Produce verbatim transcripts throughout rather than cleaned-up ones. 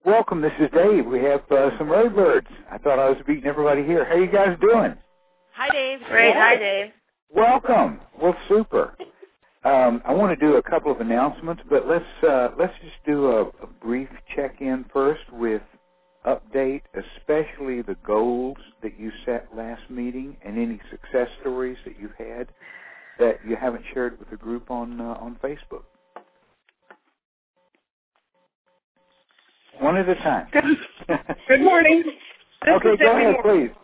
Welcome, this is Dave. We have uh, some early birds. I thought I was beating everybody here. How you guys doing? Hi, Dave. Great. Hi, Dave. Welcome. Well, super. Um, I want to do a couple of announcements, but let's uh, let's just do a, a brief check-in first with update, especially the goals that you set last meeting and any success stories that you've had that you haven't shared with the group on uh, on Facebook. One at a time. Good, good morning. This Okay, is go Debbie ahead, Moore. please.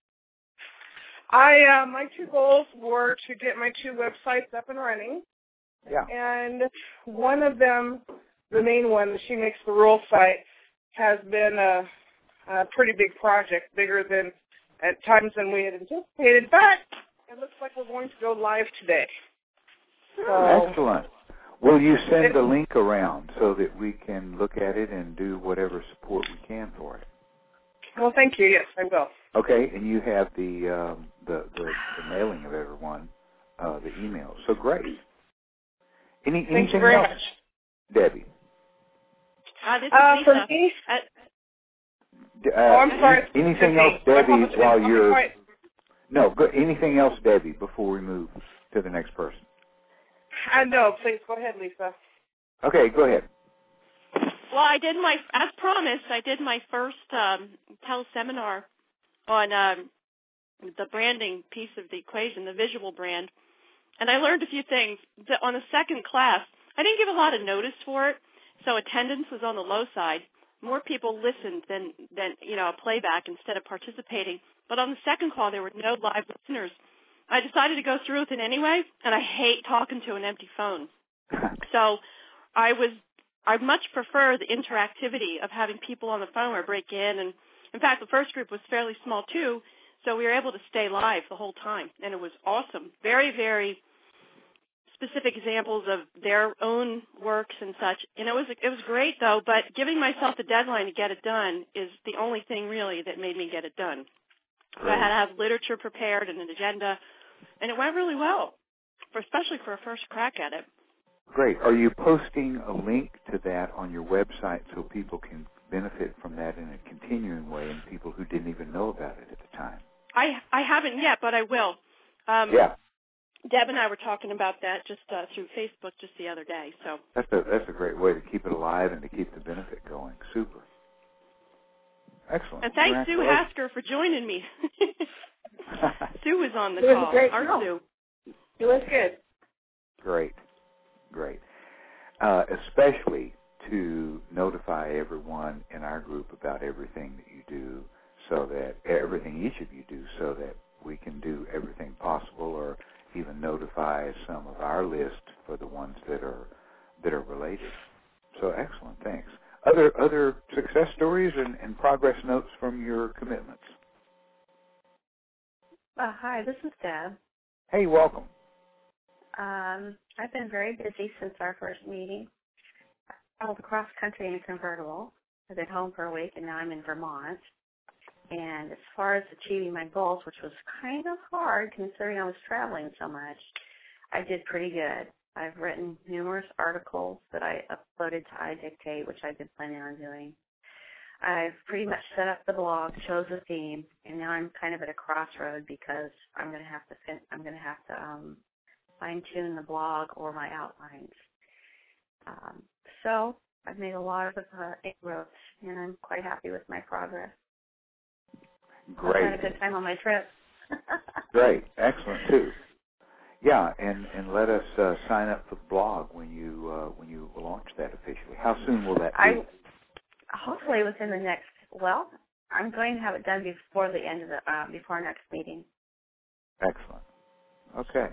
I uh, my two goals were to get my two websites up and running, Yeah. and one of them, the main one, the She Makes the Rules site, has been a, a pretty big project, bigger than at times than we had anticipated. But it looks like we're going to go live today. So, Excellent. Will you send the link around so that we can look at it and do whatever support we can for it? well, thank you. Yes, I will. Okay, and you have the um, the, the the mailing of everyone, uh, the emails. So great. Any Thank you anything very else, much. Debbie? Uh, this is Uh, for Lisa. me, Uh, D- Uh, oh, I'm sorry. any- anything else, I Debbie? apologize. While I'll be you're quiet. no, go, anything else, Debbie? Before we move to the next person. I know. Please go ahead, Lisa. Okay, go ahead. well, I did my, as promised, I did my first um, teleseminar on um, the branding piece of the equation, the visual brand, and I learned a few things. The, on the second class, I didn't give a lot of notice for it, so attendance was on the low side. More people listened than, than you know, a playback instead of participating. But on the second call, there were no live listeners. I decided to go through with it anyway, and I hate talking to an empty phone. So I was, I much prefer the interactivity of having people on the phone or break in. And in fact, the first group was fairly small too, so we were able to stay live the whole time, and it was awesome. Very, very specific examples of their own works and such. And it was it was great though. But giving myself a deadline to get it done is the only thing really that made me get it done. So I had to have literature prepared and an agenda, and it went really well, for especially for a first crack at it. Great. Are you posting a link to that on your website so people can benefit from that in a continuing way and people who didn't even know about it at the time? I I haven't yet, but I will. Um, Yeah. Deb and I were talking about that just uh, through Facebook just the other day. So That's a that's a great way to keep it alive and to keep the benefit going. Super. Excellent. and thanks Sue Congratulations. Hasker for joining me. Sue was on the It was call. a great Our call. Sue. It was good. Great. Great. Uh, especially to notify everyone in our group about everything that you do, so that everything each of you do, so that we can do everything possible, or even notify some of our list for the ones that are that are related. So excellent, thanks. Other other success stories and, and progress notes from your commitments. Uh, hi, this is Deb. Hey, welcome. Um, I've been very busy since our first meeting. I traveled across country in a convertible. I've been home for a week, and now I'm in Vermont. And as far as achieving my goals, which was kind of hard considering I was traveling so much, I did pretty good. I've written numerous articles that I uploaded to iDictate, which I've been planning on doing. I've pretty much set up the blog, chose a theme, and now I'm kind of at a crossroad because I'm going to have to fin- I'm going to have to um, fine-tune the blog or my outlines. Um, so I've made a lot of uh, inroads, and I'm quite happy with my progress. Great. I had a good time on my trip. Great. Excellent, too. Yeah, and, and let us uh, sign up for the blog when you uh, when you launch that officially. How soon will that be? I hopefully within the next. Well, I'm going to have it done before the end of the uh, before our next meeting. Excellent. Okay.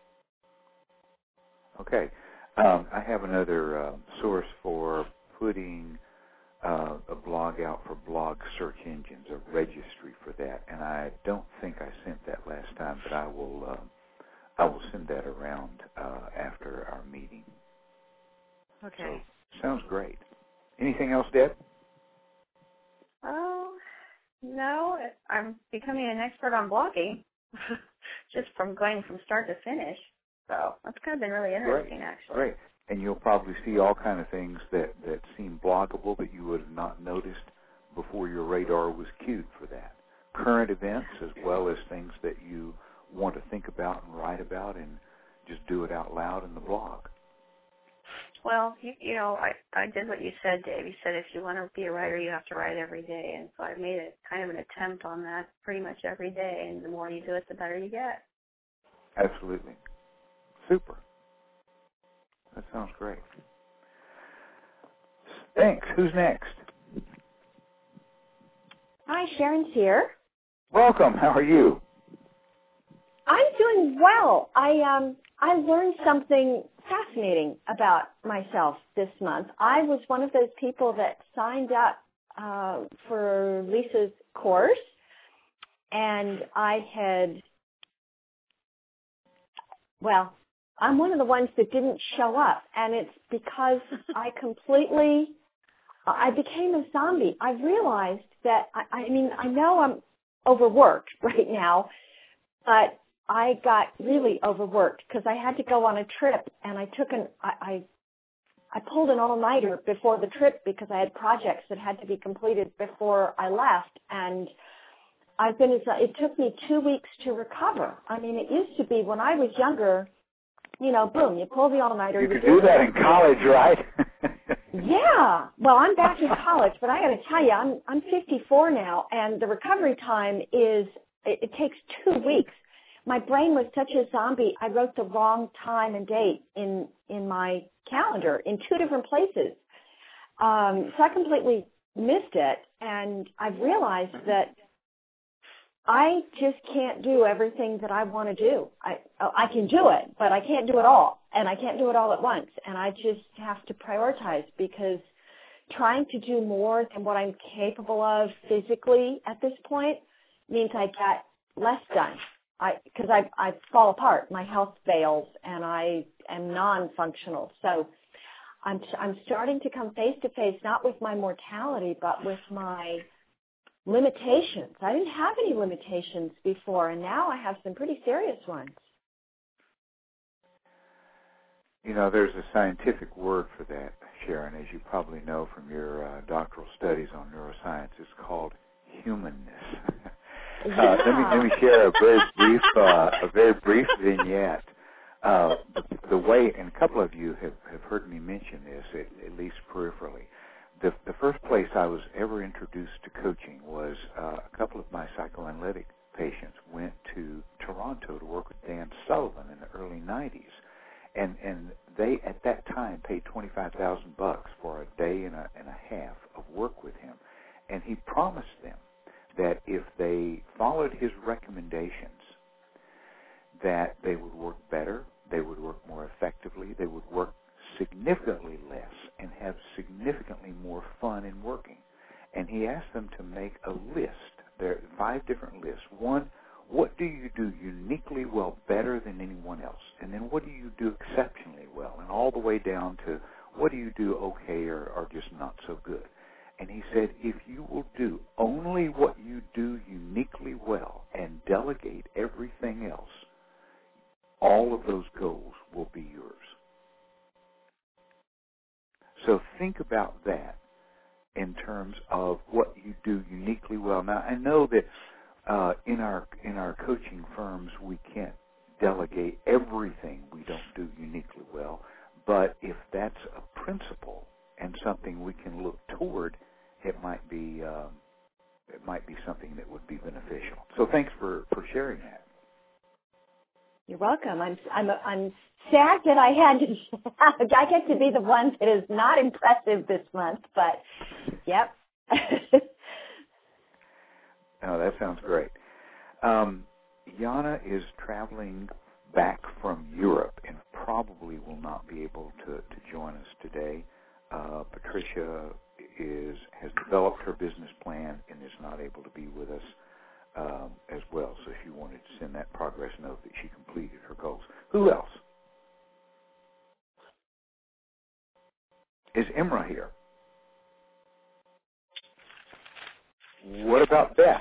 Okay. Um, I have another uh, source for putting uh, a blog out for blog search engines, a registry for that, and I don't think I sent that last time, but I will. Uh, I will send that around uh, after our meeting. Okay. So, sounds great. Anything else, Deb? Oh, no, I'm becoming an expert on blogging, just from going from start to finish. So that's kind of been really interesting, Great. actually. Great. and you'll probably see all kind of things that, that seem bloggable that you would have not noticed before your radar was cued for that. Current events as well as things that you want to think about and write about, and just do it out loud in the blog. Well, you, you know, I, I did what you said, Dave. You said if you want to be a writer, you have to write every day. And so I've made it kind of an attempt on that pretty much every day. And the more you do it, the better you get. Absolutely. Super. That sounds great. Thanks. Who's next? Hi, Sharon's here. Welcome. How are you? I'm doing well. I um I learned something fascinating about myself this month. I was one of those people that signed up uh, for Lisa's course, and I had, well, I'm one of the ones that didn't show up, and it's because I completely, I became a zombie. I realized that, I, I mean, I know I'm overworked right now, but I got really overworked because I had to go on a trip, and I took an, I, I, I pulled an all-nighter before the trip because I had projects that had to be completed before I left, and I've been, it took me two weeks to recover. I mean, it used to be when I was younger, you know, boom, you pull the all-nighter. You could do that in college, right? Yeah. Well, I'm back in college, but I got to tell you, I'm I'm fifty-four now, and the recovery time is, it, it takes two weeks. My brain was such a zombie, I wrote the wrong time and date in, in my calendar in two different places. Um, so I completely missed it, and I've realized that I just can't do everything that I want to do. I I can do it, but I can't do it all, and I can't do it all at once, and I just have to prioritize, because trying to do more than what I'm capable of physically at this point means I get less done. I because I I fall apart. My health fails, and I am non-functional. So I'm I'm starting to come face to face not with my mortality, but with my limitations. I didn't have any limitations before, and now I have some pretty serious ones. You know, there's a scientific word for that, Sharon, as you probably know from your uh, doctoral studies on neuroscience. It's called humanness. Yeah. uh, let me let me share a very brief uh, a very brief vignette. Uh, the, the way, and a couple of you have, have heard me mention this, at, at least peripherally. The, the first place I was ever introduced to coaching was uh, a couple of my psychoanalytic patients went to Toronto to work with Dan Sullivan in the early nineties. And and they, at that time, paid twenty-five thousand bucks for a day and a, and a half of work with him. And he promised them that if they followed his recommendations, that they would work better, they would work more effectively, they would work significantly less and have significantly more fun in working. And he asked them to make a list. There are five different lists. One, what do you do uniquely well, better than anyone else? And then what do you do exceptionally well? And all the way down to what do you do okay or, or just not so good? And he said, if you will do only what you do uniquely well and delegate everything else, all of those goals will be yours. So think about that in terms of what you do uniquely well. Now, I know that uh, in our in our coaching firms, we can't delegate everything we don't do uniquely well, but if that's a principle and something we can look toward, it might be um, it might be something that would be beneficial. So thanks for, for sharing that. You're welcome. I'm I'm I'm sad that I had to. I get to be the one that is not impressive this month, but yep. Oh, that sounds great. Um, Yana is traveling back from Europe and probably will not be able to, to join us today. Uh, Patricia is has developed her business plan and is not able to be with us um, as well. So she wanted to send that progress note that she completed her goals. Who else? Is Imra here? What about Beth?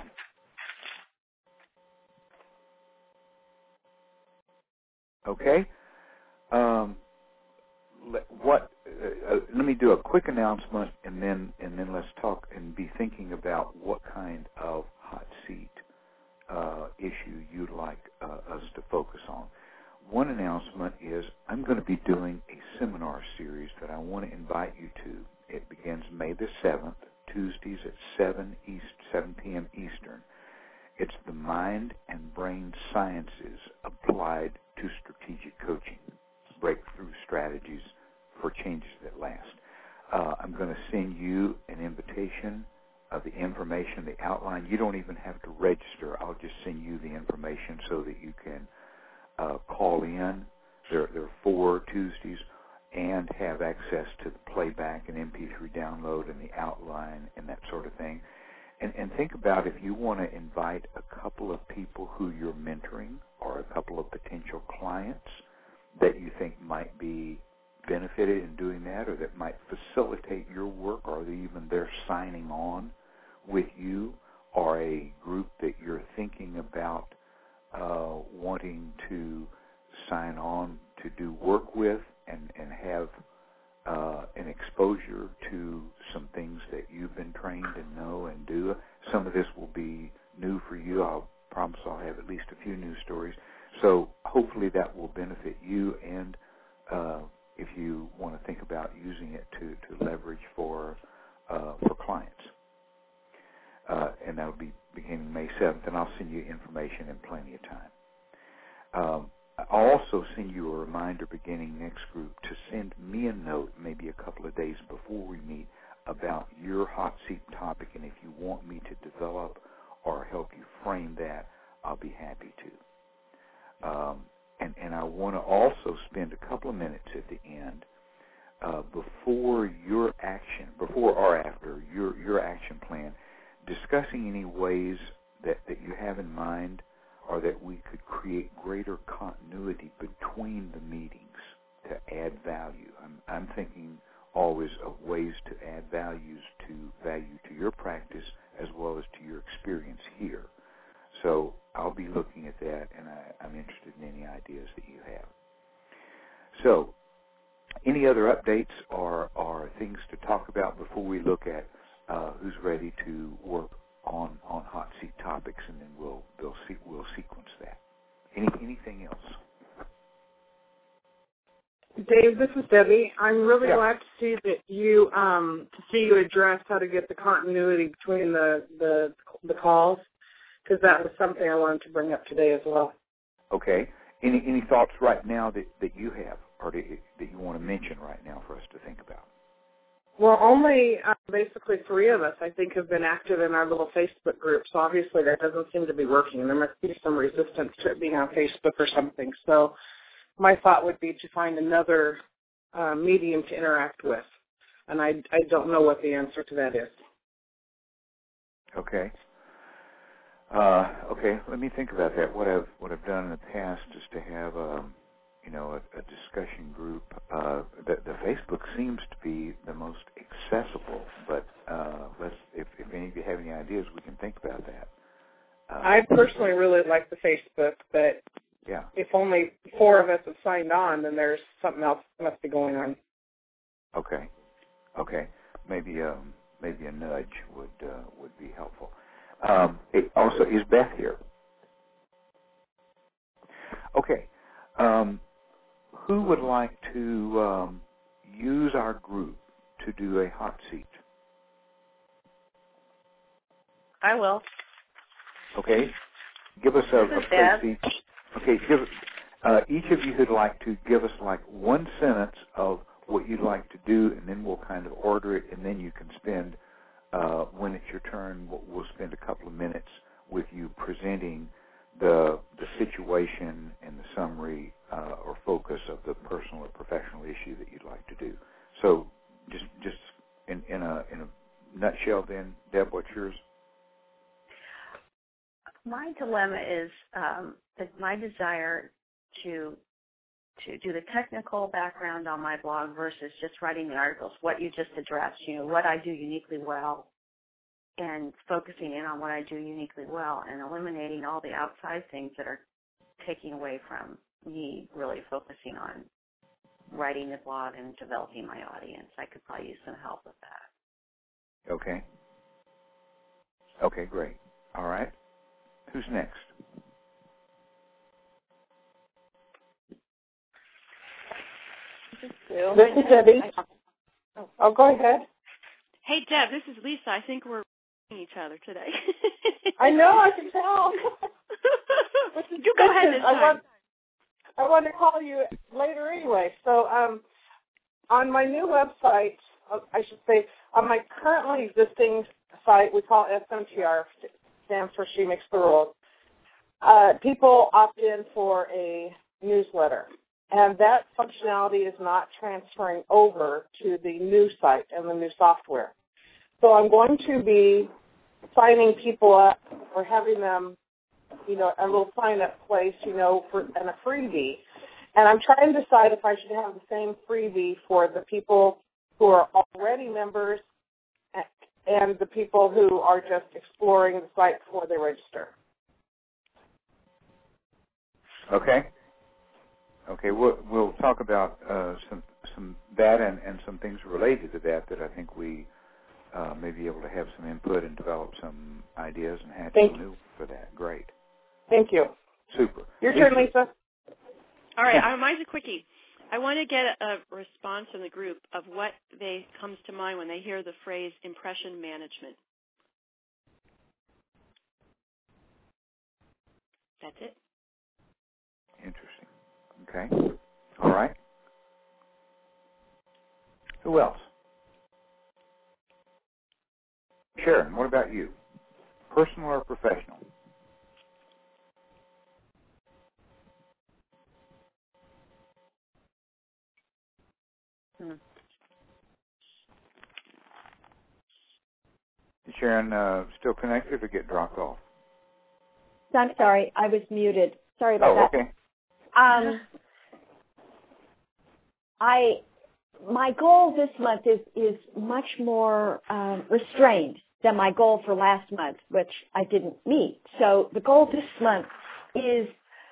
Okay. Um, let, what? Uh, uh, let me do a quick announcement, and then and then let's talk and be thinking about what kind of hot seat uh, issue you'd like uh, us to focus on. One announcement is I'm going to be doing a seminar series that I want to invite you to. It begins May the seventh, Tuesdays at seven East, seven p.m. Eastern. It's the Mind and Brain Sciences Applied to Strategic Coaching, Breakthrough Strategies for Changes That Last. Uh, I'm going to send you an invitation of the information, the outline. You don't even have to register. I'll just send you the information so that you can uh, call in. There, there are four Tuesdays and have access to the playback and M P three download and the outline and that sort of thing. And, and think about if you want to invite a couple of people who you're mentoring or a couple of potential clients that you think might be benefited in doing that or that might facilitate your work, or even they're signing on with you, or a group that you're thinking about uh, wanting to sign on to do work with and, and have uh, an exposure to some things that you've been trained and know and do. Some of this will be new for you. I'll promise I'll have at least a few news stories. So hopefully that will benefit you, and uh, if you want to think about using it to, to leverage for uh, for clients. Uh, and that will be beginning May seventh, and I'll send you information in plenty of time. Um, I'll also send you a reminder beginning next group to send me a note maybe a couple of days before we meet about your hot seat topic, and if you want me to develop or help you frame that, I'll be happy to. Um, and, and I want to also spend a couple of minutes at the end uh, before your action, before or after your, your action plan, discussing any ways that, that you have in mind or that we could create greater continuity between the meetings to add value. I'm, I'm thinking always of ways to add values to value to your practice as well as to your experience here. So I'll be looking at that, and I, I'm interested in any ideas that you have. So any other updates or, or things to talk about before we look at uh, who's ready to work on, on hot seat topics, and then we'll we'll, see, we'll sequence that. Any, anything else? Dave, this is Debbie. I'm really yeah. glad to see that you um, to see you address how to get the continuity between the the, the calls, because that was something I wanted to bring up today as well. Okay. Any any thoughts right now that, that you have or that, that you want to mention right now for us to think about? Well, only uh, basically three of us, I think, have been active in our little Facebook group, so obviously that doesn't seem to be working. There must be some resistance to it being on Facebook or something. So my thought would be to find another uh, medium to interact with, and I, I don't know what the answer to that is. Okay. Uh, okay, let me think about that. What I've what I've done in the past is to have um, you know a, a discussion group. Uh, the, the Facebook seems to be the most accessible, but uh, let's if, if any of you have any ideas, we can think about that. Uh, I personally really like the Facebook, but yeah. if only four of us have signed on, then there's something else that must be going on. Okay. Okay. Maybe um, maybe a nudge would uh, would be helpful. Um, it also, is Beth here? Okay. Um, who would like to um, use our group to do a hot seat? I will. Okay. Give us a, a place. Okay. Give uh, each of you who'd like to give us like one sentence of what you'd like to do, and then we'll kind of order it, and then you can spend. Uh, when it's your turn, we'll, we'll spend a couple of minutes with you presenting the the situation and the summary uh, or focus of the personal or professional issue that you'd like to do. So, just just in, in a in a nutshell, then, Deb, what's yours? My dilemma is um, that my desire to to do the technical background on my blog versus just writing the articles, what you just addressed, you know, what I do uniquely well, and focusing in on what I do uniquely well and eliminating all the outside things that are taking away from me really focusing on writing the blog and developing my audience. I could probably use some help with that. Okay. Okay, great. All right. Who's next? This is Debbie. Oh, go ahead. Hey, Deb, this is Lisa. I think we're each other today. I know, I can tell. You go ahead this I time. want, I want to call you later anyway. So um, on my new website, I should say, on my currently existing site, we call S M T R, stands for She Makes the Rules. Uh, people opt in for a newsletter, and that functionality is not transferring over to the new site and the new software. So I'm going to be signing people up or having them, you know, a little sign-up place, you know, for, and a freebie. And I'm trying to decide if I should have the same freebie for the people who are already members and the people who are just exploring the site before they register. Okay. Okay, we'll, we'll talk about uh, some some that and, and some things related to that that I think we uh, may be able to have some input and develop some ideas and hatch some new for that. Great. Thank you. Super. Your turn, Lisa. All right, I mine's a quickie. I want to get a response from the group of what they comes to mind when they hear the phrase impression management. That's it. Interesting. Okay. All right. Who else? Sharon, what about you? Personal or professional? Hmm. Is Sharon uh, still connected or get dropped off? I'm sorry, I was muted. Sorry about oh, that. okay. Um, I my goal this month is is much more um, restrained than my goal for last month, which I didn't meet. So the goal this month is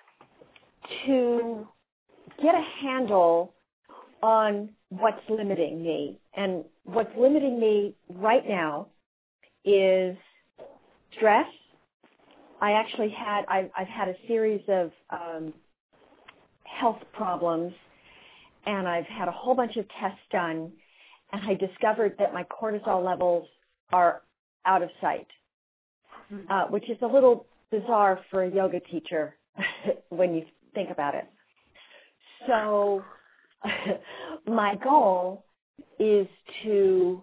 to get a handle on what's limiting me, and what's limiting me right now is stress. I actually had, I've, I've had a series of um, health problems, and I've had a whole bunch of tests done, and I discovered that my cortisol levels are out of sight, uh, which is a little bizarre for a yoga teacher when you think about it. So my goal is to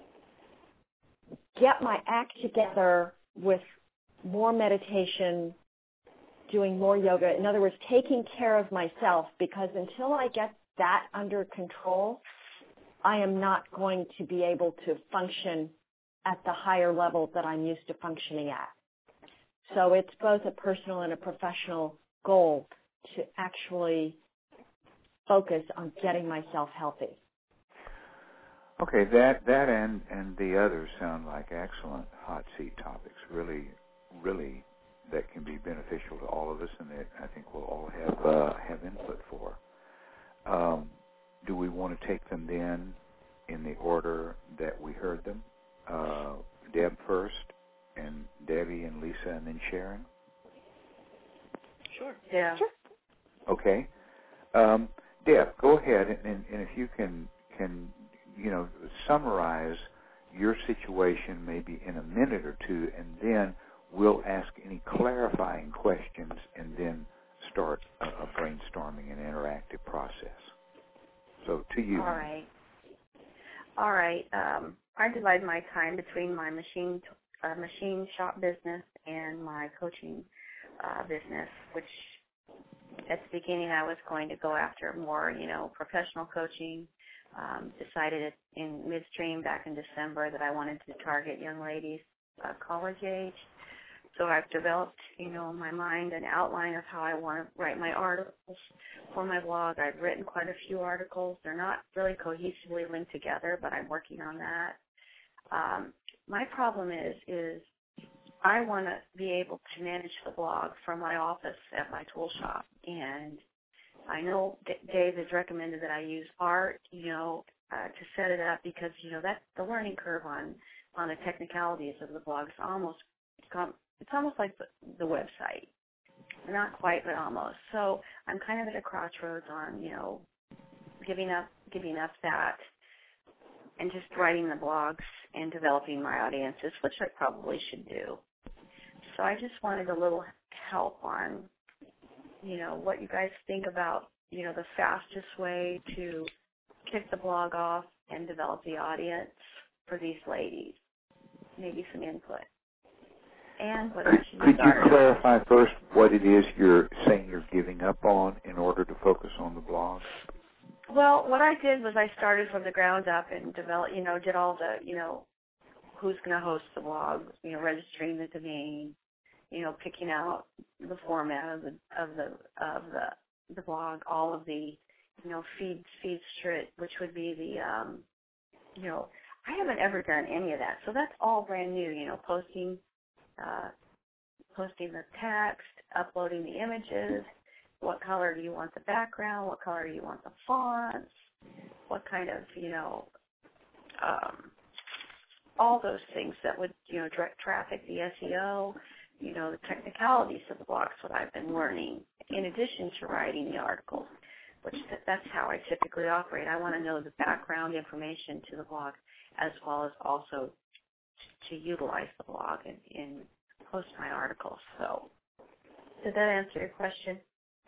get my act together with more meditation, doing more yoga. In other words, taking care of myself, because until I get that under control, I am not going to be able to function at the higher level that I'm used to functioning at. So it's both a personal and a professional goal to actually focus on getting myself healthy. Okay, that that and, and the others sound like excellent hot seat topics, really, really that can be beneficial to all of us, and that I think we'll all have uh, have input for. Um, do we want to take them then in the order that we heard them? Uh, Deb first, and Debbie and Lisa, and then Sharon? Sure. Yeah. Sure. Okay. Um, Deb, go ahead, and, and, and if you can, can, you know, summarize your situation maybe in a minute or two, and then we'll ask any clarifying questions and then start a, a brainstorming and interactive process. So to you. All right. All right. Um, I divide my time between my machine uh, machine shop business and my coaching uh, business, which at the beginning I was going to go after more, you know, professional coaching. Um, decided in midstream back in December that I wanted to target young ladies uh, college age. So I've developed, you know, in my mind an outline of how I want to write my articles for my blog. I've written quite a few articles. They're not really cohesively linked together, but I'm working on that. Um, my problem is, is I want to be able to manage the blog from my office at my tool shop. And I know D- Dave has recommended that I use art, you know, uh, to set it up because, you know, that's the learning curve on, on the technicalities of the blog. It's almost, it's almost like the, the website. Not quite, but almost. So I'm kind of at a crossroads on, you know, giving up, giving up that and just writing the blogs and developing my audiences, which I probably should do. So I just wanted a little help on, you know, what you guys think about, you know, the fastest way to kick the blog off and develop the audience for these ladies. Maybe some input. And what Could, should could you start? clarify first what it is you're saying you're giving up on in order to focus on the blog? Well, what I did was I started from the ground up and developed, you know, did all the, you know, who's going to host the blog, you know, registering the domain, you know, picking out the format of the of the of the the blog, all of the, you know, feed feed strip, which would be the, um, you know, I haven't ever done any of that, so that's all brand new. You know, posting, uh, posting the text, uploading the images. What color do you want the background? What color do you want the fonts? What kind of, you know, um, all those things that would, you know, direct traffic, the S E O, you know, the technicalities of the blog's what I've been learning, in addition to writing the articles, which that's how I typically operate. I want to know the background information to the blog as well as also to utilize the blog and, and post my articles. So did that answer your question?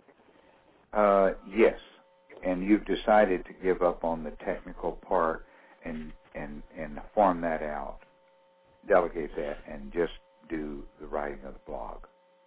Uh, yes, and you've decided to give up on the technical part and and and farm that out, delegate that, and just do the writing of the blog.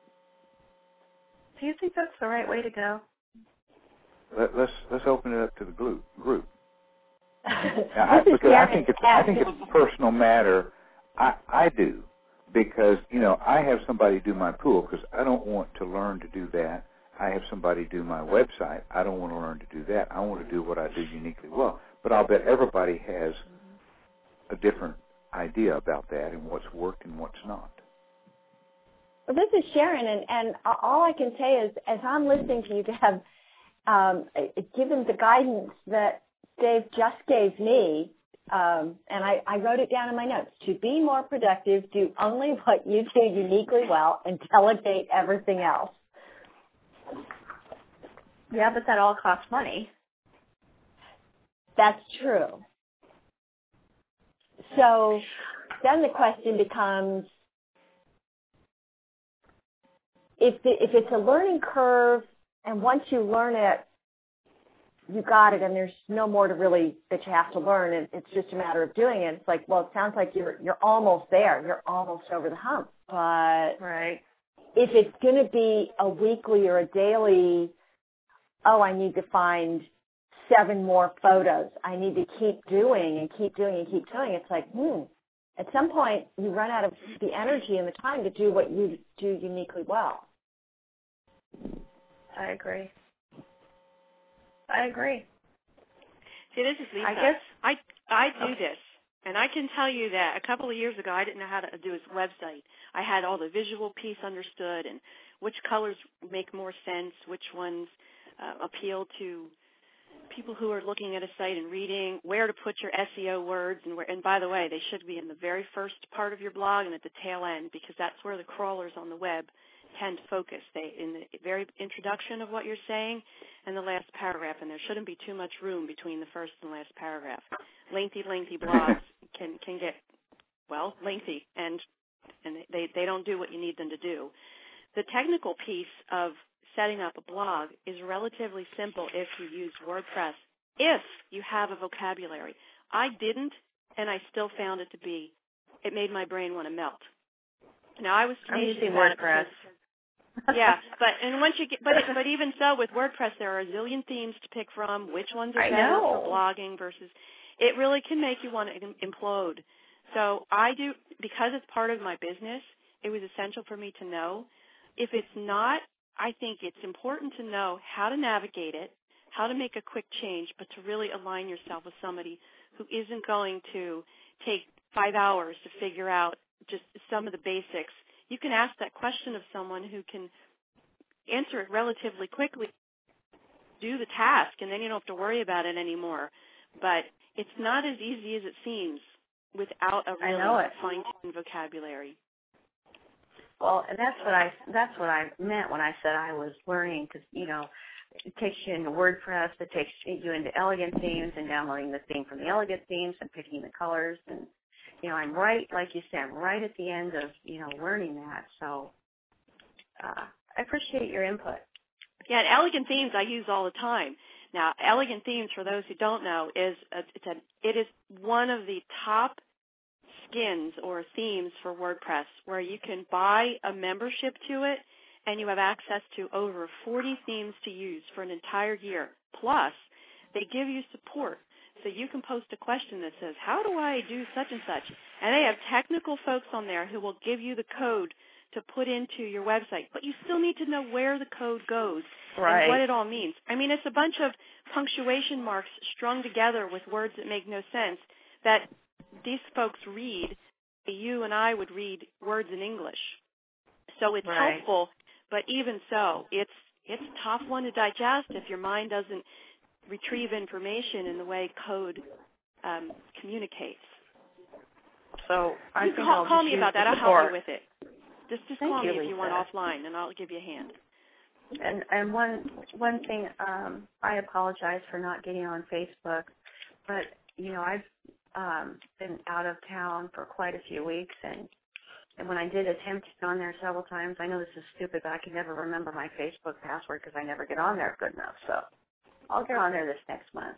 Do you think that's the right way to go? Let, let's let's open it up to the group. Group. Now, This I, is because I Sharon think it's I think Cass. it's a personal matter. I I do because you know I have somebody do my pool because I don't want to learn to do that. I have somebody do my website. I don't want to learn to do that. I want to do what I do uniquely well. But I'll bet everybody has a different idea about that and what's worked and what's not. Well, this is Sharon, and, and all I can say is, as I'm listening to you, Deb, um, given the guidance that Dave just gave me, um, and I, I wrote it down in my notes, to be more productive, do only what you do uniquely well, and delegate everything else. Yeah, but that all costs money. That's true. So then the question becomes, if the, if it's a learning curve, and once you learn it, you got it, and there's no more to really that you have to learn, and it's just a matter of doing it. It's like, well, it sounds like you're you're almost there, you're almost over the hump. But right. if it's going to be a weekly or a daily, oh, I need to find seven more photos, I need to keep doing and keep doing and keep doing, it's like, hmm, at some point you run out of the energy and the time to do what you do uniquely well. I agree. I agree. See, this is Lisa. I guess I, I do okay. this, and I can tell you that a couple of years ago I didn't know how to do his website. I had all the visual piece understood and which colors make more sense, which ones uh, appeal to people who are looking at a site and reading, where to put your S E O words, and where, and by the way, they should be in the very first part of your blog and at the tail end, because that's where the crawlers on the web tend to focus. They in the very introduction of what you're saying and the last paragraph, and there shouldn't be too much room between the first and last paragraph. Lengthy, lengthy blogs can can get, well, lengthy, and and they, they don't do what you need them to do. The technical piece of setting up a blog is relatively simple if you use WordPress, if you have a vocabulary. I didn't, and I still found it to be, it made my brain want to melt. Now, I was I'm tenacious using about it WordPress. because, yeah, but and once you get, but but even so, with WordPress, there are a zillion themes to pick from. Which ones are I better know. for blogging versus? It really can make you want to implode. So I do, because it's part of my business. It was essential for me to know. If it's not, I think it's important to know how to navigate it, how to make a quick change, but to really align yourself with somebody who isn't going to take five hours to figure out just some of the basics. You can ask that question of someone who can answer it relatively quickly do the task, and then you don't have to worry about it anymore. But it's not as easy as it seems without a really fine-tuned vocabulary. Well, and that's what I that's what I meant when I said I was learning, because, you know, it takes you into WordPress, it takes you into Elegant Themes and downloading the theme from the Elegant Themes and picking the colors. And, you know, I'm right, like you said, I'm right at the end of, you know, learning that. So uh, I appreciate your input. Yeah, and Elegant Themes I use all the time. Now, Elegant Themes, for those who don't know, is a, it's a, it is one of the top skins or themes for WordPress, where you can buy a membership to it and you have access to over forty themes to use for an entire year. Plus, they give you support. So you can post a question that says, how do I do such and such? And they have technical folks on there who will give you the code to put into your website. But you still need to know where the code goes right. and what it all means. I mean, it's a bunch of punctuation marks strung together with words that make no sense that these folks read. You and I would read words in English. So it's right. helpful, but even so, it's it's a tough one to digest if your mind doesn't retrieve information in the way code um, communicates. So I you think call, I'll call just me use about that. I'll support. help you with it. Just just Thank call you, me if you want Lisa. offline, and I'll give you a hand. And and one one thing, um, I apologize for not getting on Facebook, but you know I've um, been out of town for quite a few weeks, and and when I did attempt to get on there several times, I know this is stupid, but I can never remember my Facebook password because I never get on there good enough. So I'll get on there this next month.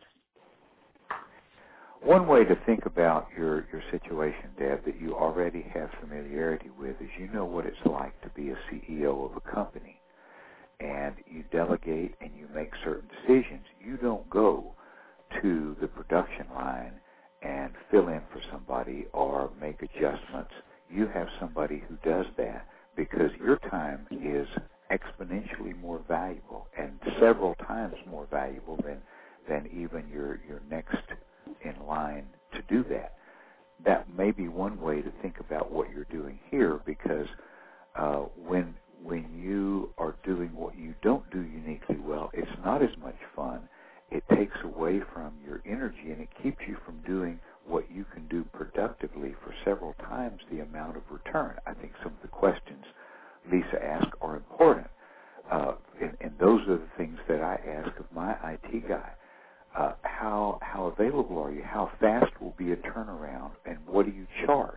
One way to think about your, your situation, Deb, that you already have familiarity with is you know what it's like to be a C E O of a company. And you delegate and you make certain decisions. You don't go to the production line and fill in for somebody or make adjustments. You have somebody who does that because your time is exponentially more valuable and several times more valuable than, than even your, your next in line to do that. That may be one way to think about what you're doing here, because uh, when when you are doing what you don't do uniquely well, it's not as much fun. It takes away from your energy, and it keeps you from doing what you can do productively for several times the amount of return. I think some of the questions Lisa asked are important, uh, and, and those are the things that I ask of my I T guy. Uh, how how available are you? How fast will be a turnaround, and what do you charge?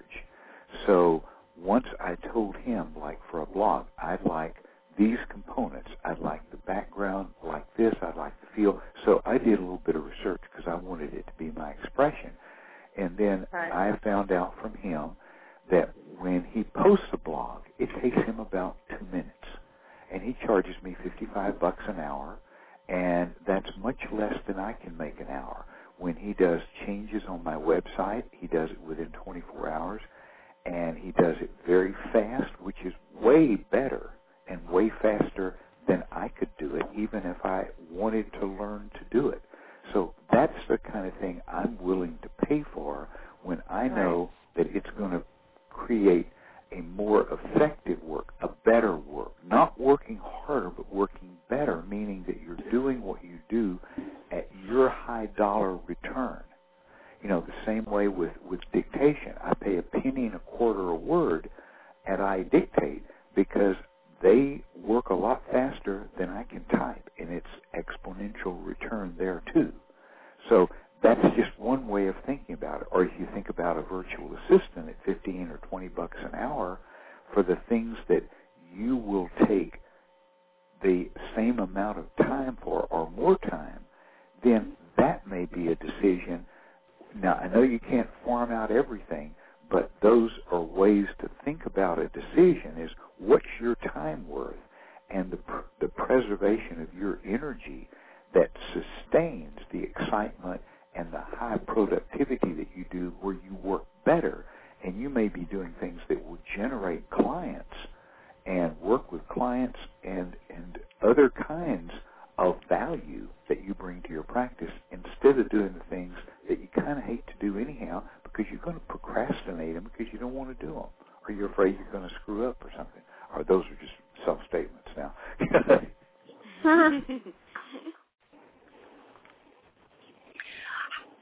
So once I told him, like for a blog, I'd like these components. I'd like the background like this. I'd like the feel. So I did a little bit of research because I wanted it to be my expression. And then right. I found out from him that when he posts a blog, it takes him about two minutes. And he charges me fifty-five bucks an hour. And that's much less than I can make an hour. When he does changes on my website, he does it within twenty-four hours, and he does it very fast, which is way better and way faster than I could do it, even if I wanted to learn to do it. So that's the kind of thing I'm willing to pay for when I know that it's going to create a more effective work, a better work, not working harder, but working better, meaning that you're doing what you do at your high dollar return. You know, the same way with, with dictation. I pay a penny and a quarter a word and I dictate because they work a lot faster than I can type, and it's exponential return there too. So that's just one way of thinking about it. Or if you think about a virtual assistant at fifteen or twenty bucks an hour for the things that you will take the same amount of time for or more time, then that may be a decision. Now, I know you can't farm out everything, but those are ways to think about a decision is what's your time worth and the, pr- the preservation of your energy that sustains the excitement and the high productivity that you do where you work better. And you may be doing things that will generate clients and work with clients and, and other kinds of value that you bring to your practice instead of doing the things that you kind of hate to do anyhow because you're going to procrastinate them because you don't want to do them or you're afraid you're going to screw up or something. Or those are just self-statements now.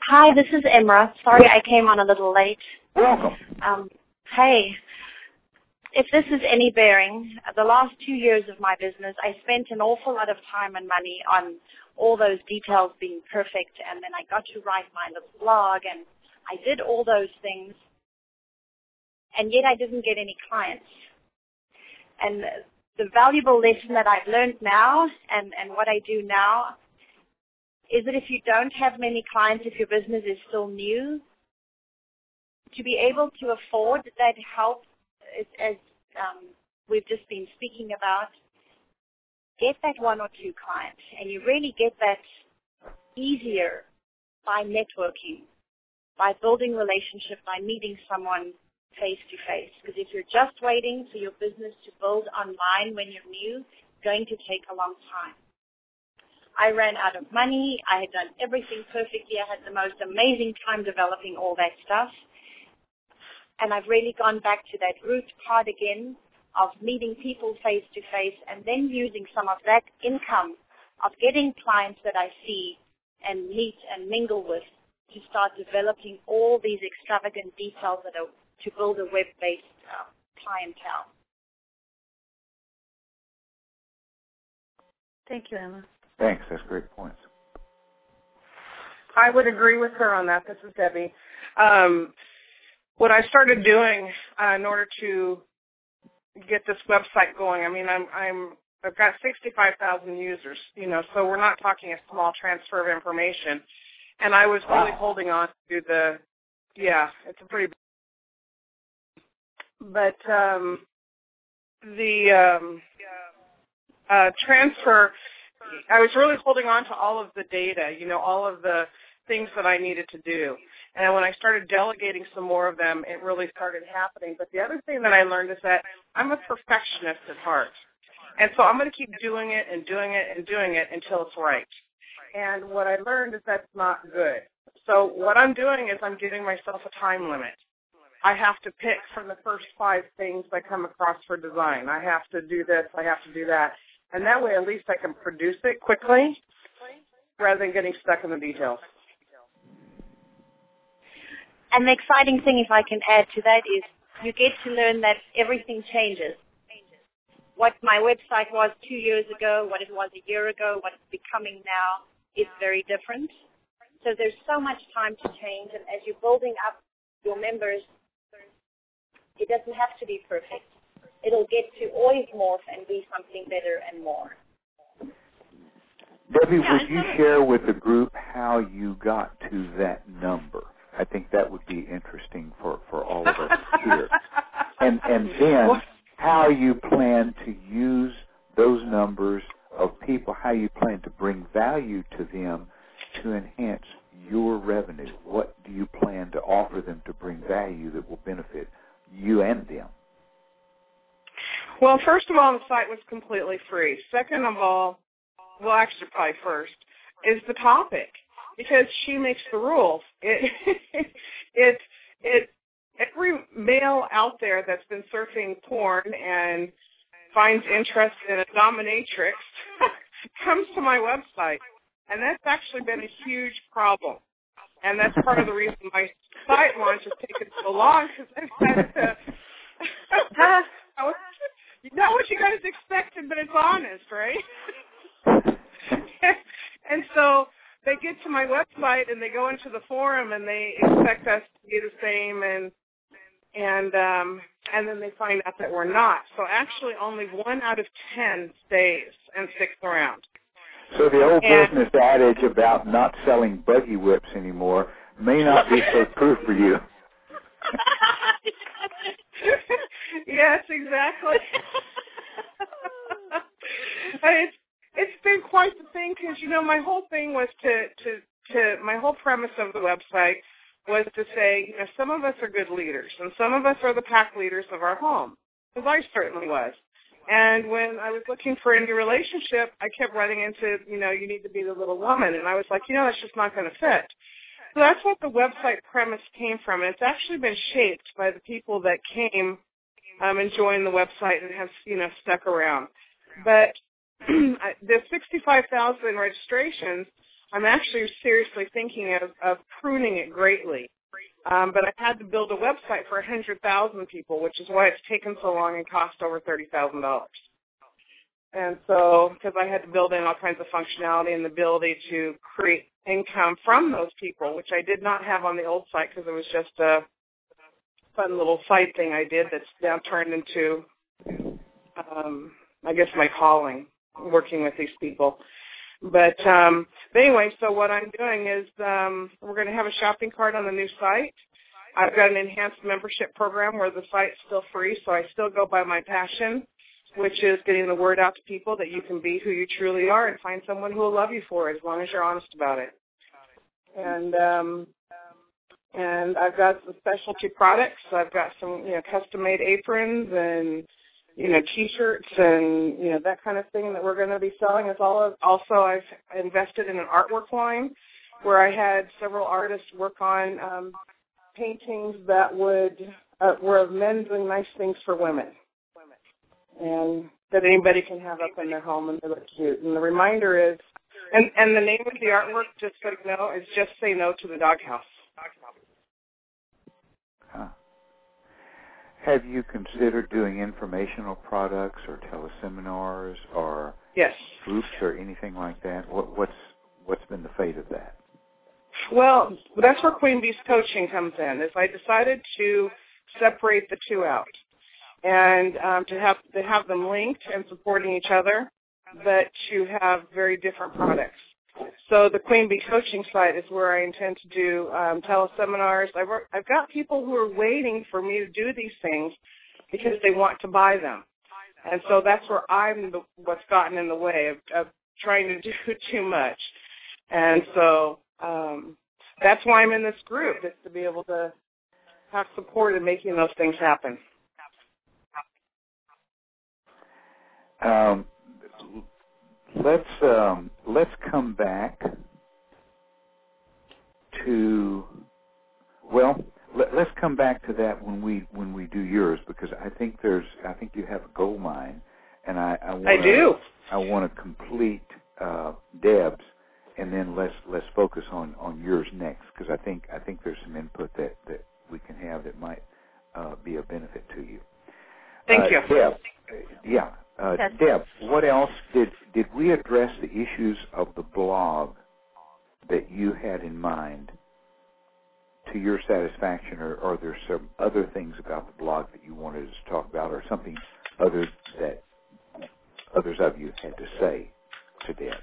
Hi, this is Imra. Sorry I came on a little late. Welcome. Um, hey, if this is any bearing, the last two years of my business, I spent an awful lot of time and money on all those details being perfect, and then I got to write my little blog, and I did all those things, and yet I didn't get any clients. And the valuable lesson that I've learned now and, and what I do now is that if you don't have many clients, if your business is still new, to be able to afford that help, as, as um, we've just been speaking about, get that one or two clients. And you really get that easier by networking, by building relationship, by meeting someone face-to-face. Because if you're just waiting for your business to build online when you're new, it's going to take a long time. I ran out of money. I had done everything perfectly. I had the most amazing time developing all that stuff. And I've really gone back to that root part again of meeting people face-to-face and then using some of that income of getting clients that I see and meet and mingle with to start developing all these extravagant details that are to build a web-based uh, clientele. Thank you, Emma. Thanks. That's great points. I would agree with her on that. This is Debbie. Um, what I started doing uh, in order to get this website going, I mean, I'm, I'm, I've got sixty-five thousand users, you know, so we're not talking a small transfer of information. And I was really wow. holding on to the, yeah, it's a pretty, but um, the um, uh, transfer, I was really holding on to all of the data, you know, all of the things that I needed to do. And when I started delegating some more of them, it really started happening. But the other thing that I learned is that I'm a perfectionist at heart. And so I'm going to keep doing it and doing it and doing it until it's right. And what I learned is that's not good. So what I'm doing is I'm giving myself a time limit. I have to pick from the first five things I come across for design. I have to do this. I have to do that. And that way at least I can produce it quickly rather than getting stuck in the details. And the exciting thing, if I can add to that, is you get to learn that everything changes. What my website was two years ago, what it was a year ago, what it's becoming now is very different. So there's so much time to change, and as you're building up your members, it doesn't have to be perfect. It'll get to always morph and be something better and more. Debbie, yeah, would you share with the group how you got to that number? I think that would be interesting for, for all of us here. And and then how you plan to use those numbers of people, how you plan to bring value to them to enhance your revenue. What do you plan to offer them to bring value that will benefit you and them? Well, first of all, the site was completely free. Second of all, well, actually probably first, is the topic. Because she makes the rules. It, it, it, every male out there that's been surfing porn and finds interest in a dominatrix comes to my website. And that's actually been a huge problem. And that's part of the reason my site launch has taken so long, because I've had to, not what you guys expected, but it's honest, right? And so they get to my website and they go into the forum and they expect us to be the same, and and um, and then they find out that we're not. So actually, only one out of ten stays and sticks around. So the old and, business adage about not selling buggy whips anymore may not be so true for you. Yes, exactly. it's It's been quite the thing because, you know, my whole thing was to, to, to, my whole premise of the website was to say, you know, some of us are good leaders and some of us are the pack leaders of our home, because I certainly was. And when I was looking for any relationship, I kept running into, you know, you need to be the little woman. And I was like, you know, that's just not going to fit. So that's what the website premise came from. And it's actually been shaped by the people that came um, and joined the website and have, you know, stuck around. But the sixty-five thousand registrations, I'm actually seriously thinking of, of pruning it greatly. Um, but I had to build a website for one hundred thousand people, which is why it's taken so long and cost over thirty thousand dollars. And so, because I had to build in all kinds of functionality and the ability to create income from those people, which I did not have on the old site because it was just a fun little side thing I did that's now turned into, um, I guess, my calling, working with these people. But, um, but anyway, so what I'm doing is um, we're going to have a shopping cart on the new site. I've got an enhanced membership program where the site's still free, so I still go by my passion, which is getting the word out to people that you can be who you truly are and find someone who will love you for it as long as you're honest about it. And um, and I've got some specialty products. I've got some, you know, custom-made aprons and, you know, T-shirts and, you know, that kind of thing that we're going to be selling. As all of, also, I've invested in an artwork line where I had several artists work on um, paintings that would uh, were of men doing nice things for women, and that anybody can have up in their home and they look cute. And the reminder is, and, and the name of the artwork, just so you know, is Just Say No to the Doghouse. Huh. Have you considered doing informational products or teleseminars or Yes. groups or anything like that? What, what's what's been the fate of that? Well, that's where Queen Bee's coaching comes in, is I decided to separate the two out and um, to have to have them linked and supporting each other, but to have very different products. So the Queen Bee coaching site is where I intend to do um, teleseminars. I've, I've got people who are waiting for me to do these things because they want to buy them. And so that's where I'm the, what's gotten in the way of, of trying to do too much. And so um, that's why I'm in this group, is to be able to have support in making those things happen. Um, let's um, let's come back to well, let, let's come back to that when we when we do yours, because I think there's I think you have a gold mine, and I I, wanna, I do. I want to complete uh, Deb's, and then let's let's focus on, on yours next, because I think I think there's some input that, that we can have that might uh, be of benefit to you. Thank uh, you. Deb, yeah. Uh, Yes. Deb, what else did did we address the issues of the blog that you had in mind to your satisfaction, or, or are there some other things about the blog that you wanted us to talk about, or something other that others of you had to say to Deb?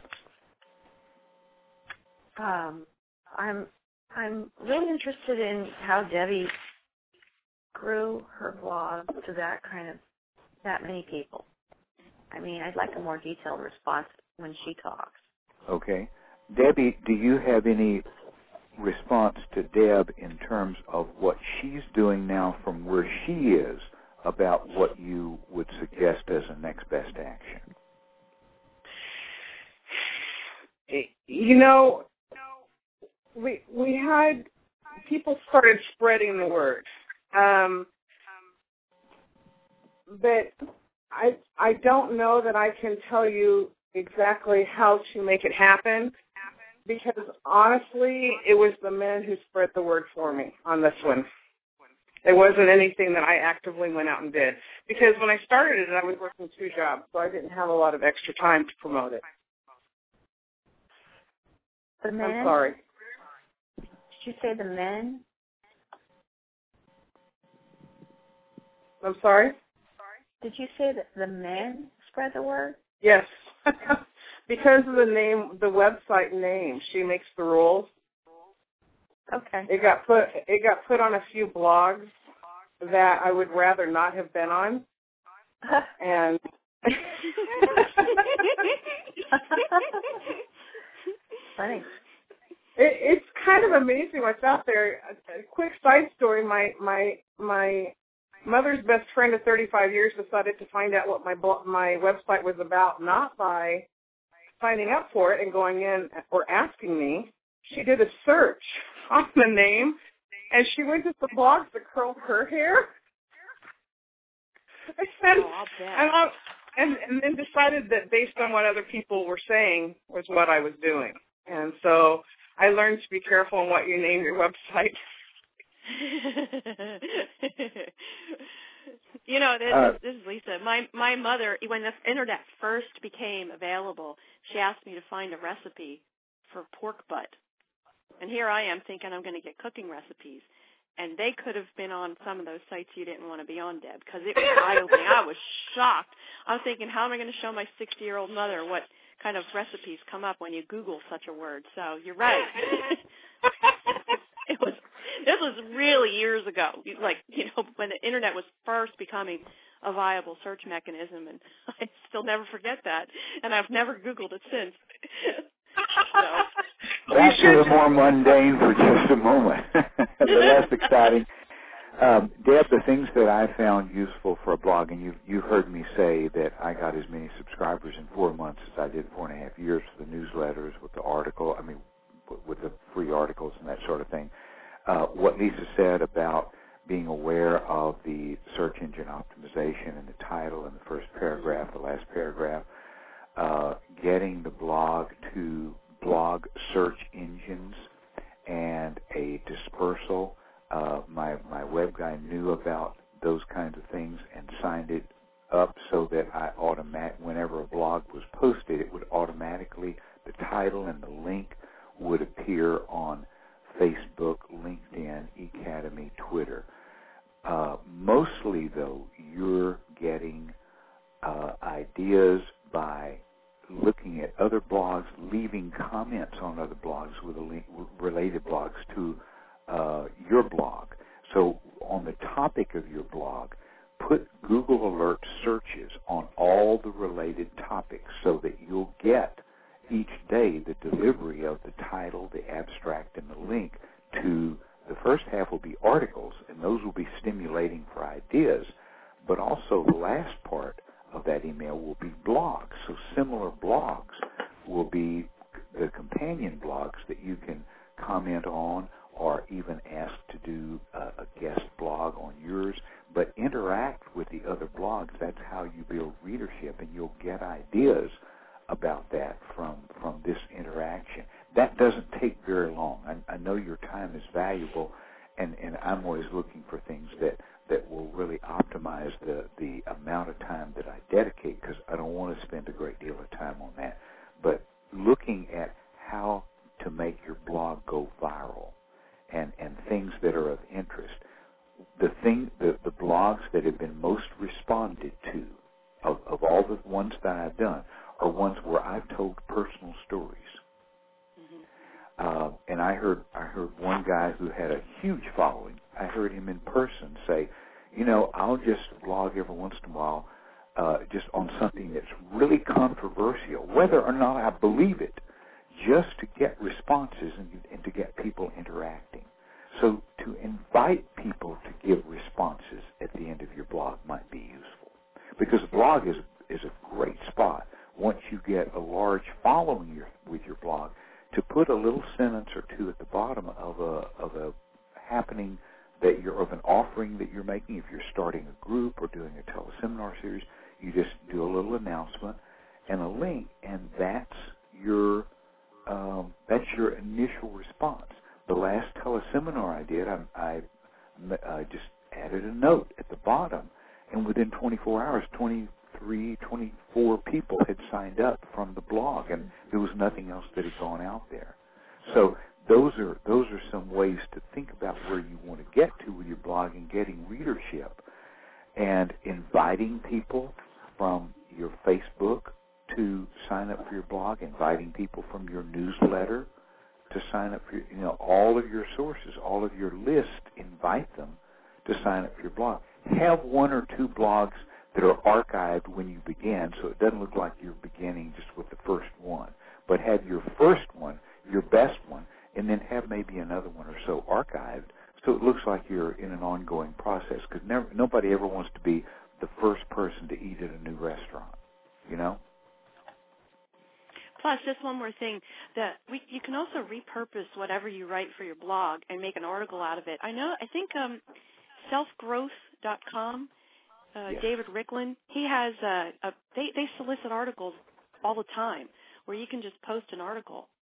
Um, I'm I'm really interested in how Debbie grew her blog to that kind of that many people. I mean, I'd like a more detailed response when she talks. Okay. Debbie, do you have any response to Deb in terms of what she's doing now from where she is about what you would suggest as a next best action? You know, we we had people started spreading the word, um, but I I don't know that I can tell you exactly how to make it happen, because honestly, it was the men who spread the word for me on this one. It wasn't anything that I actively went out and did, because when I started it, I was working two jobs, so I didn't have a lot of extra time to promote it. The men? I'm sorry. Did you say the men? I'm sorry? Did you say that the men spread the word? Yes. Because of the name, the website name, She Makes the Rules. Okay. It got put it got put on a few blogs that I would rather not have been on. And Funny. It, it's kind of amazing what's out there. A, a quick side story: my my my mother's best friend of thirty-five years decided to find out what my my website was about, not by signing up for it and going in or asking me. She did a search on the name, and she went to the blogs that curled her hair. And, Oh, I'll bet. and, I, and, and then decided that based on what other people were saying was what I was doing. And so I learned to be careful on what you name your website. You know, this, Uh, this is Lisa. My my mother, when the internet first became available, she asked me to find a recipe for pork butt. And here I am thinking I'm going to get cooking recipes. And they could have been on some of those sites you didn't want to be on, Deb, because it was eye-opening. I was shocked. I was thinking, how am I going to show my sixty-year-old mother what kind of recipes come up when you Google such a word? So you're right. It was. This was really years ago, like, you know, when the internet was first becoming a viable search mechanism, and I still never forget that, and I've never Googled it since. So. Back to the more mundane for just a moment, the less exciting. Um, Deb, the things that I found useful for a blog, and you've, you've heard me say that I got as many subscribers in four months as I did four and a half years for the newsletters with the article, I mean, with the free articles and that sort of thing. Uh, what Lisa said about being aware of the search engine optimization and the title in the first paragraph, the last paragraph, uh, getting the blog to blog search engines and a dispersal. Uh, my, my web guy knew about those kinds of things and signed it up so that I automatic, whenever a blog was posted, it would automatically, the title and the link would appear on Facebook, LinkedIn, Ecademy, Twitter. Uh, mostly, though, you're getting uh, ideas by looking at other blogs, leaving comments on other blogs with a link, related blogs to uh, your blog. So on the topic of your blog, put Google Alert searches on all the related topics so that you'll get each day the delivery of the title, the abstract, and the link to the first half will be articles, and those will be stimulating for ideas, but also the last part of that email will be blogs. So similar blogs will be the companion blogs that you can comment on or even ask to do a, a guest blog on yours, but interact with the other blogs. That's how you build readership, and you'll get ideas about that from from this interaction. That doesn't take very long. I, I know your time is valuable, and, and I'm always looking for things that, that will really optimize the, the amount of time that I dedicate, because I don't want to spend a great deal of time on that. But looking at how to make your blog go viral and, and things that are of interest. The thing, the, the blogs that have been most responded to of, of all the ones that I've done are ones where I've told personal stories. Mm-hmm. Uh, and I heard I heard one guy who had a huge following. I heard him in person say, you know, I'll just blog every once in a while uh, just on something that's really controversial, whether or not I believe it, just to get responses and, and to get people interacting. So to invite people to give responses at the end of your blog might be useful, because a blog is is a great spot once you get a large following your, with your blog, to put a little sentence or two at the bottom of a of a happening that you're of an offering that you're making. If you're starting a group or doing a teleseminar series, you just do a little announcement and a link, and that's your um, that's your initial response. The last teleseminar I did, I, I, I just added a note at the bottom, and within twenty-four hours, twenty-three, twenty-four people had signed up from the blog, and there was nothing else that had gone out there. So those are those are some ways to think about where you want to get to with your blog and getting readership, and inviting people from your Facebook to sign up for your blog, inviting people from your newsletter to sign up for your, you know, all of your sources, all of your list, invite them to sign up for your blog. Have one or two blogs that are archived when you begin, so it doesn't look like you're beginning just with the first one. But have your first one, your best one, and then have maybe another one or so archived, so it looks like you're in an ongoing process, because nobody ever wants to be the first person to eat at a new restaurant, you know? Plus, just one more thing, that we, you can also repurpose whatever you write for your blog and make an article out of it. I know, I think um, self growth dot com, uh, yes. David Ricklin, he has a, a they, they solicit articles all the time where you can just post an article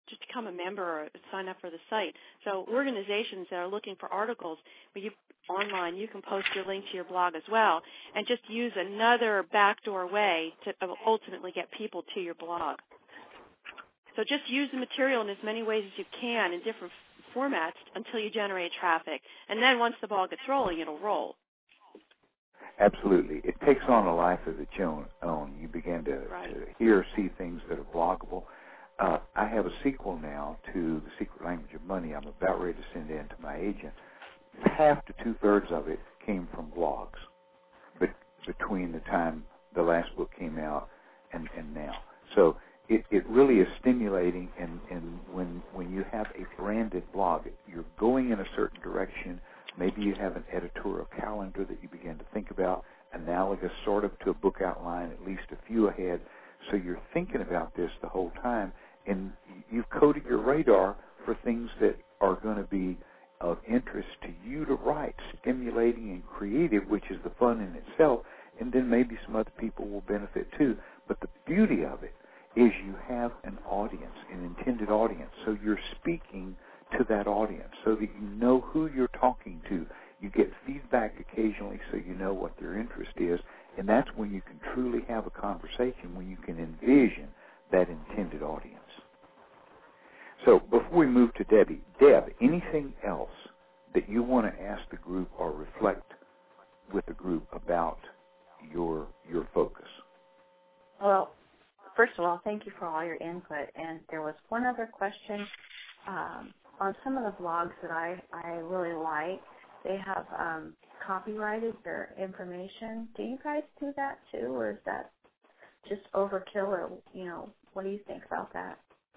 just become a member or sign up for the site. So organizations that are looking for articles, where you online, you can post your link to your blog as well, and just use another backdoor way to ultimately get people to your blog. So just use the material in as many ways as you can in different formats until you generate traffic. And then once the ball gets rolling, it'll roll. Absolutely. It takes on a life of its own. You begin to, right. to hear, see things that are bloggable. Uh, I have a sequel now to The Secret Language of Money. I'm about ready to send in to my agent. Half to two-thirds of it came from blogs, but between the time the last book came out and, and now. So it, it really is stimulating, and, and when when you have a branded blog, you're going in a certain direction. Maybe you have an editorial calendar that you begin to think about, analogous sort of to a book outline, at least a few ahead. So you're thinking about this the whole time, and you've coded your radar for things that are going to be of interest to you to write, stimulating and creative, which is the fun in itself, and then maybe some other people will benefit too. But the beauty of it is you have an audience, an intended audience, so you're speaking to that audience so that you know who you're talking to. You get feedback occasionally so you know what their interest is, and that's when you can truly have a conversation, when you can envision that intended audience. So before we move to Debbie, Deb, anything else that you want to ask the group or reflect with the group about your your focus? Well, first of all, thank you for all your input. And there was one other question. Um, on some of the blogs that I, I really like, they have um, copyrighted their information. Do you guys do that too, or is that just overkill, or, you know, what do you think about that?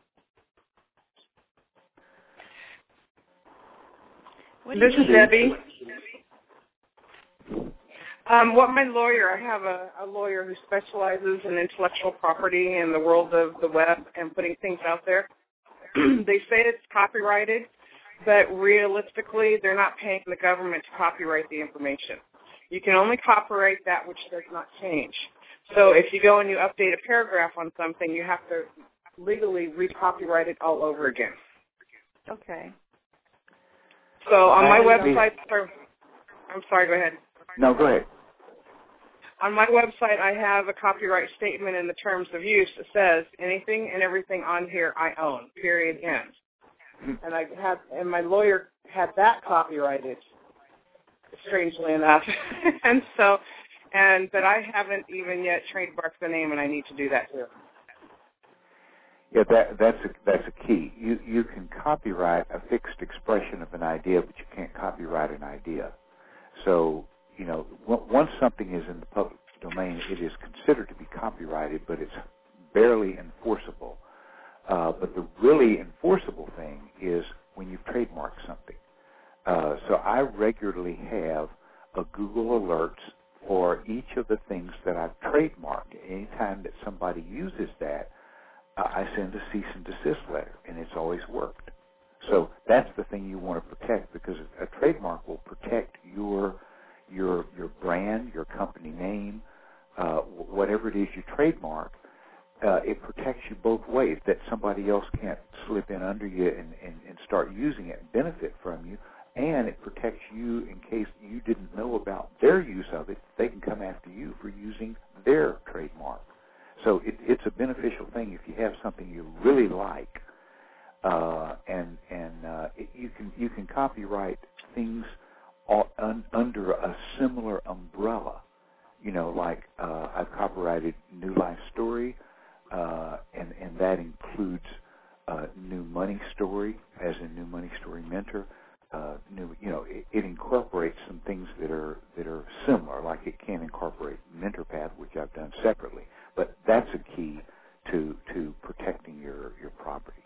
This is Debbie. Um, what my lawyer, I have a, a lawyer who specializes in intellectual property in the world of the web and putting things out there. They say it's copyrighted, but realistically, they're not paying the government to copyright the information. You can only copyright that which does not change. So if you go and you update a paragraph on something, you have to legally re-copyright it all over again. Okay. So on my website, I'm sorry, go ahead. No, go ahead. On my website, I have a copyright statement in the terms of use that says anything and everything on here I own, period, end. And I have, and my lawyer had that copyrighted, strangely enough. and so, and but I haven't even yet trademarked the name, and I need to do that too. Yeah, that, that's a, that's a key. You you can copyright a fixed expression of an idea, but you can't copyright an idea. So, you know, once something is in the public domain, it is considered to be copyrighted, but it's barely enforceable. Uh, but the really enforceable thing is when you've trademarked something. Uh, so I regularly have a Google Alerts for each of the things that I've trademarked. Anytime that somebody uses that, uh, I send a cease and desist letter, and it's always worked. So that's the thing you want to protect, because a trademark will protect your your your brand, your company name, uh, whatever it is you trademark. Uh, it protects you both ways, that somebody else can't slip in under you and, and, and start using it and benefit from you, and it protects you in case you didn't know about their use of it. They can come after you for using their trademark. So it, it's a beneficial thing if you have something you really like, uh, and and uh, it, you can you can copyright things all, un, under a similar umbrella. You know, like uh, I've copyrighted New Life Story. Uh, and, and that includes uh, New Money Story, as in New Money Story Mentor. Uh, new, you know, it, it incorporates some things that are that are similar, like it can incorporate MentorPath, which I've done separately. But that's a key to to protecting your, your property.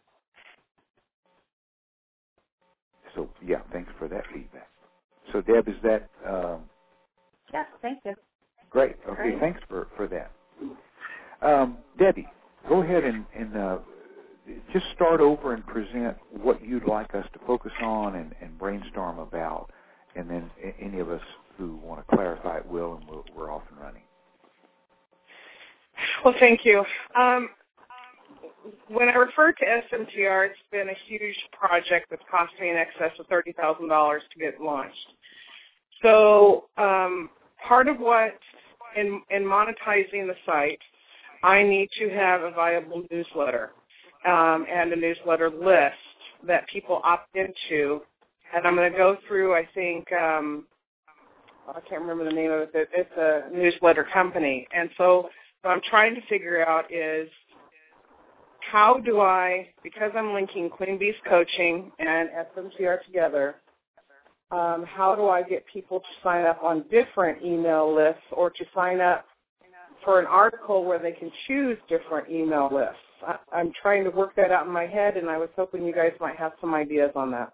So yeah, thanks for that feedback. So Deb, is that? Um, yes, thank you. Great. Okay, Great. Thanks for for that. Um, Debbie, go ahead and, and uh, just start over and present what you'd like us to focus on and, and brainstorm about, and then any of us who want to clarify it will, and we'll, we're off and running. Well, thank you. Um, when I refer to S M T R, it's been a huge project that's cost me in excess of thirty thousand dollars to get launched. So um, part of what, in, in monetizing the site, I need to have a viable newsletter um, and a newsletter list that people opt into. And I'm going to go through, I think, um, I can't remember the name of it. It's a newsletter company. And so what I'm trying to figure out is how do I, because I'm linking Queen Bee's Coaching and S M T R together, um, how do I get people to sign up on different email lists or to sign up for an article where they can choose different email lists? I, I'm trying to work that out in my head, and I was hoping you guys might have some ideas on that.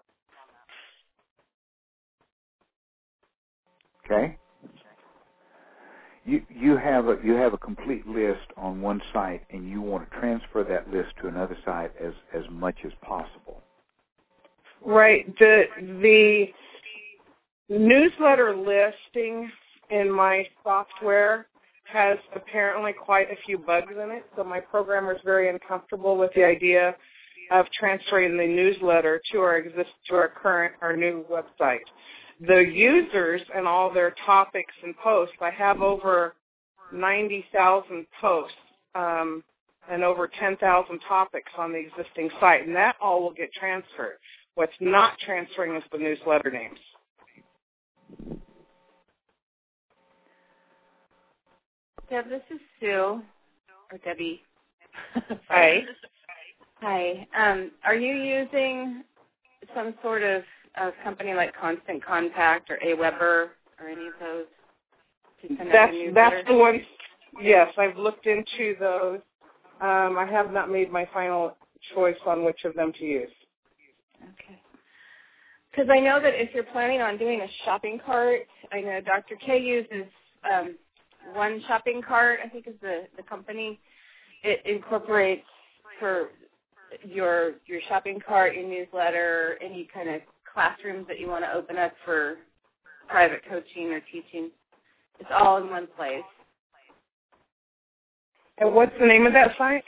Okay. You you have a you have a complete list on one site, and you want to transfer that list to another site as, as much as possible. Right. The the newsletter listing in my software has apparently quite a few bugs in it, so my programmer is very uncomfortable with the idea of transferring the newsletter to our exist to our current our new website. The users and all their topics and posts, I have over ninety thousand posts um, and over ten thousand topics on the existing site, and that all will get transferred. What's not transferring is the newsletter names. Deb, this is Sue, or Debbie. Hi. Hi. Um, are you using some sort of uh, company like Constant Contact or AWeber or any of those to send out That's, your that's newsletter? the one. Yes, I've looked into those. Um, I have not made my final choice on which of them to use. Okay. Because I know that if you're planning on doing a shopping cart, I know Doctor K uses um, One Shopping Cart, I think is the, the company. It incorporates for your your shopping cart, your newsletter, any kind of classrooms that you want to open up for private coaching or teaching. It's all in one place. And what's the name of that site?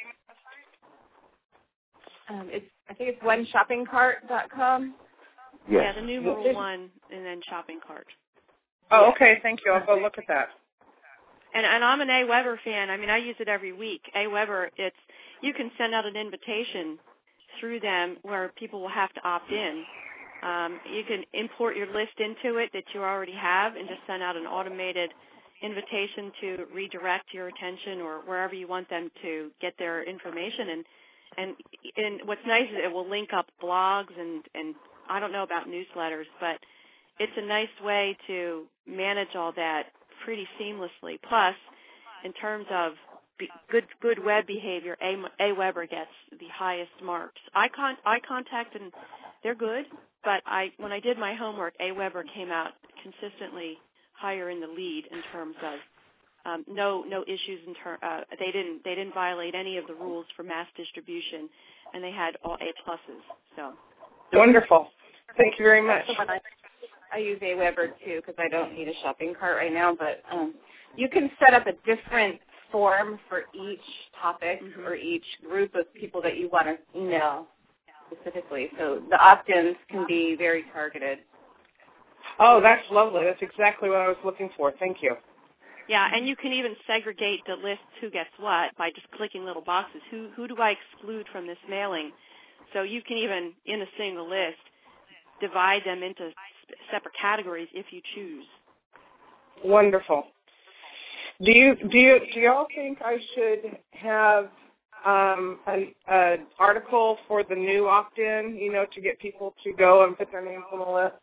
Um, it's I think it's one shopping cart dot com. Yes. Yeah, the numeral one and then shopping cart. Oh, okay. Thank you. I'll go look at that. And, and I'm an AWeber fan. I mean, I use it every week. AWeber, it's you can send out an invitation through them where people will have to opt in. Um, you can import your list into it that you already have and just send out an automated invitation to redirect your attention or wherever you want them to get their information. And and, and what's nice is it will link up blogs and, and I don't know about newsletters, but it's a nice way to manage all that pretty seamlessly. Plus, in terms of be, good good web behavior, A, AWeber gets the highest marks. I con I contact and they're good, but I when I did my homework, AWeber came out consistently higher in the lead in terms of um, no no issues in ter- uh, they didn't they didn't violate any of the rules for mass distribution, and they had all A pluses. So wonderful. Thank you very much. I use AWeber too because I don't need a shopping cart right now, but um, you can set up a different form for each topic mm-hmm. or each group of people that you want to email specifically. So the opt-ins can be very targeted. Oh, that's lovely. That's exactly what I was looking for. Thank you. Yeah, and you can even segregate the lists who gets what by just clicking little boxes. Who who do I exclude from this mailing? So you can even, in a single list, divide them into separate categories if you choose. Wonderful. Do you do you do y'all think I should have um, an, an article for the new opt-in? You know, to get people to go and put their names on the list.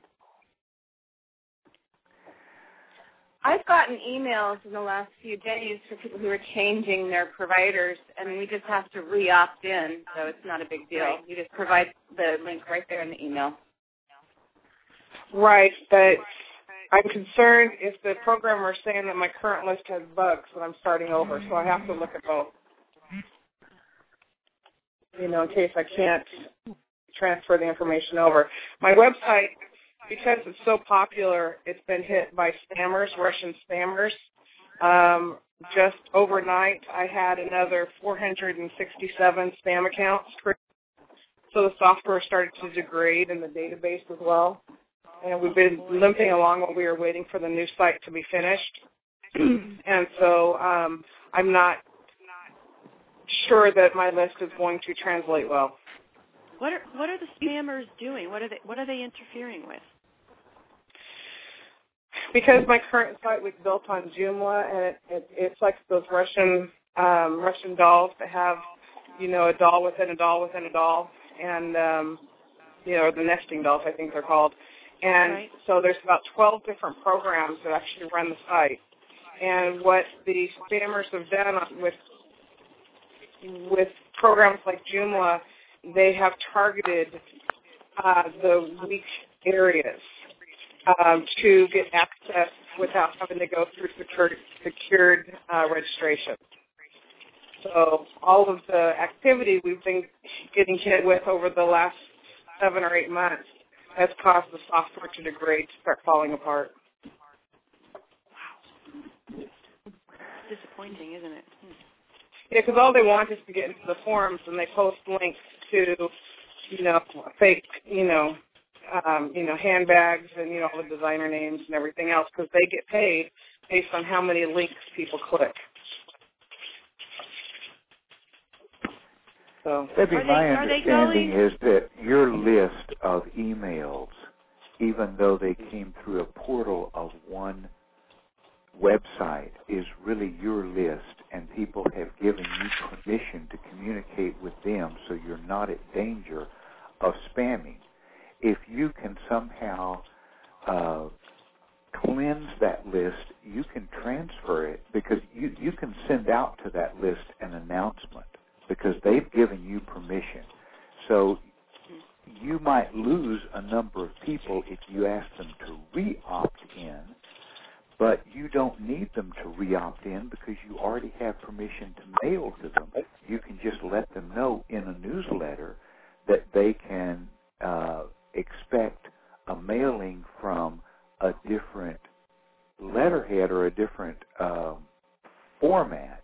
I've gotten emails in the last few days for people who are changing their providers, and we just have to re-opt in, so it's not a big deal. Right. You just provide the link right there in the email. Right, but I'm concerned if the programmer is saying that my current list has bugs and I'm starting over, so I have to look at both. You know, in case I can't transfer the information over. My website, because it's so popular, it's been hit by spammers, Russian spammers. Um, just overnight, I had another four hundred sixty-seven spam accounts. So the software started to degrade in the database as well. And we've been limping along while we were waiting for the new site to be finished. And so um, I'm not sure that my list is going to translate well. What are what are the spammers doing? What are they what are they interfering with? Because my current site was built on Joomla, and it, it, it's like those Russian um, Russian dolls that have, you know, a doll within a doll within a doll, and um, you know, the nesting dolls, I think they're called. And right. So there's about twelve different programs that actually run the site. And what the spammers have done with with programs like Joomla, they have targeted uh, the weak areas um, to get access without having to go through secured, secured uh, registration. So all of the activity we've been getting hit with over the last seven or eight months has caused the software to degrade, to start falling apart. Wow. Disappointing, isn't it? Hmm. Yeah, because all they want is to get into the forums, and they post links to, you know, fake, you know, um, you know, handbags and, you know, all the designer names and everything else, because they get paid based on how many links people click. So, Debbie, are my they, are they understanding going? is that your list of emails, even though they came through a portal of one website, is really your list, and people have given you permission to communicate with them, so you're not at danger of spamming. If you can somehow uh, cleanse that list, you can transfer it, because you, you can send out to that list an announcement, because they've given you permission. So you might lose a number of people if you ask them to re-opt in, but you don't need them to re-opt in because you already have permission to mail to them. You can just let them know in a newsletter that they can uh, expect a mailing from a different letterhead or a different um, format,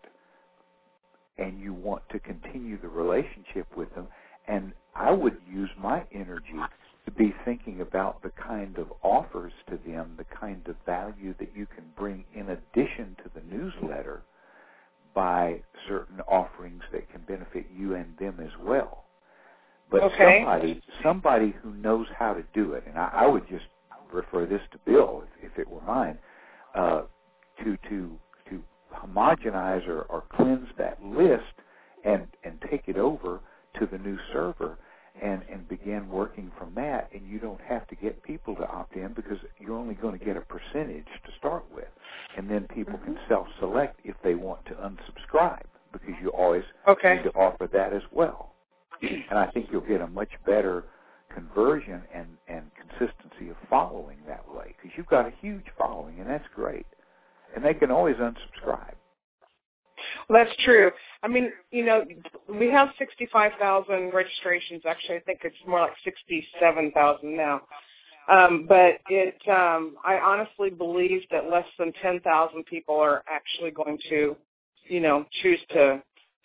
and you want to continue the relationship with them. And I would use my energy to be thinking about the kind of offers to them, the kind of value that you can bring in addition to the newsletter by certain offerings that can benefit you and them as well. But okay. somebody somebody who knows how to do it, and I, I would just refer this to Bill, if, if it were mine, uh, to to to homogenize or, or cleanse that list and, and take it over to the new server and, and begin working from that, and you don't have to get people to opt in because you're only going to get a percentage to start with. And then people can self-select if they want to unsubscribe, because you always okay. need to offer that as well. And I think you'll get a much better conversion and, and consistency of following that way, because you've got a huge following, and that's great. And they can always unsubscribe. Well, that's true. I mean, you know, we have sixty-five thousand registrations. Actually, I think it's more like sixty-seven thousand now. Um, but it, um, I honestly believe that less than ten thousand people are actually going to, you know, choose to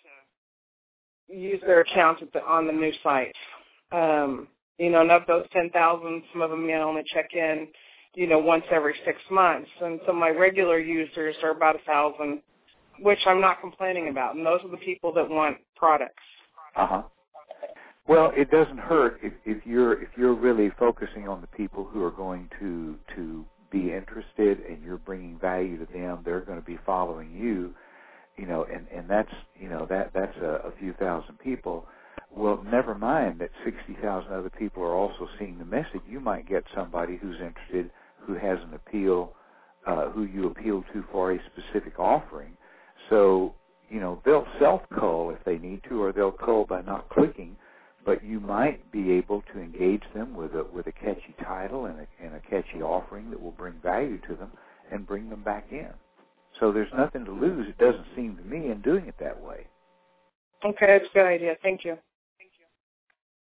use their account at the, on the new site. Um, you know, and of those ten thousand, some of them may only check in, you know, once every six months. And so my regular users are about a thousand, which I'm not complaining about. And those are the people that want products. Uh-huh. Well, it doesn't hurt if, if you're if you're really focusing on the people who are going to to be interested, and you're bringing value to them. They're going to be following you, you know, and, and that's you know that that's a, a few thousand people. Well, never mind that sixty thousand other people are also seeing the message. You might get somebody who's interested, who has an appeal, uh, who you appeal to for a specific offering. So, you know, they'll self-cull if they need to, or they'll cull by not clicking, but you might be able to engage them with a with a catchy title and a, and a catchy offering that will bring value to them and bring them back in. So there's nothing to lose, it doesn't seem to me, in doing it that way. Okay, that's a good idea. Thank you.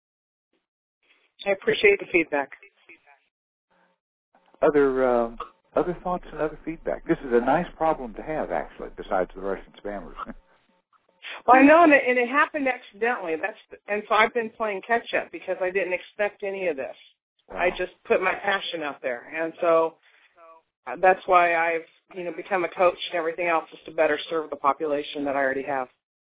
I appreciate the feedback. Other um, other thoughts and other feedback. This is a nice problem to have, actually, besides the Russian spammers. Well, I know, and it, and it happened accidentally. That's and so I've been playing catch up because I didn't expect any of this. Wow. I just put my passion out there, and so that's why I've you know become a coach and everything else is to better serve the population that I already have.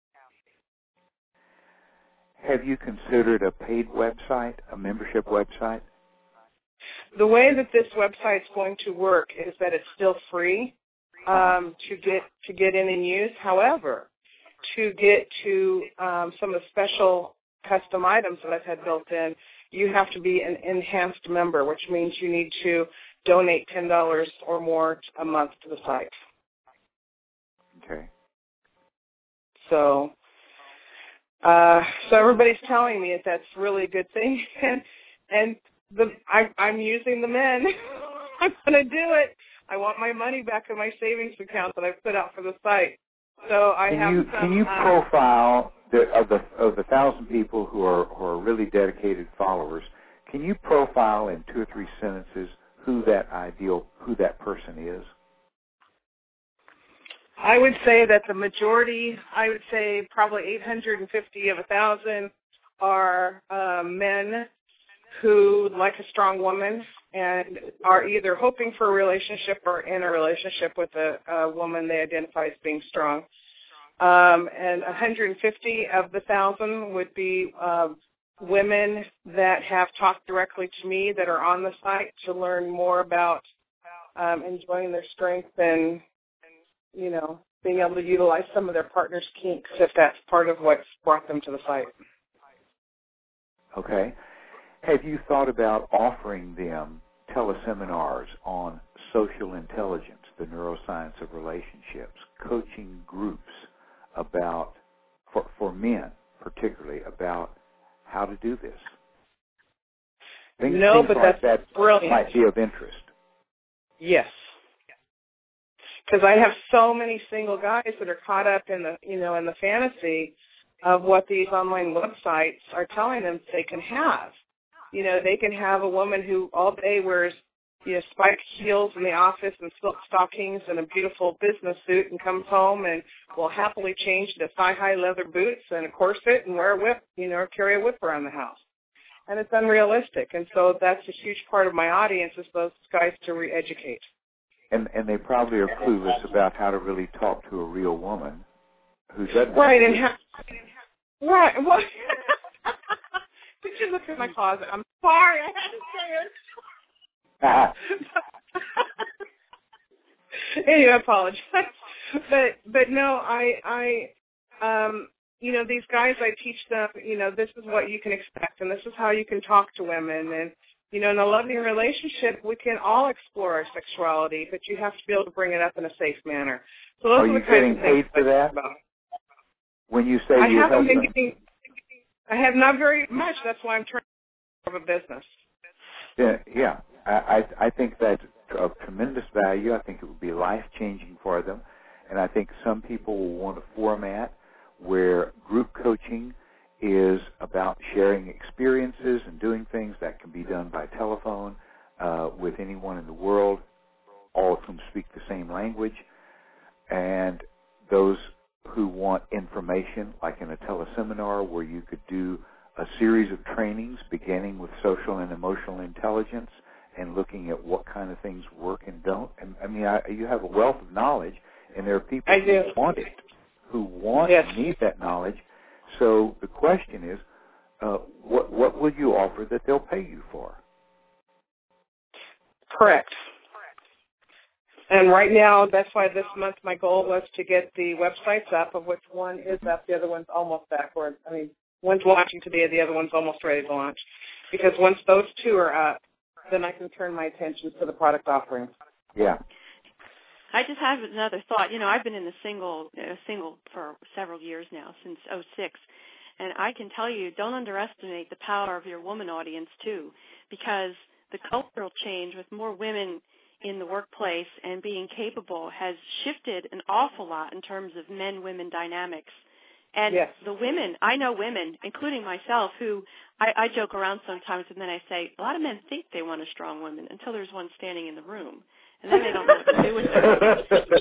Have you considered a paid website, a membership website? The way that this website's going to work is that it's still free um, to get to get in and use. However, to get to um, some of the special custom items that I've had built in, you have to be an enhanced member, which means you need to donate ten dollars or more a month to the site. Okay. So, uh, so everybody's telling me that that's really a good thing, and and the I, I'm using the men. I'm going to do it. I want my money back in my savings account that I've put out for the site. So I can have you some, can you uh, profile the, of the of the thousand people who are who are really dedicated followers? Can you profile in two or three sentences who that ideal who that person is? I would say that the majority, I would say probably eight hundred fifty of a thousand, are uh, men who like a strong woman and are either hoping for a relationship or in a relationship with a, a woman they identify as being strong. Um, and one hundred fifty of the thousand would be uh, women that have talked directly to me that are on the site to learn more about um, enjoying their strength and, you know, being able to utilize some of their partner's kinks if that's part of what's brought them to the site. Okay. Have you thought about offering them teleseminars on social intelligence, the neuroscience of relationships, coaching groups about, for, for men particularly, about how to do this? Things, no, things but like that's that brilliant. might be of interest. Yes. Because I have so many single guys that are caught up in the, you know, in the fantasy of what these online websites are telling them they can have. You know, they can have a woman who all day wears, you know, spiked heels in the office and silk stockings and a beautiful business suit and comes home and will happily change to thigh-high leather boots and a corset and wear a whip, you know, or carry a whip around the house. And it's unrealistic. And so that's a huge part of my audience is those guys to re-educate. And and they probably are clueless about how to really talk to a real woman who doesn't. Right, and ha- right. Well, did you look at my closet? I'm sorry, I had to say it. Anyway, I apologize. But but no, I I um you know, these guys, I teach them, you know, this is what you can expect and this is how you can talk to women. And you know, in a loving relationship, we can all explore our sexuality, but you have to be able to bring it up in a safe manner. So those are are you the getting kinds of paid for that? about. When you say I you haven't have been some... getting, I have not very much. That's why I'm turning more of a business. Yeah, yeah. I, I I think that's of tremendous value. I think it would be life-changing for them. And I think some people will want a format where group coaching is about sharing experiences and doing things that can be done by telephone uh, with anyone in the world, all of whom speak the same language. And those who want information, like in a teleseminar where you could do a series of trainings beginning with social and emotional intelligence and looking at what kind of things work and don't. And I mean, I, you have a wealth of knowledge, and there are people I do. who want it, who want yes. and need that knowledge. So the question is, uh, what what will you offer that they'll pay you for? Correct. And right now, that's why this month my goal was to get the websites up, of which one is up, the other one's almost backward. I mean, one's launching today, the other one's almost ready to launch. Because once those two are up, then I can turn my attention to the product offerings. Yeah. I just have another thought. You know, I've been in the single uh, single for several years now, since oh six. And I can tell you, don't underestimate the power of your woman audience, too, because the cultural change with more women in the workplace and being capable has shifted an awful lot in terms of men-women dynamics. And yes. the women, I know women, including myself, who I, I joke around sometimes, and then I say, a lot of men think they want a strong woman until there's one standing in the room, and then they don't know what to do with her.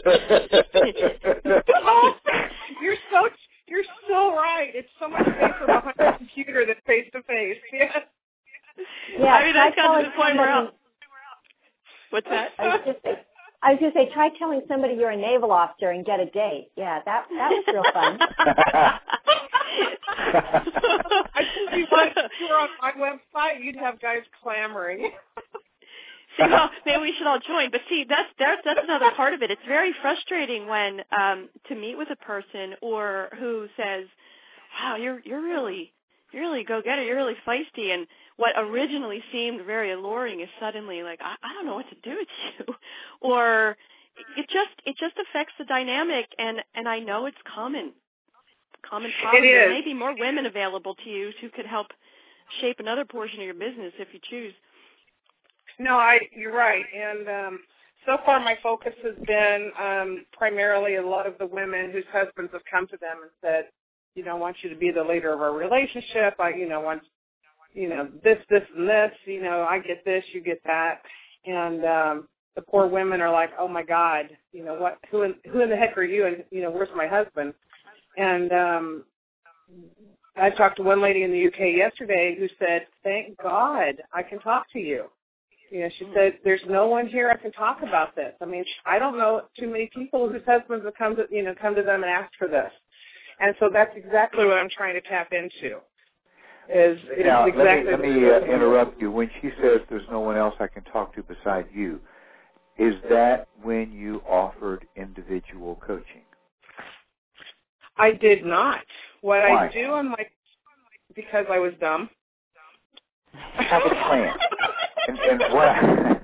You're so you're so right. It's so much safer behind the computer than face to face. Yes. Yeah, I mean, I've got to the point where I'll, what's that? I was just say, I was just say, try telling somebody you're a naval officer and get a date. Yeah, that that was real fun. I tell you what, if you were on my website, you'd have guys clamoring. See, well, maybe we should all join. But see, that's that's that's another part of it. It's very frustrating when um, to meet with a person or who says, "Wow, you're you're really you're really go getter. You're really feisty," and what originally seemed very alluring is suddenly like, I, I don't know what to do with you, or it just it just affects the dynamic. And and I know it's common, common problem. It is. There may be more women available to you who could help shape another portion of your business if you choose. No, I you're right. And um, so far my focus has been um, primarily a lot of the women whose husbands have come to them and said, you know, I want you to be the leader of our relationship. I, you know, want, you know, this, this, and this. You know, I get this, you get that. And um, the poor women are like, oh, my God, you know, what? Who in, who in the heck are you? And, you know, where's my husband? And um, I talked to one lady in the U K yesterday who said, thank God I can talk to you. You know, she said, there's no one here I can talk about this. I mean, I don't know too many people whose husbands have come to, you know, come to them and asked for this. And so that's exactly what I'm trying to tap into. Is, is now, exactly let me, let me uh, interrupt you. When she says there's no one else I can talk to beside you, is that when you offered individual coaching? I did not. What Why? I do on my, because I was dumb. Have a plan. And, and what,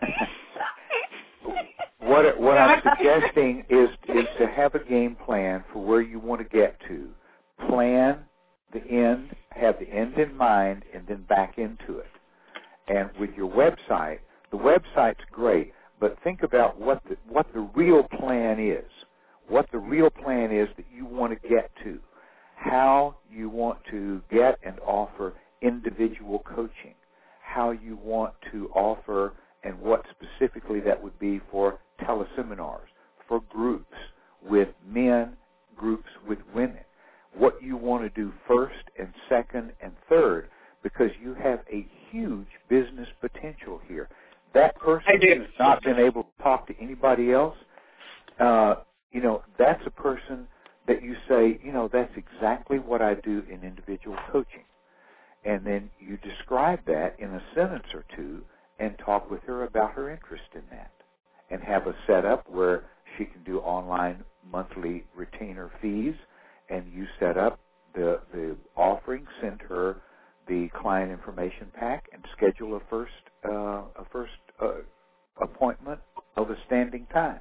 what what I'm suggesting is is to have a game plan for where you want to get to. Plan the end, have the end in mind, and then back into it. And with your website, the website's great, but think about what the what the real plan is. What the real plan is that you want to get to. How you want to get and offer individual coaching. How you want to offer and what specifically that would be for teleseminars, for groups with men, groups with women. What you want to do first and second and third, because you have a huge business potential here. That person who's not been able to talk to anybody else, uh, you know, that's a person that you say, you know, that's exactly what I do in individual coaching. And then you describe that in a sentence or two and talk with her about her interest in that and have a setup where she can do online monthly retainer fees, and you set up the, the offering, send her the client information pack, and schedule a first, uh, a first uh, appointment of a standing time.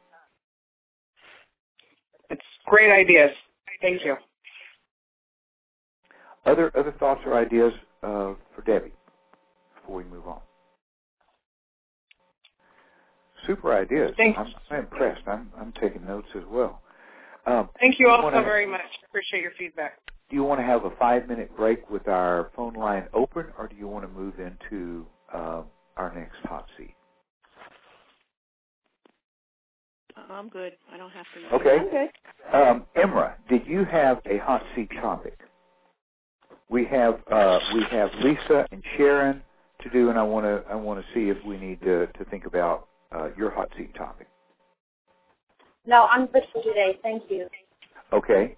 It's great ideas. Thank you. Other other thoughts or ideas uh, for Debbie before we move on? Super ideas. Thanks. I'm, I'm impressed. I'm I'm taking notes as well. Um, Thank you also wanna, very much. Appreciate your feedback. Do you want to have a five-minute break with our phone line open, or do you want to move into uh, our next hot seat? I'm good. I don't have to. Okay. I'm good. Um, Imra, did you have a hot seat topic? We have uh, we have Lisa and Sharon to do, and I want to I want to see if we need to to think about uh, your hot seat topic. No, I'm good for today. Thank you. Okay.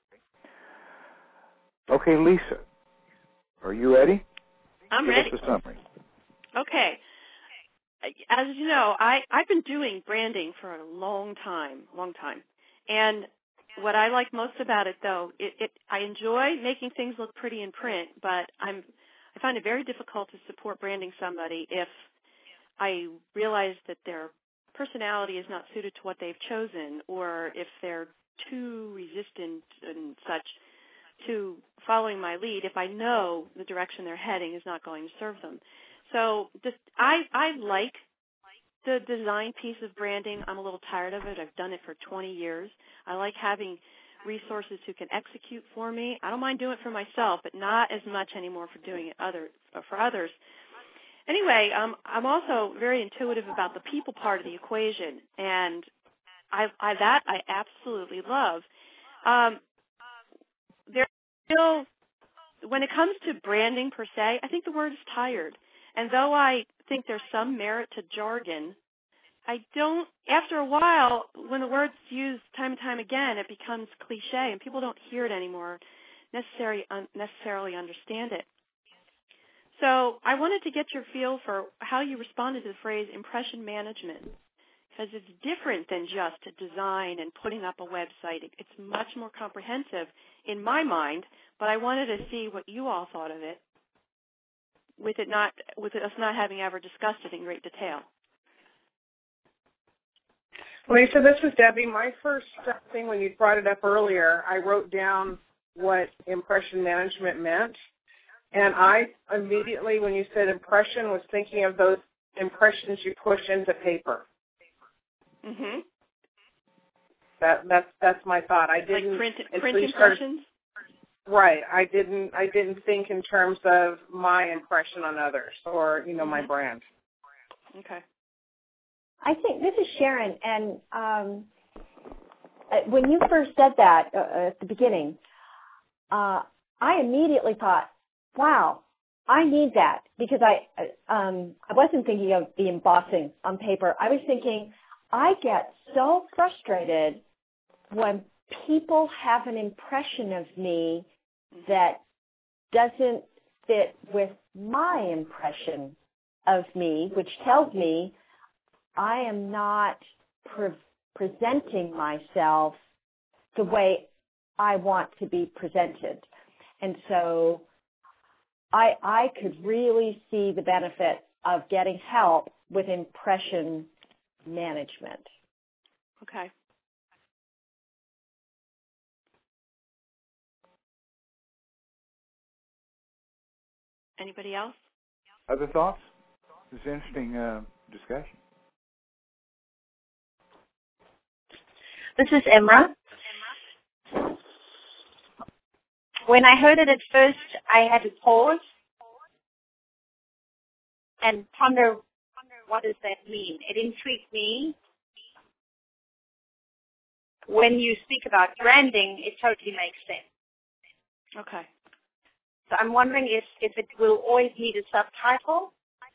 Okay, Lisa, are you ready? I'm Give ready. us a summary. Okay. As you know, I, I've been doing branding for a long time, long time. And what I like most about it, though, it, it I enjoy making things look pretty in print, but I'm I find it very difficult to support branding somebody if I realize that their personality is not suited to what they've chosen, or if they're too resistant and such to following my lead, if I know the direction they're heading is not going to serve them. So this, I, I like the design piece of branding. I'm a little tired of it. I've done it for twenty years. I like having resources who can execute for me. I don't mind doing it for myself, but not as much anymore for doing it other for others. Anyway, um, I'm also very intuitive about the people part of the equation, and I, I that I absolutely love. Um, there's still, when it comes to branding per se, I think the word is tired. And though I think there's some merit to jargon, I don't, after a while, when the word's used time and time again, it becomes cliche, and people don't hear it anymore, necessarily, un, necessarily understand it. So I wanted to get your feel for how you responded to the phrase impression management, because it's different than just a design and putting up a website. It's much more comprehensive in my mind, but I wanted to see what you all thought of it, with it not, with us not having ever discussed it in great detail. Lisa, this is Debbie. My first thing when you brought it up earlier, I wrote down what impression management meant. And I immediately, when you said impression, was thinking of those impressions you push into paper. Mm-hmm. That that's that's my thought. I didn't like print, print impressions. Started, right. I didn't I didn't think in terms of my impression on others or you know mm-hmm. my brand. Okay. I think this is Sharon, and um, when you first said that uh, at the beginning, uh, I immediately thought, wow, I need that, because I um, I wasn't thinking of the embossing on paper. I was thinking, I get so frustrated when people have an impression of me that doesn't fit with my impression of me, which tells me I am not pre- presenting myself the way I want to be presented. And so I, I could really see the benefit of getting help with impression management. Okay. Anybody else? Other thoughts? It's an interesting uh, discussion. This is Emra. When I heard it at first, I had to pause and ponder, what does that mean? It intrigued me. When you speak about branding, it totally makes sense. Okay. So I'm wondering if, if it will always need a subtitle.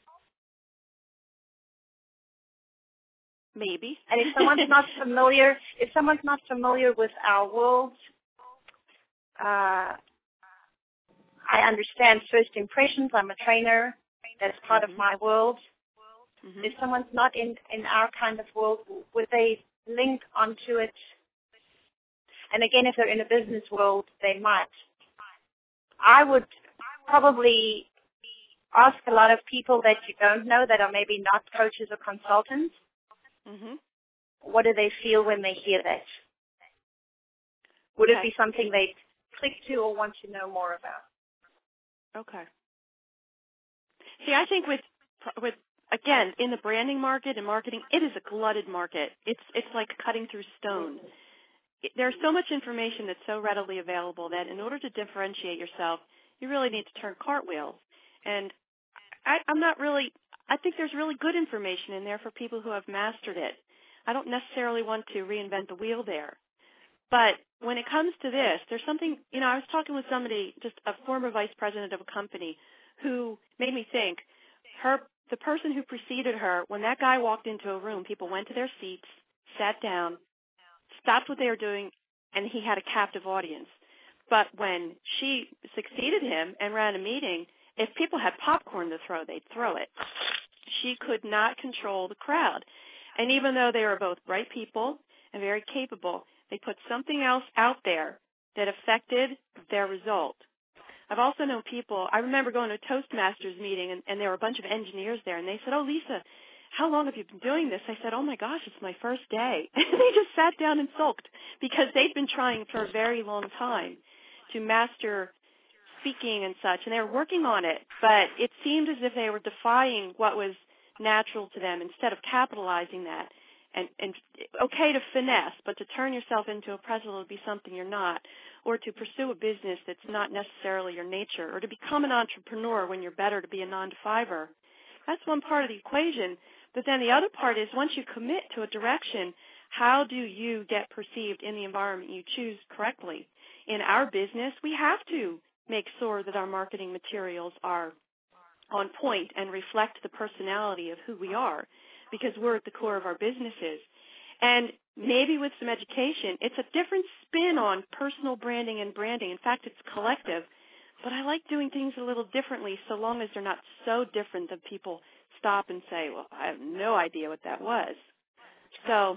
Maybe. And if someone's not familiar, if someone's not familiar with our world, uh, I understand first impressions. I'm a trainer. That's part mm-hmm. of my world. Mm-hmm. If someone's not in, in our kind of world, would they link onto it? And again, if they're in a business world, they might. I would probably ask a lot of people that you don't know that are maybe not coaches or consultants. Mm-hmm. What do they feel when they hear that? Would okay. it be something they'd click to or want to know more about? Okay. See, I think with with again in the branding market and marketing, it is a glutted market. It's it's like cutting through stone. It, there's so much information that's so readily available that in order to differentiate yourself, you really need to turn cartwheels. And I, I'm not really. I think there's really good information in there for people who have mastered it. I don't necessarily want to reinvent the wheel there. But when it comes to this, there's something, you know, I was talking with somebody, just a former vice president of a company, who made me think, her, the person who preceded her, when that guy walked into a room, people went to their seats, sat down, stopped what they were doing, and he had a captive audience. But when she succeeded him and ran a meeting, if people had popcorn to throw, they'd throw it. She could not control the crowd. And even though they were both bright people and very capable, they put something else out there that affected their result. I've also known people, I remember going to a Toastmasters meeting, and, and there were a bunch of engineers there, and they said, oh, Lisa, how long have you been doing this? I said, oh, my gosh, it's my first day. And they just sat down and sulked because they'd been trying for a very long time to master speaking and such, and they were working on it, but it seemed as if they were defying what was natural to them instead of capitalizing that. and, and okay to finesse, but to turn yourself into a pretzel to be something you're not, or to pursue a business that's not necessarily your nature, or to become an entrepreneur when you're better to be a nine-to-fiver. That's one part of the equation. But then the other part is once you commit to a direction, how do you get perceived in the environment you choose correctly? In our business, we have to make sure that our marketing materials are on point and reflect the personality of who we are, because we're at the core of our businesses. And maybe with some education, it's a different spin on personal branding and branding. In fact, it's collective. But I like doing things a little differently so long as they're not so different that people stop and say, well, I have no idea what that was. So,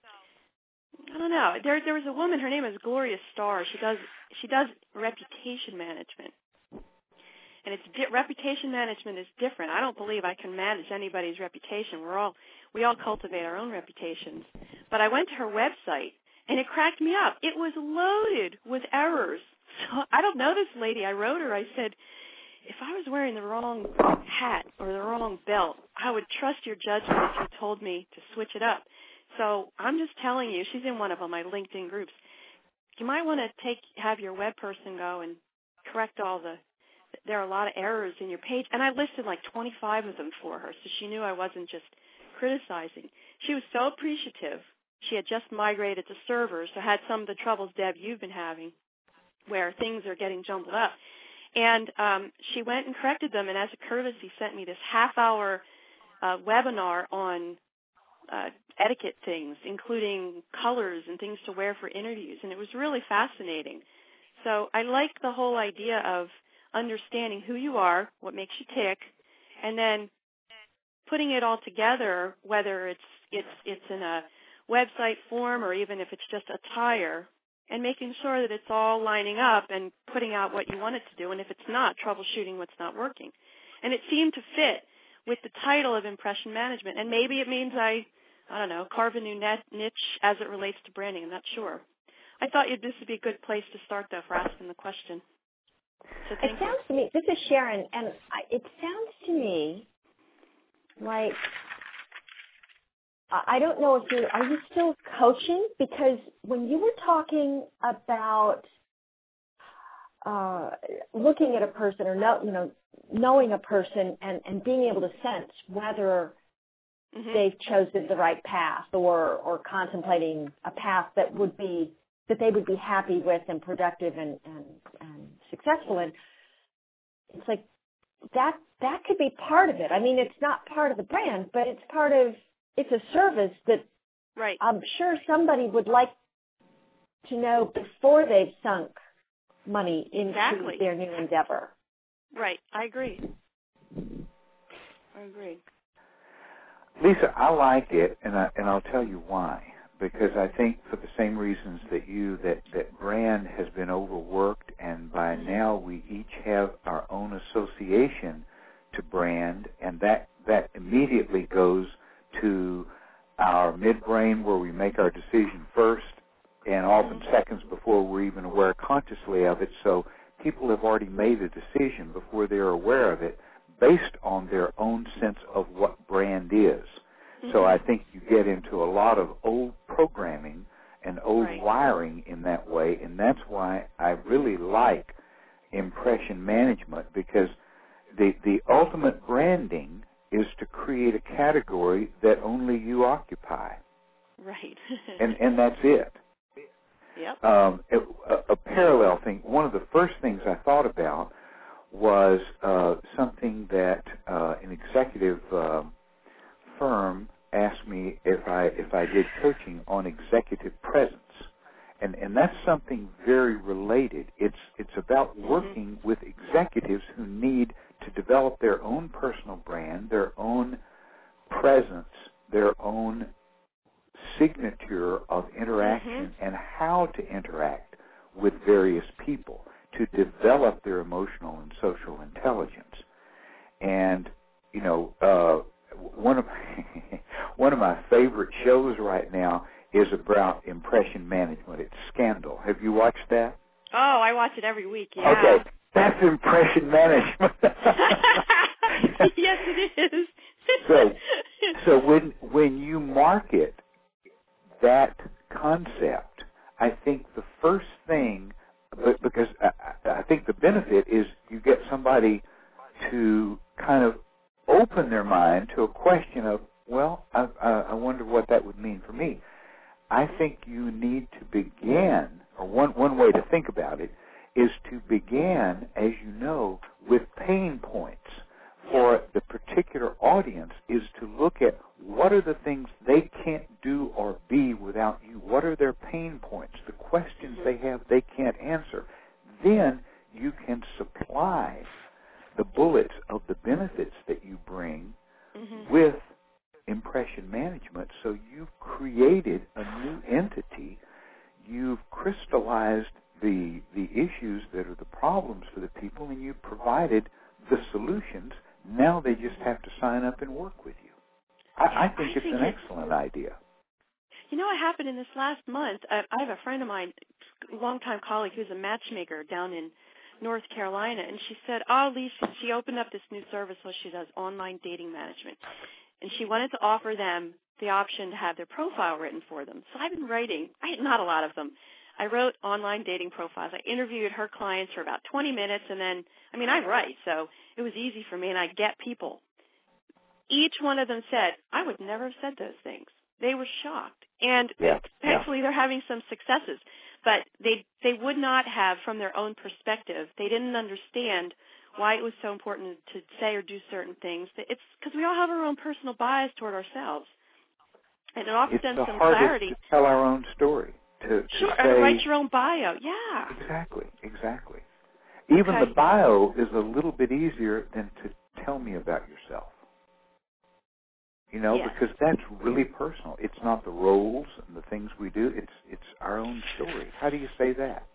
I don't know. There there was a woman, her name is Gloria Starr. She does she does reputation management. And it's di- reputation management is different. I don't believe I can manage anybody's reputation. We're all we all cultivate our own reputations. But I went to her website, and it cracked me up. It was loaded with errors. So I don't know this lady. I wrote her. I said, if I was wearing the wrong hat or the wrong belt, I would trust your judgment if you told me to switch it up. So I'm just telling you, she's in one of my LinkedIn groups. You might want to take have your web person go and correct all the. There are a lot of errors in your page, and I listed like twenty-five of them for her, so she knew I wasn't just criticizing. She was so appreciative. She had just migrated to servers, so had some of the troubles, Deb, you've been having, where things are getting jumbled up. And um, she went and corrected them, and as a courtesy sent me this half-hour uh, webinar on uh, etiquette things, including colors and things to wear for interviews, and it was really fascinating. So I like the whole idea of understanding who you are, what makes you tick, and then putting it all together, whether it's it's it's in a website form or even if it's just attire, and making sure that it's all lining up and putting out what you want it to do, and if it's not, troubleshooting what's not working. And it seemed to fit with the title of impression management, and maybe it means I, I don't know, carve a new net niche as it relates to branding. I'm not sure. I thought you'd, this would be a good place to start, though, for asking the question. So thank it sounds you. to me, this is Sharon, and I, it sounds to me like, I don't know if you, are you still coaching? Because when you were talking about uh, looking at a person or know, you know, knowing a person and, and being able to sense whether mm-hmm. they've chosen the right path or, or contemplating a path that would be, that they would be happy with and productive and, and, and successful in, it's like that, that could be part of it. I mean, it's not part of the brand, but it's part of, it's a service that right. I'm sure somebody would like to know before they've sunk money into exactly. their new endeavor. Right. I agree. I agree. Lisa, I like it, and, I, and I'll tell you why. Because I think for the same reasons that you, that, that brand has been overworked, and by mm-hmm. now we each have our own association to brand, and that, that immediately goes to our midbrain where we make our decision first and often mm-hmm. seconds before we're even aware consciously of it. So people have already made a decision before they're aware of it based on their own sense of what brand is. Mm-hmm. So I think you get into a lot of old programming and old right. wiring in that way, and that's why I really like impression management, because the the ultimate branding is to create a category that only you occupy. Right. and and that's it. Yep. Um, it, a, a parallel thing, one of the first things I thought about was uh, something that uh, an executive uh, firm asked me if I if I did coaching on executive presence. And and that's something very related. It's it's about working mm-hmm. with executives who need to develop their own personal brand, their own presence, their own signature of interaction mm-hmm. and how to interact with various people to develop their emotional and social intelligence. And, you know, uh, one of one of my favorite shows right now is about impression management. It's Scandal. Have you watched that? Oh, I watch it every week, yeah. Okay, that's impression management. Yes, it is. so, so when when you market that concept, I think the first thing, because I, I think the benefit is you get somebody to kind of open their mind to a question of, well, I, I wonder what that would mean for me. I think you need to begin, or one, one way to think about it is to begin, as you know, with pain points for the particular audience, is to look at what are the things they can't do or be without you. What are their pain points, the questions they have they can't answer. Then you can supply the bullets of the benefits that you bring mm-hmm. with impression management. So you've created a new entity. You've crystallized the the issues that are the problems for the people, and you've provided the solutions. Now they just have to sign up and work with you. I, I think I it's think an it's, excellent idea. You know what happened in this last month? I, I have a friend of mine, a longtime colleague, who's a matchmaker down in North Carolina, and she said, oh, Lisa, she opened up this new service where she does online dating management, and she wanted to offer them the option to have their profile written for them. So I've been writing, I had not a lot of them. I wrote online dating profiles. I interviewed her clients for about twenty minutes, and then, I mean, I write, so it was easy for me, and I get people. Each one of them said, I would never have said those things. They were shocked. And yeah, thankfully yeah. they're having some successes. But they they would not have, from their own perspective, they didn't understand why it was so important to say or do certain things. It's because we all have our own personal bias toward ourselves. And it offers it's them the some hardest clarity. To tell our own story. To, to sure, say, or to write your own bio. Yeah. Exactly, exactly. Even okay. the bio is a little bit easier than to tell me about yourself. You know, yes. because that's really personal. It's not the roles and the things we do. It's it's our own story. How do you say that?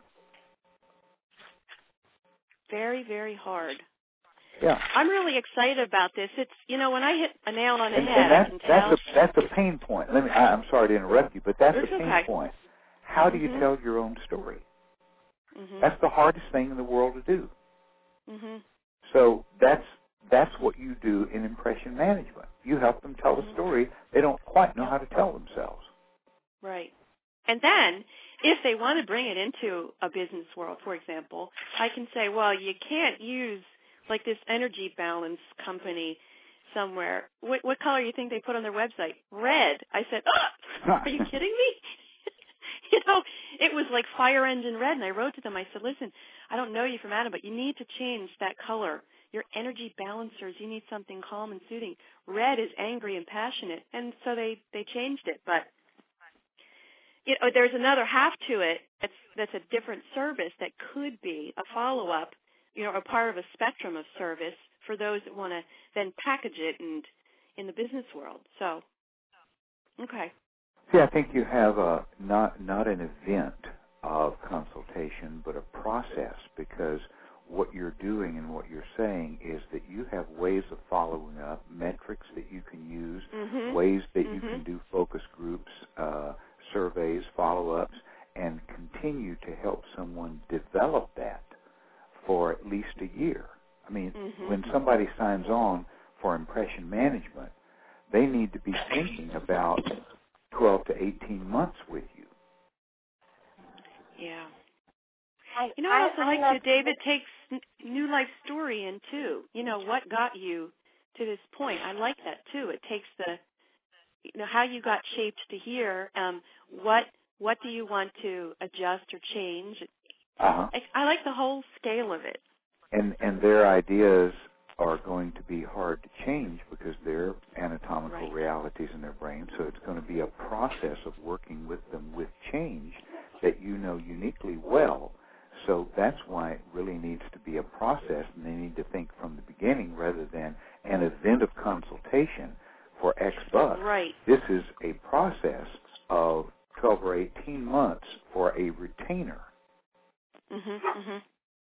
Very, very hard. Yeah. I'm really excited about this. It's, you know, when I hit a nail on the and, head, and that's, I can tell. That's a, that's a pain point. Let me. I, I'm sorry to interrupt you, but that's it's a pain okay. point. How do mm-hmm. you tell your own story? Mm-hmm. That's the hardest thing in the world to do. Mm-hmm. So that's that's what you do in impression management. You help them tell mm-hmm. a story they don't quite know how to tell themselves. Right. And then, if they want to bring it into a business world, for example, I can say, well, you can't use, like, this energy balance company somewhere. What, what color do you think they put on their website? Red. I said, oh, are you kidding me? You know, it was like fire engine red, and I wrote to them. I said, listen, I don't know you from Adam, but you need to change that color. Your energy balancers, you need something calm and soothing. Red is angry and passionate, and so they, they changed it. But you know, there's another half to it that's, that's a different service that could be a follow-up, you know, a part of a spectrum of service for those that want to then package it and in the business world. So, okay. See, I think you have a not not an event of consultation, but a process, because what you're doing and what you're saying is that you have ways of following up, metrics that you can use, mm-hmm. ways that mm-hmm. you can do focus groups, uh, surveys, follow-ups, and continue to help someone develop that for at least a year. I mean, mm-hmm. when somebody signs on for impression management, they need to be thinking about twelve to eighteen months with you. Yeah. I, you know what I, I also I like to, David, takes n- New Life Story in, too. You know, what got you to this point. I like that, too. It takes the, you know, how you got shaped to here. Um, what what do you want to adjust or change? Uh-huh. I, I like the whole scale of it. And and their ideas are going to be hard to change because they're anatomical right. realities in their brain. So it's going to be a process of working with them with change that you know uniquely well. So that's why it really needs to be a process, and they need to think from the beginning rather than an event of consultation for X bucks. Right. This is a process of twelve or eighteen months for a retainer. Mm-hmm, mm-hmm.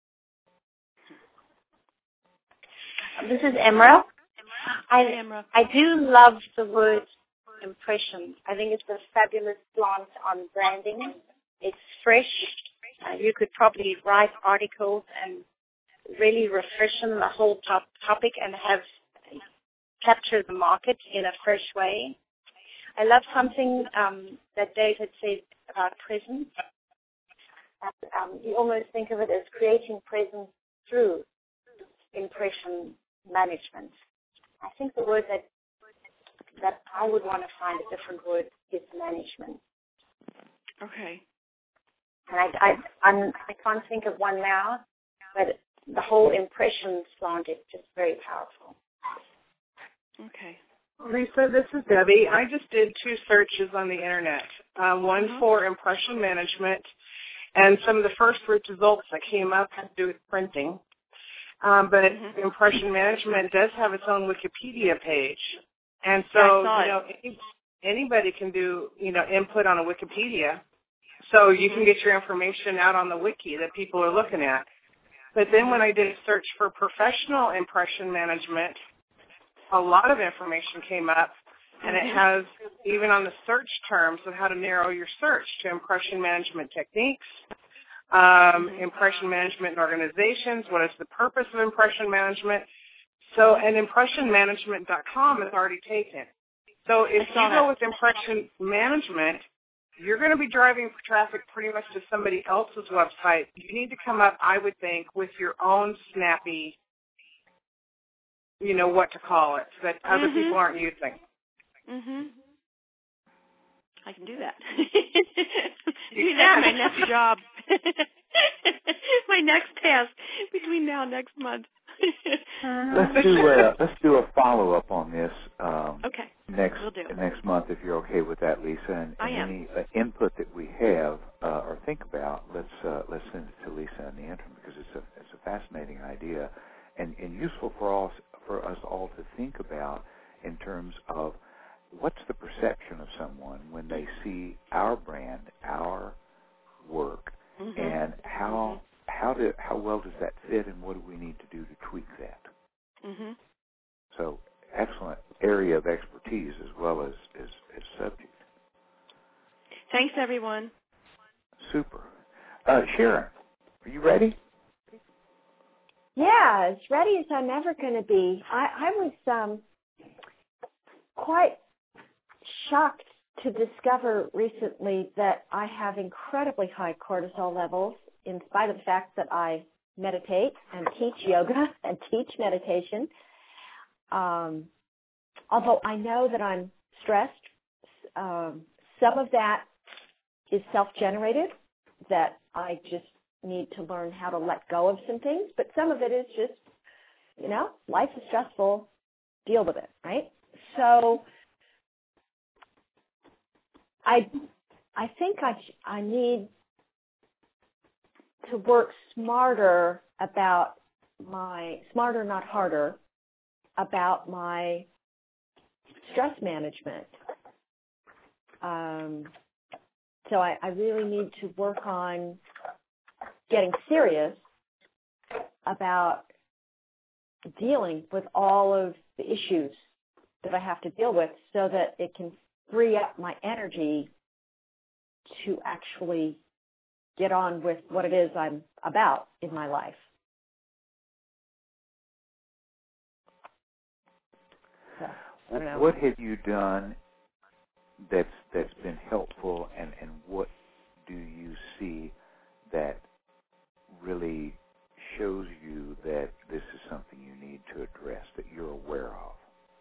This is Emerald. I, Hey, Emerald. I do love the word impression. I think it's a fabulous slant on branding. It's fresh. Uh, you could probably write articles and really refreshen the whole top topic and have capture the market in a fresh way. I love something um, that Dave had said about presence. And, um, you almost think of it as creating presence through impression management. I think the word that that I would want to find a different word is management. Okay. And I, I, I'm, I can't think of one now, but the whole impression slant is just very powerful. Okay. Lisa, this is Debbie. I just did two searches on the Internet, uh, one uh-huh. for impression management, and some of the first results that came up had to do with printing. Um, but mm-hmm. impression management does have its own Wikipedia page. And so, yeah, you know, any, anybody can do, you know, input on a Wikipedia. So you can get your information out on the wiki that people are looking at. But then when I did a search for professional impression management, a lot of information came up, and it has, even on the search terms of how to narrow your search to impression management techniques, um, impression management in organizations, what is the purpose of impression management. So, and impression management dot com is already taken. So if you go with impression management, you're going to be driving traffic pretty much to somebody else's website. You need to come up, I would think, with your own snappy, you know, what to call it, that other mm-hmm. people aren't using. Mm-hmm. I can do that. Do that, my next job. My next task between now and next month. let's do a let's do a follow up on this. Um, okay. Next we'll do. next month, if you're okay with that, Lisa, and, I and am. any uh, input that we have uh, or think about, let's uh, let's send it to Lisa in the interim because it's a it's a fascinating idea and, and useful for us for us all to think about in terms of what's the perception of someone when they see our brand, our work, mm-hmm. and how how do how well does that fit, and what do we need to do to tweak that? Mm-hmm. So, excellent area of expertise as well as, as, as subject. Thanks, everyone. Super. Uh, Sharon, are you ready? Yeah, as ready as I'm ever going to be. I, I was um, quite shocked to discover recently that I have incredibly high cortisol levels in spite of the fact that I meditate and teach yoga and teach meditation. Um, although I know that I'm stressed, um, some of that is self-generated, that I just need to learn how to let go of some things, but some of it is just, you know, life is stressful, deal with it, right? So I I think I, I need to work smarter about my, smarter not harder, about my stress management. Um, so I, I really need to work on getting serious about dealing with all of the issues that I have to deal with so that it can free up my energy to actually get on with what it is I'm about in my life. So, I don't know. What have you done that's that's been helpful, and, and what do you see that really shows you that this is something you need to address, that you're aware of?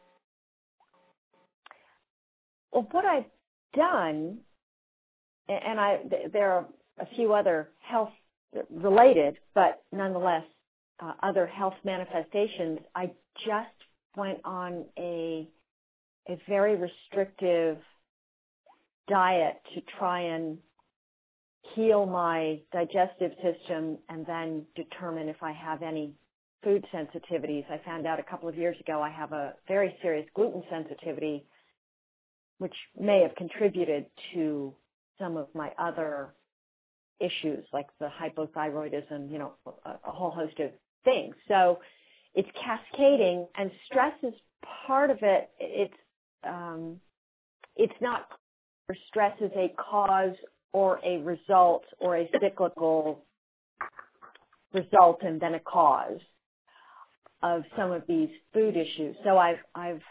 Well, what I've done, and I there are a few other health related, but nonetheless uh, other health manifestations, I just went on a a very restrictive diet to try and heal my digestive system and then determine if I have any food sensitivities. I found out a couple of years ago I have a very serious gluten sensitivity, which may have contributed to some of my other issues like the hypothyroidism, you know, a, a whole host of things. So it's cascading, and stress is part of it. It's um, it's not stress is a cause or a result or a cyclical result and then a cause of some of these food issues. So I've I've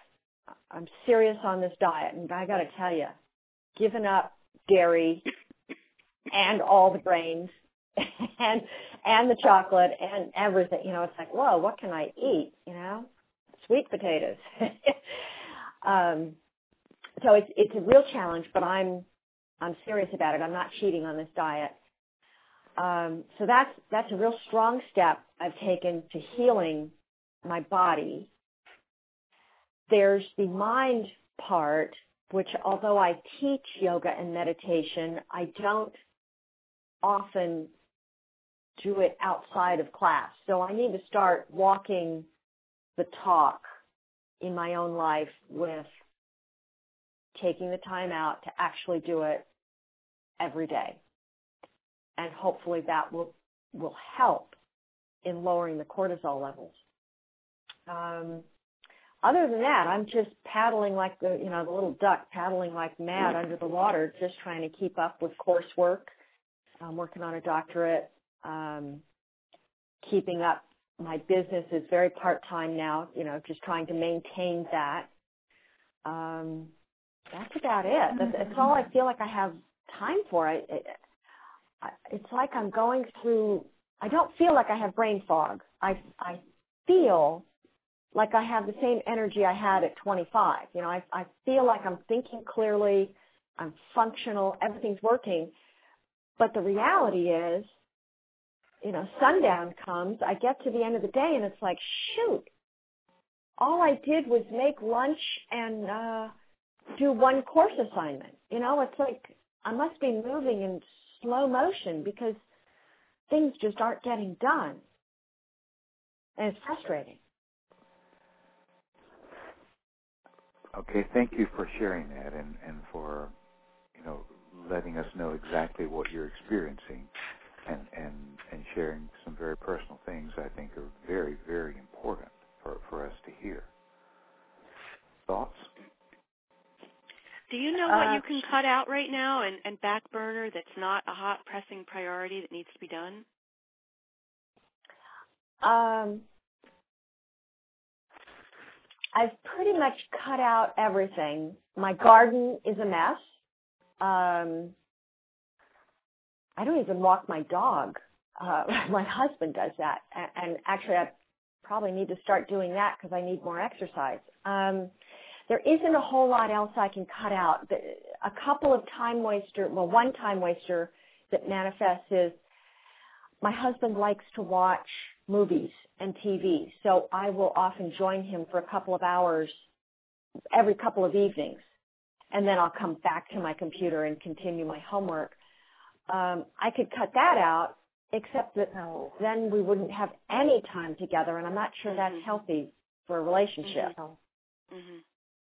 I'm serious on this diet, and I got to tell you, giving up dairy and all the grains and and the chocolate and everything, you know, it's like, whoa, what can I eat? You know, sweet potatoes. um, so it's it's a real challenge, but I'm I'm serious about it. I'm not cheating on this diet. Um, so that's that's a real strong step I've taken to healing my body. There's the mind part, which although I teach yoga and meditation, I don't often do it outside of class. So I need to start walking the talk in my own life with taking the time out to actually do it every day. And hopefully that will will help in lowering the cortisol levels. Um, other than that, I'm just paddling like the, you know, the little duck, paddling like mad under the water, just trying to keep up with coursework. I'm working on a doctorate, um, keeping up. My business is very part-time now, you know, just trying to maintain that. Um, that's about it. That's, that's all I feel like I have time for. I, it, it's like I'm going through, I don't feel like I have brain fog. I, I feel like I have the same energy I had at twenty-five. You know, I, I feel like I'm thinking clearly, I'm functional, everything's working. But the reality is, you know, sundown comes, I get to the end of the day and it's like, shoot, all I did was make lunch and uh, do one course assignment. You know, it's like I must be moving in slow motion because things just aren't getting done. And it's frustrating. Okay, thank you for sharing that and, and for, you know, letting us know exactly what you're experiencing and, and, and sharing some very personal things I think are very, very important for, for us to hear. Thoughts? Do you know what uh, you can cut out right now and, and back burner that's not a hot, pressing priority that needs to be done? Um, I've pretty much cut out everything. My garden is a mess. Um, I don't even walk my dog. Uh, my husband does that. And, and actually, I probably need to start doing that because I need more exercise. Um, there isn't a whole lot else I can cut out. A couple of time waster, well, one time waster that manifests is my husband likes to watch movies and T V, so I will often join him for a couple of hours every couple of evenings, and then I'll come back to my computer and continue my homework. Um, I could cut that out, except that no, then we wouldn't have any time together, and I'm not sure that's healthy for a relationship. Mm-hmm. Mm-hmm.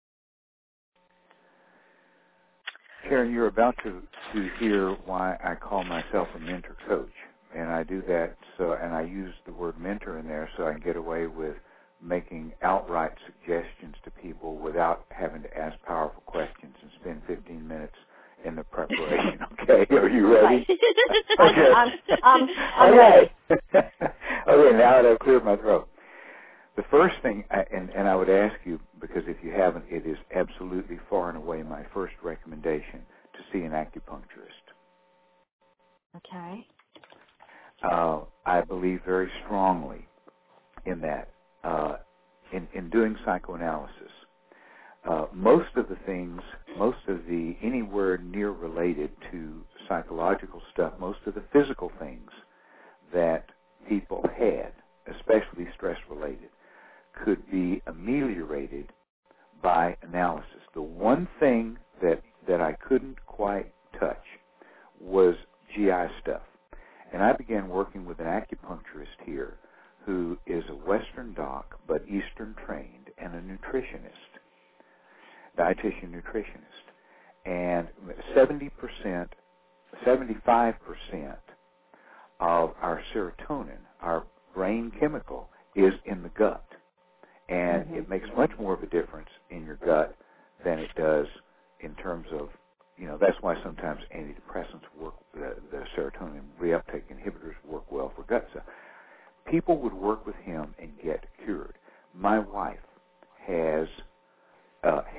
Karen, you're about to, to hear why I call myself a mentor coach. And I do that, so, and I use the word mentor in there so I can get away with making outright suggestions to people without having to ask powerful questions and spend fifteen minutes in the preparation. Okay, are you ready? Okay. I'm, I'm, I'm ready. Okay, now that I've cleared my throat. The first thing, I, and, and I would ask you, because if you haven't, it is absolutely far and away my first recommendation to see an acupuncturist. Okay. Uh, I believe very strongly in that. Uh, in, in doing psychoanalysis, uh, most of the things, most of the anywhere near related to psychological stuff, most of the physical things that people had, especially stress-related, could be ameliorated by analysis. The one thing that, that I couldn't quite touch was G I stuff. And I began working with an acupuncturist here who is a Western doc but Eastern trained and a nutritionist, dietitian nutritionist. And seventy percent, seventy-five percent of our serotonin, our brain chemical, is in the gut. And mm-hmm. it makes much more of a difference in your gut than it does in terms of, you know, that's why sometimes antidepressants work, the, the serotonin reuptake inhibitors work well for gut stuff. People would work with him and get cured. My wife has uh,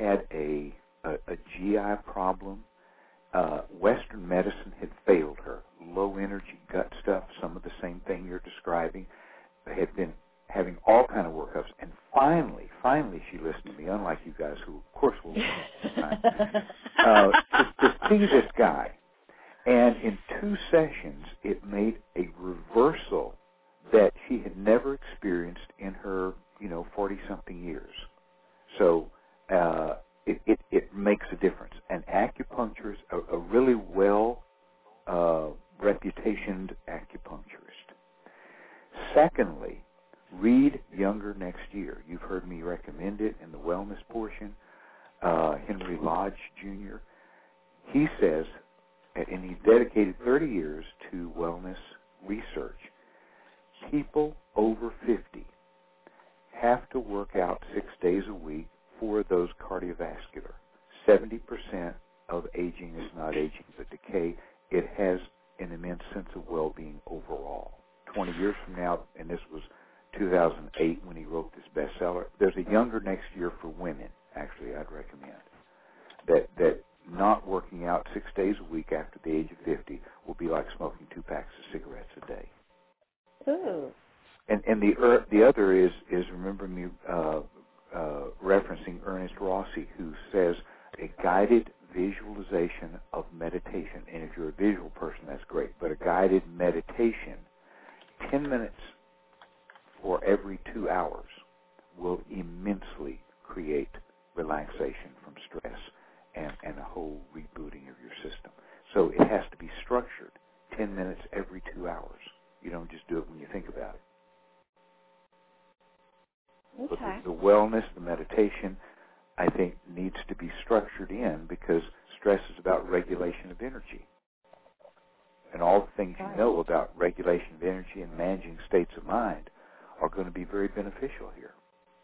had a, a, a G I problem. Uh, Western medicine had failed her. Low energy gut stuff, some of the same thing you're describing. They had been having all kind of workups, and finally, finally, she listened to me. Unlike you guys, who of course will listen all the time, uh, to, to see this guy. And in two sessions, it made a reversal that she had never experienced in her, you know, forty-something years. So uh, it, it, it makes a difference. And acupuncturist, a, a really well uh, reputationed acupuncturist. Secondly, read Younger Next Year. You've heard me recommend it in the wellness portion. Uh, Henry Lodge, Junior He says, and he's dedicated thirty years to wellness research, people over fifty have to work out six days a week for those cardiovascular. seventy percent of aging is not aging but decay. It has an immense sense of well-being overall. twenty years from now, and this was two thousand eight when he wrote this bestseller, there's a Younger Next Year for women, actually, I'd recommend, that that not working out six days a week after the age of fifty will be like smoking two packs of cigarettes a day. Ooh. And and the er, the other is is remember me uh, uh, referencing Ernest Rossi, who says a guided visualization of meditation. And if you're a visual person, that's great. But a guided meditation, ten minutes for every two hours, will immensely create relaxation from stress and, and a whole rebooting of your system. So it has to be structured, ten minutes every two hours. You don't just do it when you think about it. Okay. But the, the wellness, the meditation, I think needs to be structured in because stress is about regulation of energy. And all the things you know about regulation of energy and managing states of mind are going to be very beneficial here.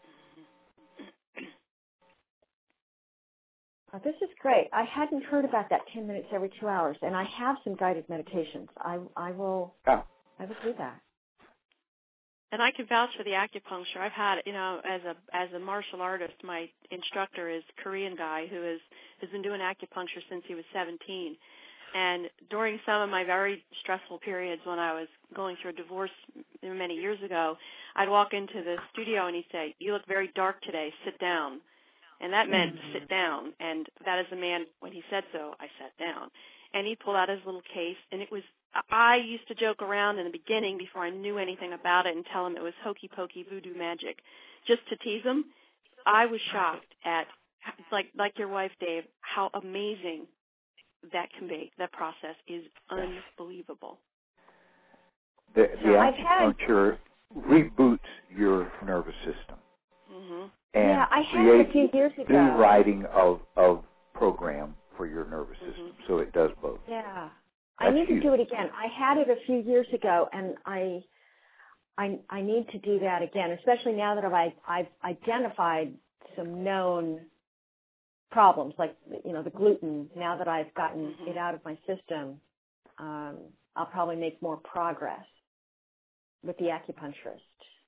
Oh, this is great. I hadn't heard about that ten minutes every two hours, and I have some guided meditations. I I will Yeah. I will do that. And I can vouch for the acupuncture. I've had, you know, as a as a martial artist, my instructor is a Korean guy who is has been doing acupuncture since he was seventeen. And during some of my very stressful periods when I was going through a divorce many years ago, I'd walk into the studio and he'd say, "You look very dark today. Sit down." And that meant mm-hmm. sit down. And that is the man, when he said so, I sat down. And he pulled out his little case, and it was, I used to joke around in the beginning before I knew anything about it and tell him it was hokey-pokey voodoo magic, just to tease him. I was shocked at, like like your wife, Dave, how amazing that can be. That process is unbelievable. The, the acupuncture reboots your nervous system. Mm-hmm. And yeah, I had it a few years ago. New writing of, of program for your nervous system, mm-hmm. so it does both. Yeah. That's I need huge. to do it again. I had it a few years ago, and I I, I need to do that again, especially now that I've, I've identified some known problems, like, you know, the gluten. Now that I've gotten mm-hmm. it out of my system, um, I'll probably make more progress with the acupuncturist.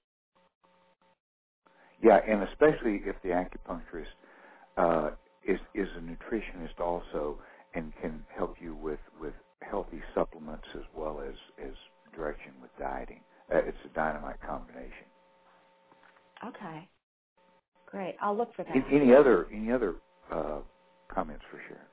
Yeah, and especially if the acupuncturist uh, is is a nutritionist also and can help you with, with healthy supplements as well as, as direction with dieting. Uh, it's a dynamite combination. Okay. Great. I'll look for that. Any, any other any other uh, comments for Sharon?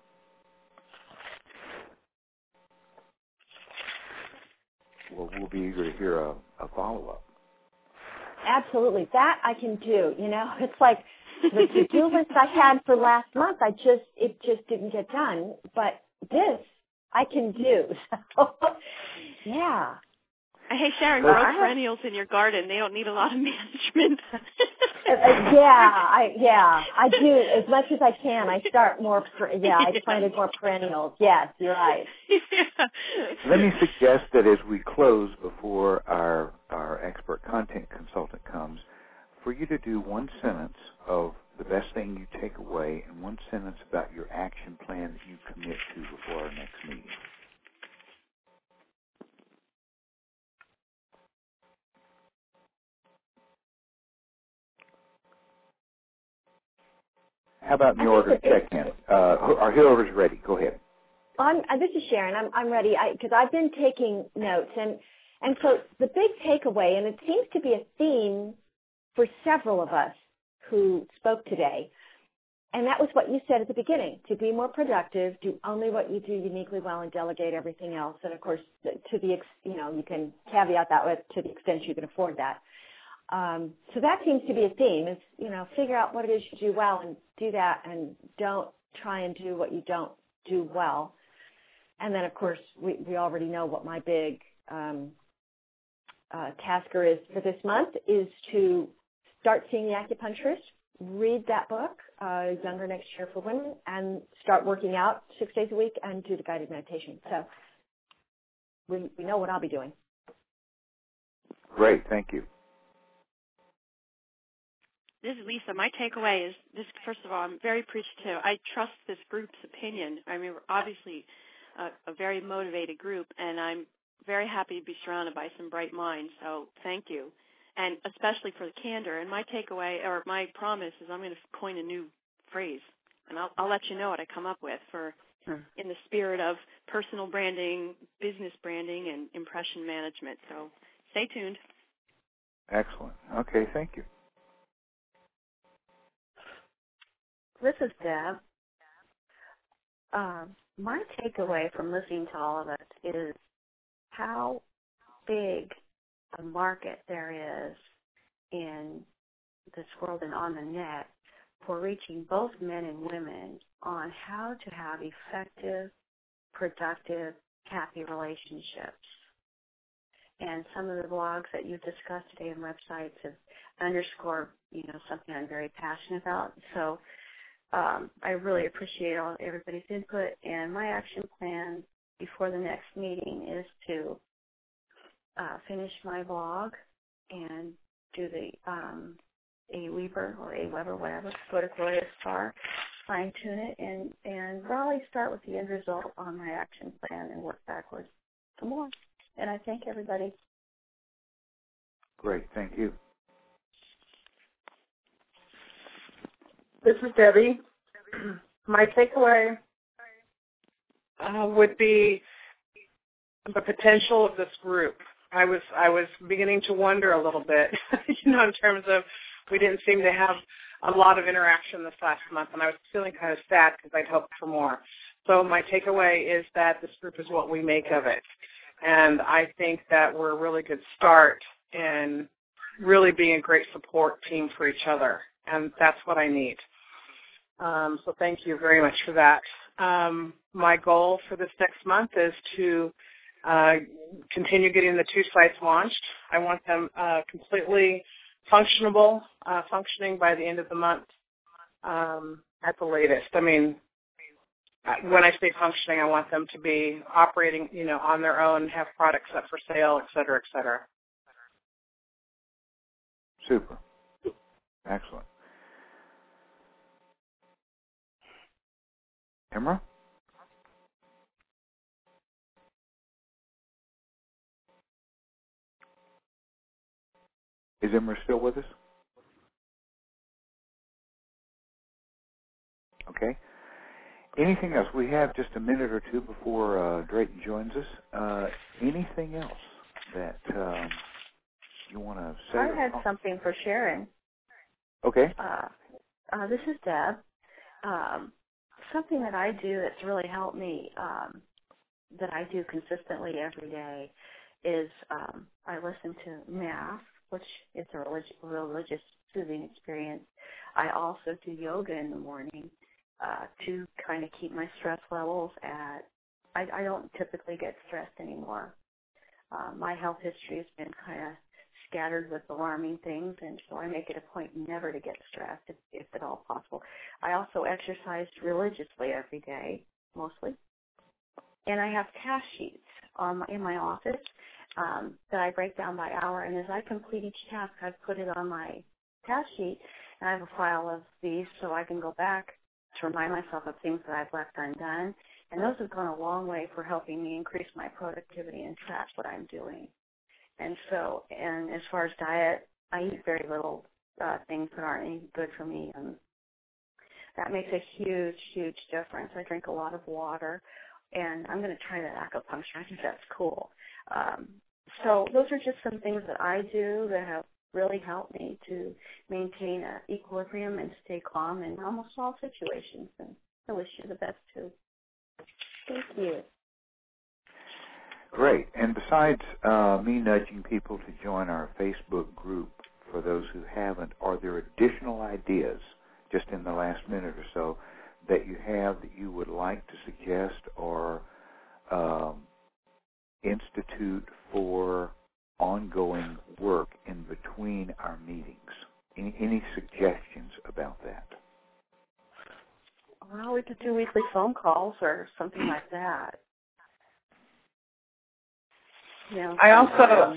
Well, we'll be eager to hear a, a follow-up. Absolutely. That I can do. You know, it's like the to-do list I had for last month, I just, it just didn't get done. But this I can do. So, yeah. Hey, Sharon, grow perennials in your garden. They don't need a lot of management. uh, yeah, I yeah, I do as much as I can. I start more. Yeah, I planted more perennials. Yes, you're right. Yeah. Let me suggest that as we close, before our our expert content consultant comes, for you to do one sentence of the best thing you take away and one sentence about your action plan that you commit to before our next meeting. How about in the order of check-in? Uh, are whoever's ready? Go ahead. I'm, uh, this is Sharon. I'm, I'm ready because I've been taking notes. And, and so the big takeaway, and it seems to be a theme for several of us who spoke today, and that was what you said at the beginning, to be more productive, do only what you do uniquely well, and delegate everything else. And, of course, to the, ex- you know, you can caveat that with to the extent you can afford that. Um, so that seems to be a theme is, you know, figure out what it is you do well and do that, and don't try and do what you don't do well. And then, of course, we, we already know what my big um, uh, tasker is for this month is to start seeing the acupuncturist, read that book, uh, Younger Next Year for Women, and start working out six days a week and do the guided meditation. So we, we know what I'll be doing. Great. Thank you. This is Lisa. My takeaway is this. First of all, I'm very appreciative. I trust this group's opinion. I mean, we're obviously a, a very motivated group, and I'm very happy to be surrounded by some bright minds. So thank you, and especially for the candor. And my takeaway, or my promise, is I'm going to coin a new phrase, and I'll, I'll let you know what I come up with for hmm. in the spirit of personal branding, business branding, and impression management. So stay tuned. Excellent. Okay, thank you. This is Deb. Um, my takeaway from listening to all of it is how big a market there is in this world and on the net for reaching both men and women on how to have effective, productive, happy relationships. And some of the blogs that you've discussed today and websites have underscored, you know, something I'm very passionate about. So Um, I really appreciate all everybody's input, and my action plan before the next meeting is to uh, finish my blog and do the um, Aweber or Aweber, whatever, go to Gloria Star, fine tune it, and and probably start with the end result on my action plan and work backwards some more. And I thank everybody. Great, thank you. This is Debbie. My takeaway uh, would be the potential of this group. I was I was beginning to wonder a little bit, you know, in terms of we didn't seem to have a lot of interaction this last month, and I was feeling kind of sad because I'd hoped for more. So my takeaway is that this group is what we make of it, and I think that we're a really good start in really being a great support team for each other, and that's what I need. Um, so thank you very much for that. Um, my goal for this next month is to uh, continue getting the two sites launched. I want them uh, completely functionable, uh, functioning by the end of the month um, at the latest. I mean, when I say functioning, I want them to be operating, you know, on their own, have products up for sale, et cetera, et cetera. Super. Excellent. Emma? Is Emma still with us? Okay. Anything else? We have just a minute or two before uh, Drayton joins us. Uh, anything else that um, you want to say? I had something for Sharon. Okay. Uh, uh, this is Deb. Um, something that I do that's really helped me, um, that I do consistently every day, is um, I listen to Mass, which is a religious, religious soothing experience. I also do yoga in the morning uh, to kind of keep my stress levels at, I, I don't typically get stressed anymore. Uh, my health history has been kind of scattered with alarming things, and so I make it a point never to get stressed, if, if at all possible. I also exercise religiously every day, mostly. And I have task sheets on my, in my office um, that I break down by hour, and as I complete each task, I put it on my task sheet, and I have a file of these so I can go back to remind myself of things that I've left undone, and those have gone a long way for helping me increase my productivity and track what I'm doing. And so, and as far as diet, I eat very little uh, things that aren't any good for me. Um, That makes a huge, huge difference. I drink a lot of water, and I'm going to try that acupuncture. I think that's cool. Um, so those are just some things that I do that have really helped me to maintain an equilibrium and stay calm in almost all situations. And I wish you the best, too. Thank you. Great. And besides uh, me nudging people to join our Facebook group, for those who haven't, are there additional ideas just in the last minute or so that you have that you would like to suggest or um, institute for ongoing work in between our meetings? Any, any suggestions about that? Well, we could do weekly phone calls or something like that. You know, I also,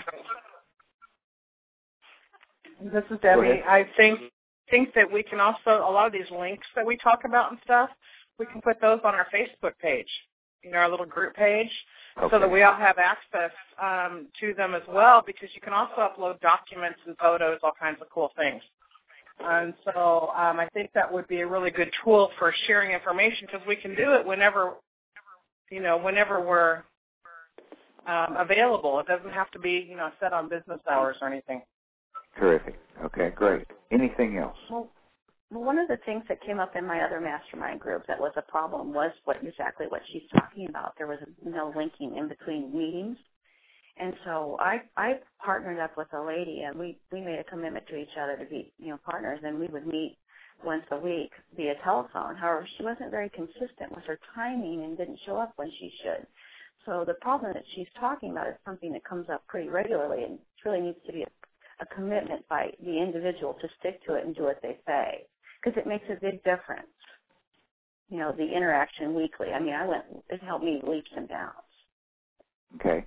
this is Debbie, I think think that we can also, a lot of these links that we talk about and stuff, we can put those on our Facebook page, you know, our little group page, okay, so that we all have access um, to them as well, because you can also upload documents and photos, all kinds of cool things. And so um, I think that would be a really good tool for sharing information, because we can do it whenever, you know, whenever we're um, available. It doesn't have to be, you know, set on business hours or anything. Terrific. Okay, great. Anything else? Well, well, one of the things that came up in my other mastermind group that was a problem was what exactly what she's talking about. There was no linking in between meetings. And so I I partnered up with a lady, and we, we made a commitment to each other to be, you know, partners, and we would meet once a week via telephone. However, she wasn't very consistent with her timing and didn't show up when she should. So the problem that she's talking about is something that comes up pretty regularly, and it really needs to be a, a commitment by the individual to stick to it and do what they say, because it makes a big difference. You know, the interaction weekly. I mean, I went, it helped me leaps and bounds. Okay.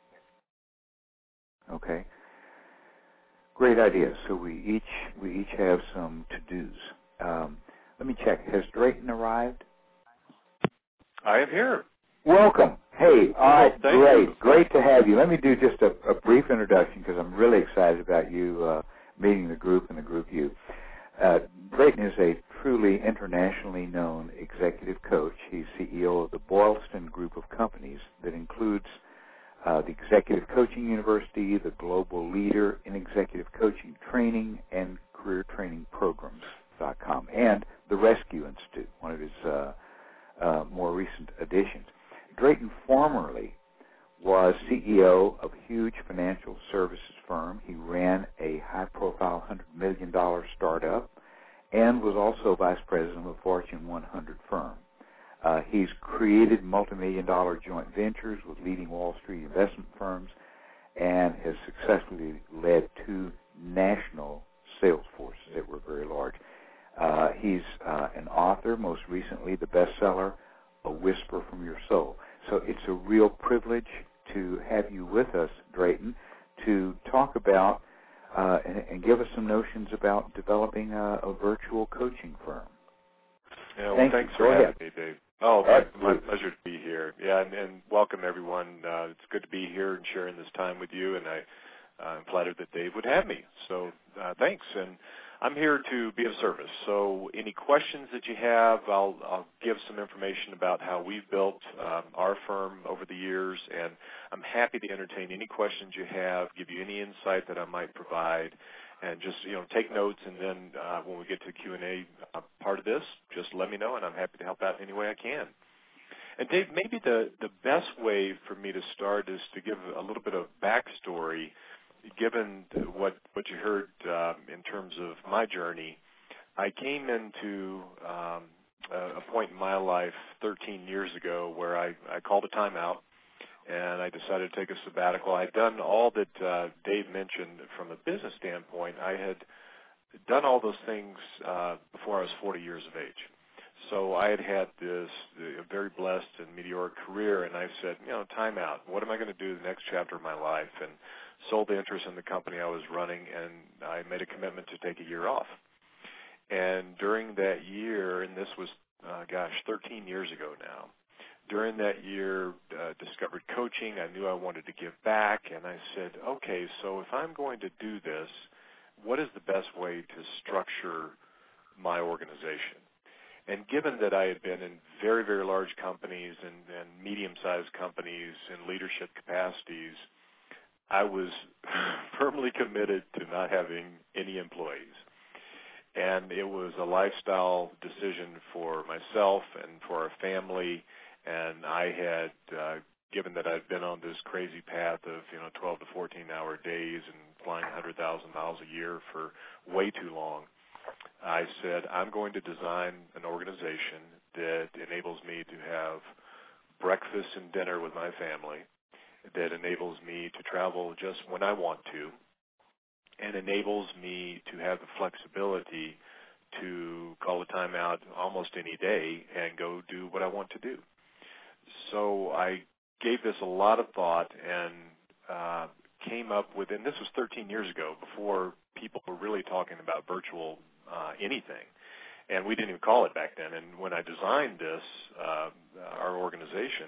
Okay. Great idea. So we each we each have some to-dos. Um, let me check. Has Drayton arrived? I am here. Welcome. Hey, all right, well, great. You. Great to have you. Let me do just a, a brief introduction, because I'm really excited about you uh, meeting the group and the group you. Uh, Drayton is a truly internationally known executive coach. He's C E O of the Boylston Group of companies that includes uh, the Executive Coaching University, the global leader in executive coaching training and career training programs dot com, and the Rescue Institute, one of his uh, uh, more recent additions. Drayton formerly was C E O of a huge financial services firm. He ran a high-profile one hundred million dollars startup and was also vice president of a Fortune one hundred firm. Uh, he's created multi-million dollar joint ventures with leading Wall Street investment firms and has successfully led two national sales forces that were very large. Uh, he's uh, an author, most recently the bestseller, A Whisper from Your Soul. So it's a real privilege to have you with us, Drayton, to talk about uh, and, and give us some notions about developing a, a virtual coaching firm. Yeah, well, Thank thanks you. for Go having ahead. me, Dave. Oh, my, my pleasure to be here. Yeah, and, and welcome everyone. Uh, it's good to be here and sharing this time with you, and I, uh, I'm flattered that Dave would have me. So uh, thanks, and I'm here to be of service. So any questions that you have, I'll, I'll give some information about how we've built um, our firm over the years, and I'm happy to entertain any questions you have, give you any insight that I might provide, and just, you know, take notes, and then uh, when we get to the Q and A uh, part of this, just let me know, and I'm happy to help out in any way I can. And Dave, maybe the, the best way for me to start is to give a little bit of backstory. Given what what you heard um, in terms of my journey, I came into um, a, a point in my life thirteen years ago where I, I called a timeout, and I decided to take a sabbatical. I had done all that uh, Dave mentioned from a business standpoint. I had done all those things uh, before I was forty years of age. So I had had this uh, very blessed and meteoric career, and I said, you know, time out. What am I going to do the next chapter of my life? And sold the interest in the company I was running, and I made a commitment to take a year off. And during that year, and this was, uh, gosh, thirteen years ago now, during that year, uh, discovered coaching. I knew I wanted to give back, and I said, okay, so if I'm going to do this, what is the best way to structure my organization? And given that I had been in very, very large companies and, and medium-sized companies in leadership capacities, I was firmly committed to not having any employees. And it was a lifestyle decision for myself and for our family. And I had, uh, given that I'd been on this crazy path of, you know, twelve to fourteen hour days and flying one hundred thousand miles a year for way too long, I said, I'm going to design an organization that enables me to have breakfast and dinner with my family, that enables me to travel just when I want to, and enables me to have the flexibility to call a timeout almost any day and go do what I want to do. So I gave this a lot of thought and uh, came up with, and this was thirteen years ago, before people were really talking about virtual uh, anything. And we didn't even call it back then. And when I designed this, uh, our organization,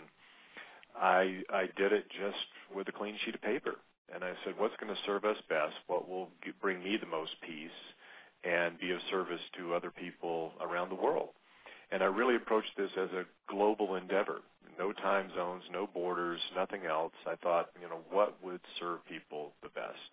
I, I did it just with a clean sheet of paper. And I said, what's going to serve us best, what will bring me the most peace and be of service to other people around the world? And I really approached this as a global endeavor. No time zones, no borders, nothing else. I thought, you know, what would serve people the best?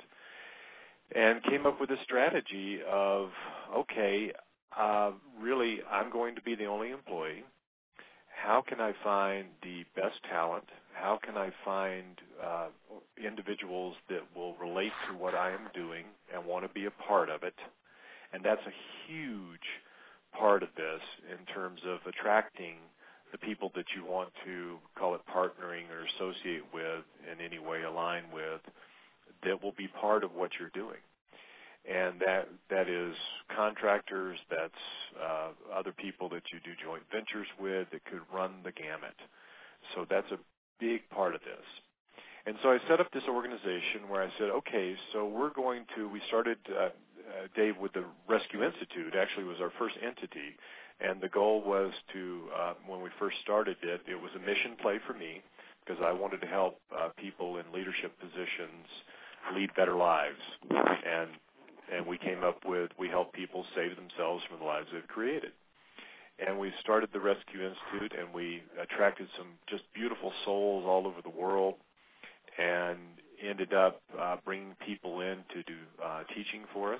And came up with a strategy of, okay, uh, really, I'm going to be the only employee. How can I find the best talent? How can I find uh, individuals that will relate to what I am doing and want to be a part of it? And that's a huge part of this in terms of attracting the people that you want to, call it partnering or associate with, in any way align with, that will be part of what you're doing. And that that is contractors, that's uh, other people that you do joint ventures with that could run the gamut. So that's a big part of this. And so I set up this organization where I said, okay, so we're going to, we started, uh, uh, Dave, with the Rescue Institute. Actually, it was our first entity. And the goal was to, uh, when we first started it, it was a mission play for me because I wanted to help uh, people in leadership positions lead better lives. And and we came up with, we help people save themselves from the lives they've created. And we started the Rescue Institute, and we attracted some just beautiful souls all over the world and ended up uh, bringing people in to do uh, teaching for us.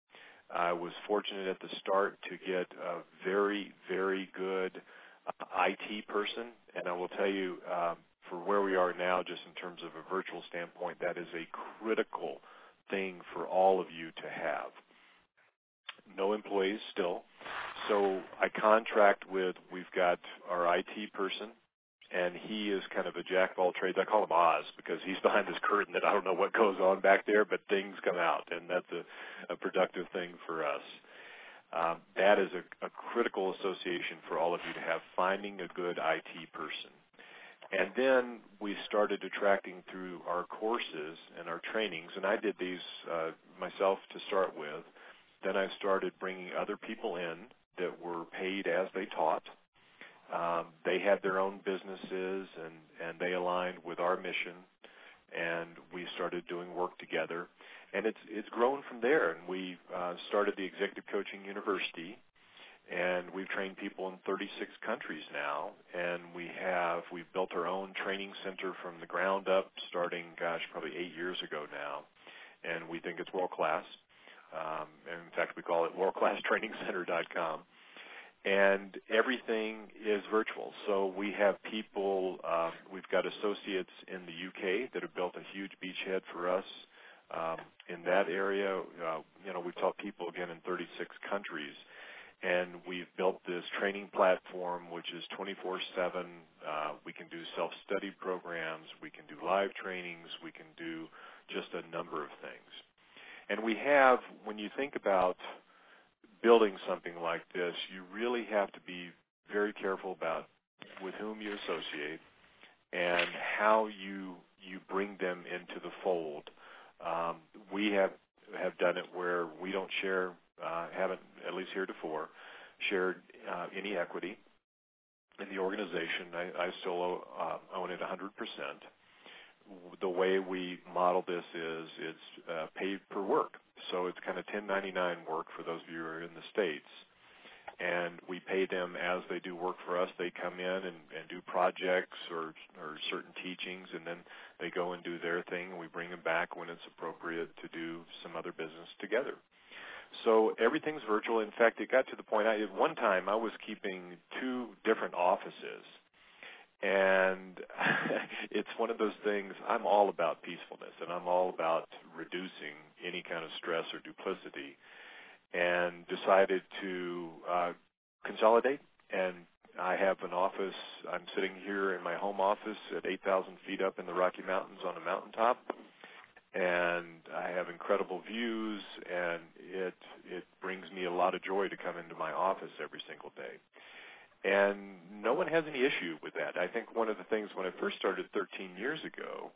I was fortunate at the start to get a very, very good uh, I T person, and I will tell you, uh, for where we are now, just in terms of a virtual standpoint, that is a critical thing for all of you to have. No employees still, so I contract with, we've got our I T person, and he is kind of a jack of all trades. I call him Oz because he's behind this curtain that I don't know what goes on back there, but things come out, and that's a, a productive thing for us. Um, that is a, a critical association for all of you to have, finding a good I T person. And then we started attracting through our courses and our trainings, and I did these uh, myself to start with. Then I started bringing other people in that were paid as they taught. Um, they had their own businesses, and, and they aligned with our mission, and we started doing work together. And it's it's grown from there, and we uh, started the Executive Coaching University, and we've trained people in thirty-six countries now, and we have, we've built our own training center from the ground up starting, gosh, probably eight years ago now, and we think it's world-class. Um, and in fact, we call it world class training center dot com. And everything is virtual. So we have people, uh, we've got associates in the U K that have built a huge beachhead for us um, in that area. Uh, you know, we've taught people, again, in thirty-six countries. And we've built this training platform, which is twenty-four seven. Uh, we can do self-study programs. We can do live trainings. We can do just a number of things. And we have, when you think about building something like this, you really have to be very careful about with whom you associate and how you you bring them into the fold. Um, we have have done it where we don't share, uh, haven't, at least heretofore, shared uh, any equity in the organization. I, I still owe, uh, own it one hundred percent. The way we model this is it's uh, paid per work. So it's kind of ten ninety-nine work for those of you who are in the States. and we pay them as they do work for us. They come in and, and do projects or, or certain teachings, and then they go and do their thing, and we bring them back when it's appropriate to do some other business together. So everything's virtual. In fact, it got to the point, I, at one time I was keeping two different offices, and it's one of those things, I'm all about peacefulness, and I'm all about reducing any kind of stress or duplicity, and decided to uh, consolidate. And I have an office. I'm sitting here in my home office at eight thousand feet up in the Rocky Mountains on a mountaintop, and I have incredible views, and it it brings me a lot of joy to come into my office every single day. And no one has any issue with that. I think one of the things when I first started thirteen years ago,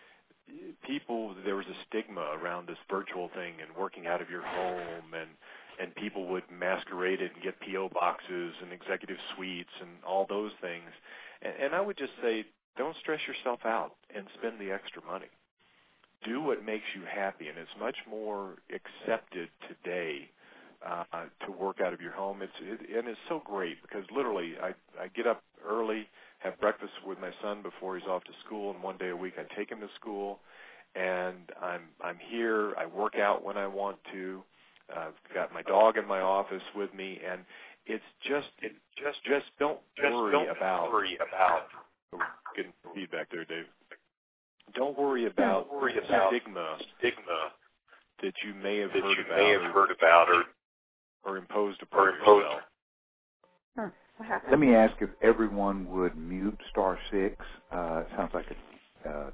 people, there was a stigma around this virtual thing and working out of your home, and, and people would masquerade it and get P O boxes and executive suites and all those things. And, and I would just say, don't stress yourself out and spend the extra money. Do what makes you happy, and it's much more accepted today uh, to work out of your home. It's it, and it's so great because literally I, I get up early, have breakfast with my son before he's off to school, and one day a week I take him to school, and I'm I'm here. I work out when I want to. Uh, I've got my dog in my office with me, and it's just it just just don't just worry don't about worry about. Oh, getting feedback there, Dave. Don't worry about Don't worry the about stigma stigma that you may have that heard you about, may have heard about or or imposed upon yourself. Huh. What happened? Let me ask if everyone would mute star six. Uh, it sounds like a uh,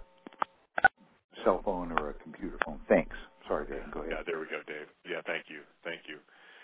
cell phone or a computer phone. Thanks. Sorry, Dave. Go ahead. Yeah, there we go, Dave. Yeah, thank you. Thank you.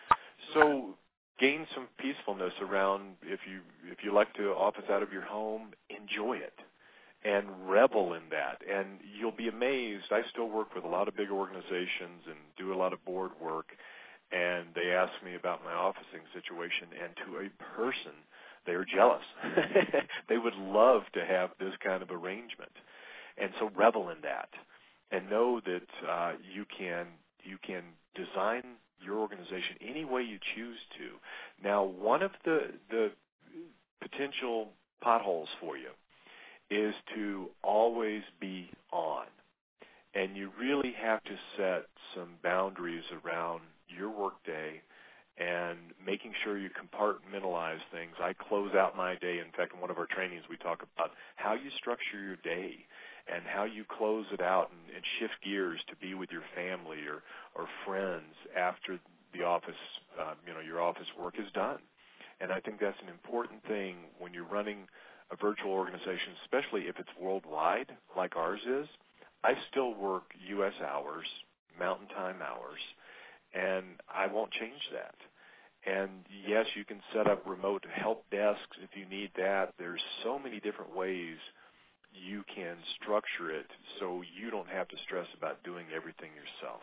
So gain some peacefulness around, if you if you like to office out of your home, enjoy it and revel in that. And you'll be amazed. I still work with a lot of big organizations and do a lot of board work, and they ask me about my officing situation, and to a person, they're jealous. They would love to have this kind of arrangement. And so revel in that, and know that uh, you can you can design your organization any way you choose to. Now, one of the the potential potholes for you is to always be on, and you really have to set some boundaries around your workday and making sure you compartmentalize things. I close out my day. In fact, in one of our trainings, we talk about how you structure your day and how you close it out and, and shift gears to be with your family or, or friends after the office, uh, you know, your office work is done. And I think that's an important thing when you're running a virtual organization, especially if it's worldwide like ours is. I still work U S hours, Mountain Time hours, and I won't change that. And yes, you can set up remote help desks if you need that. There's so many different ways you can structure it so you don't have to stress about doing everything yourself.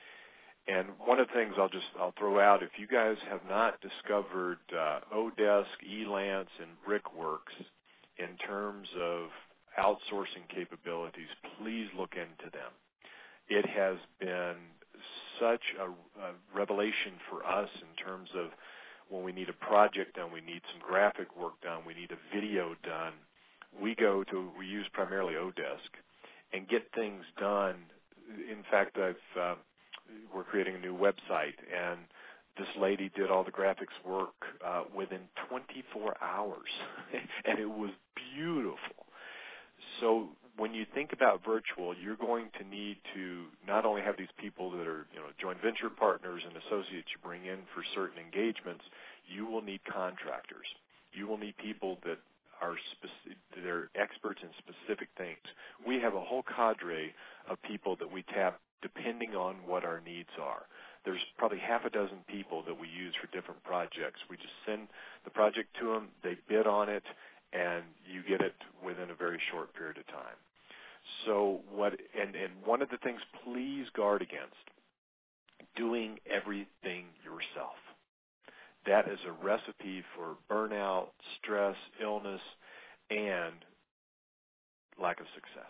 And one of the things I'll just I'll throw out, if you guys have not discovered uh, Odesk, Elance, and Brickworks in terms of outsourcing capabilities, please look into them. It has been such a, a revelation for us in terms of when we need a project done, we need some graphic work done, we need a video done. We go to, we use primarily Odesk and get things done. In fact, I've, uh, we're creating a new website, and this lady did all the graphics work uh, within twenty-four hours, and it was beautiful. So when you think about virtual, you're going to need to not only have these people that are, you know, joint venture partners and associates you bring in for certain engagements, you will need contractors. You will need people that are specific, they're experts in specific things. We have a whole cadre of people that we tap depending on what our needs are. There's probably half a dozen people that we use for different projects. We just send the project to them, they bid on it, and you get it within a very short period of time. So what, and, and one of the things, please guard against doing everything yourself. That is a recipe for burnout, stress, illness, and lack of success.